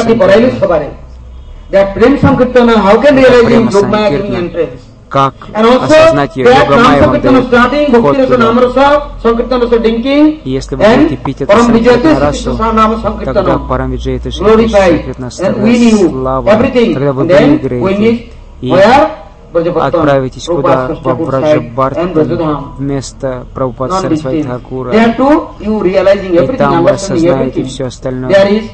Как осознать ее? Йога-майя вам дает вход туда. И если вы будете пить это санкиртана-расу, тогда Парамвиджайта Шри Санкиртана слава, тогда вы выиграете и отправитесь куда? Во Враджабхарту вместо Прабхупад Сарасвати Тхакура. И там вы осознаете все остальное.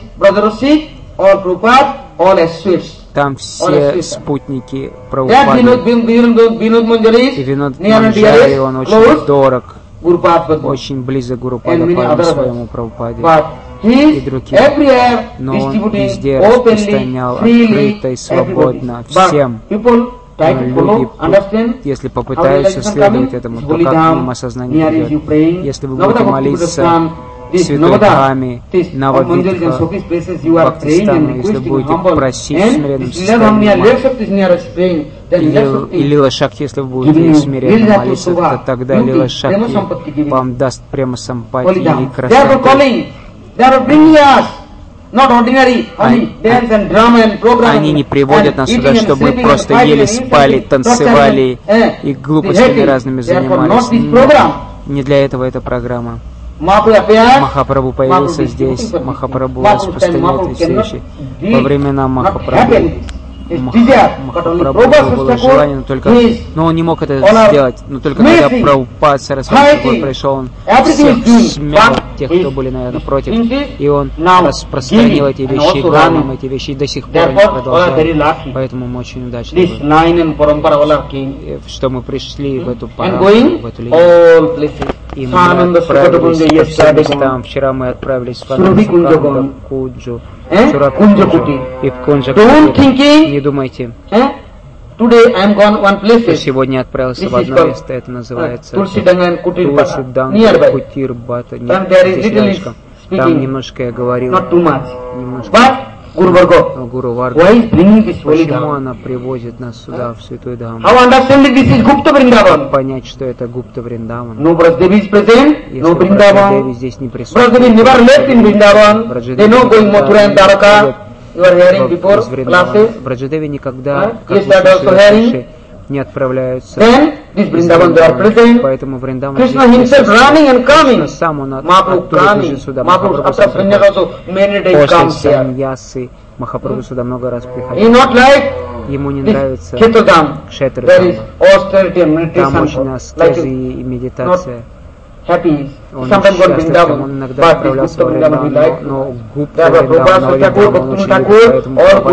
Там все спутники Прабхупады. И Винод Манджари, он очень дорог, очень близок к Гуру Падма своему Прабхупаде и другим. Но он везде распространял открыто и свободно всем. Люди, если попытаются следовать этому, то как к ним осознание придет? Если вы будете молиться в святой Дхаме, Навадвипха, Бхактистану, если вы будете просить в смиренном состоянии, и Лила Шакти, если вы будете смиренно молиться, то тогда Лила Шакти вам даст према сампати и красоту. Они не приводят нас сюда, чтобы мы просто ели, спали, танцевали и глупостями разными занимались. Не для этого эта программа. Махапрабху появился здесь. Махапрабху распространяет эти вещи. Во времена Махапрабху Махапрабху было желание, но он не мог это сделать. Но только когда Прабхупад Сарасвати пришел, он всех смял, тех, кто были, наверное, против, и он распространил эти вещи, дал нам эти вещи, и до сих пор они продолжают. Поэтому мы очень удачны, что мы пришли в эту пару, в эту линию. И мы отправились по всем местам. Вчера мы отправились в Анандакунджу, Кунджу, Шуракунджу и в Кунджакунджу. Не думайте, что сегодня отправился в одно место, это называется Тулсиданг Кутир Бата. Здесь рядышком. Там немножко я говорил, немножко. Гуру Варга. Почему она привозит нас сюда, в Святой Дхам? Понять, что это Гупта Вриндаван. Если Браджадеви здесь не присутствует, Браджадеви никогда, как вы слышали, не отправляются. Поэтому Вриндаван Кришна сам он оттуда бежит сюда. После саньясы Махапрабху сюда много раз приходил. Ему не нравится Кшетрдхам. Там очень аскезы и медитация. Он счастлив, он иногда отправлялся в Вриндаван, но Гупта Вриндаван, он очень любит,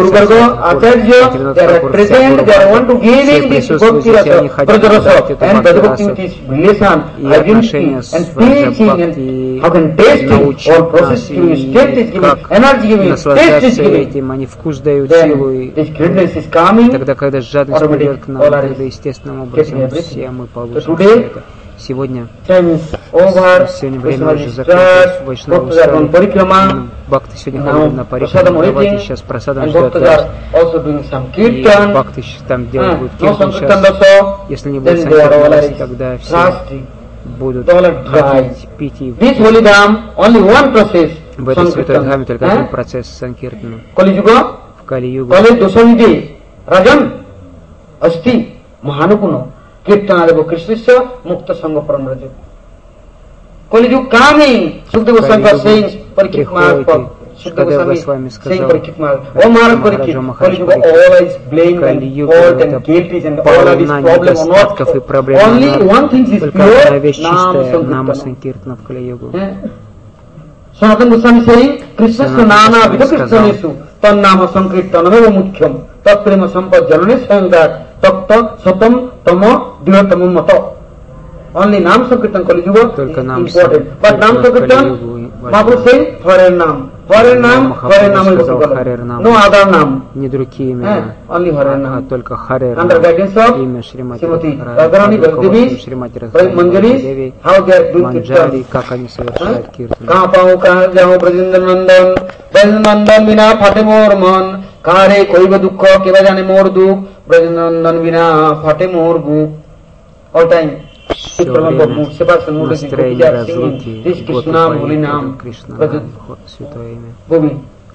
поэтому все присутствующие, все они хотят дать эту бхакти-расу, и отношения с Враджа-бхакти научат нас, и как наслаждаться этим, они вкус дают силу, и тогда, когда жадность придет к нам, тогда естественным образом все мы получим все это. Сегодня время уже закончилось, Вайшнавы устали, Бхакты сегодня ходят на парикраму, давайте сейчас просадом ждет нас. И Бхакты там делают будет киртан сейчас, если не будет санкиртан, тогда все будут ходить, пить и пить. В этой святой дхаме только один процесс санкиртана. В Кали-югу. Kirtanadevo Krishna Mukta Sangha Paramrajit. Kali-yug coming. Sukadeva Goswami saying Parikit Maharaj. Sukadeva Goswami saying Parikit Maharaj. Oh Maharaj Parikit. Kali-yug all is blame and fault and guilt and all of these problems are not. Only one thing is pure Nama Sankirtana в Кали-югу. Sanatana Goswami saying Krishna Nana Vida Krishnanesu Tan Nama Sankirtanameva Mukhyam Tat Prema Sampad Janane saying that Takta Satam Tama Dhyatama Mata. Only Nam Sankirtan Kali-yuga is important. But Nam Sankirtan, Mahaprabhu saying Hare Nam. Hare Nam, Hare Nam. No other Nam. Не другие имена, only Hare Nam. Только Харе Under guidance of Srimati Radharani Bhakti Manjari, how they are doing Kirtan. Как они совершают киртан. Kaapau Kajao Brajendranandan, Brajendranandan Vina Phate Mor Man, Kare Koiva Dukkha Keva Jane Mor Duk, Brajendranandan Vina Phate Mor Buk. All time. Все время настроение разлуки, Krishna, святое имя.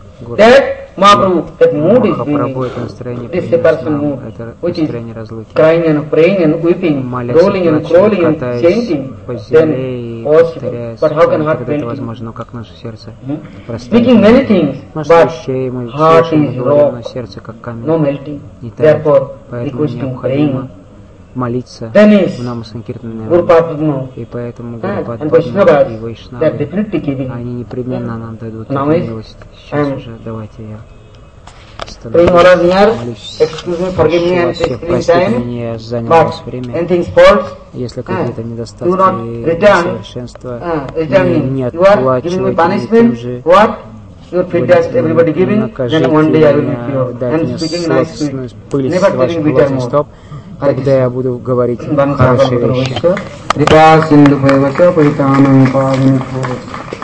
Махапрабху это настроение принес, это настроение разлуки. Молясь, катаясь по земле и повторяя, когда это возможно, но как наше сердце пространство. Наши вещей мы слышим, мы говорим, но сердце как камень не тает, поэтому необходимо молиться в Нама Санкиртане, и поэтому Гурупадма и Вайшнавы, они непременно нам дадут эту милость. Сейчас уже давайте я молюсь. Простите меня, я занял вас время. Если какие-то недостатки и несовершенства, не отплачивайте тем же. Накажите меня, дайте мне сладостную пыль с ваших глазных стоп, когда я буду говорить хорошие вещи.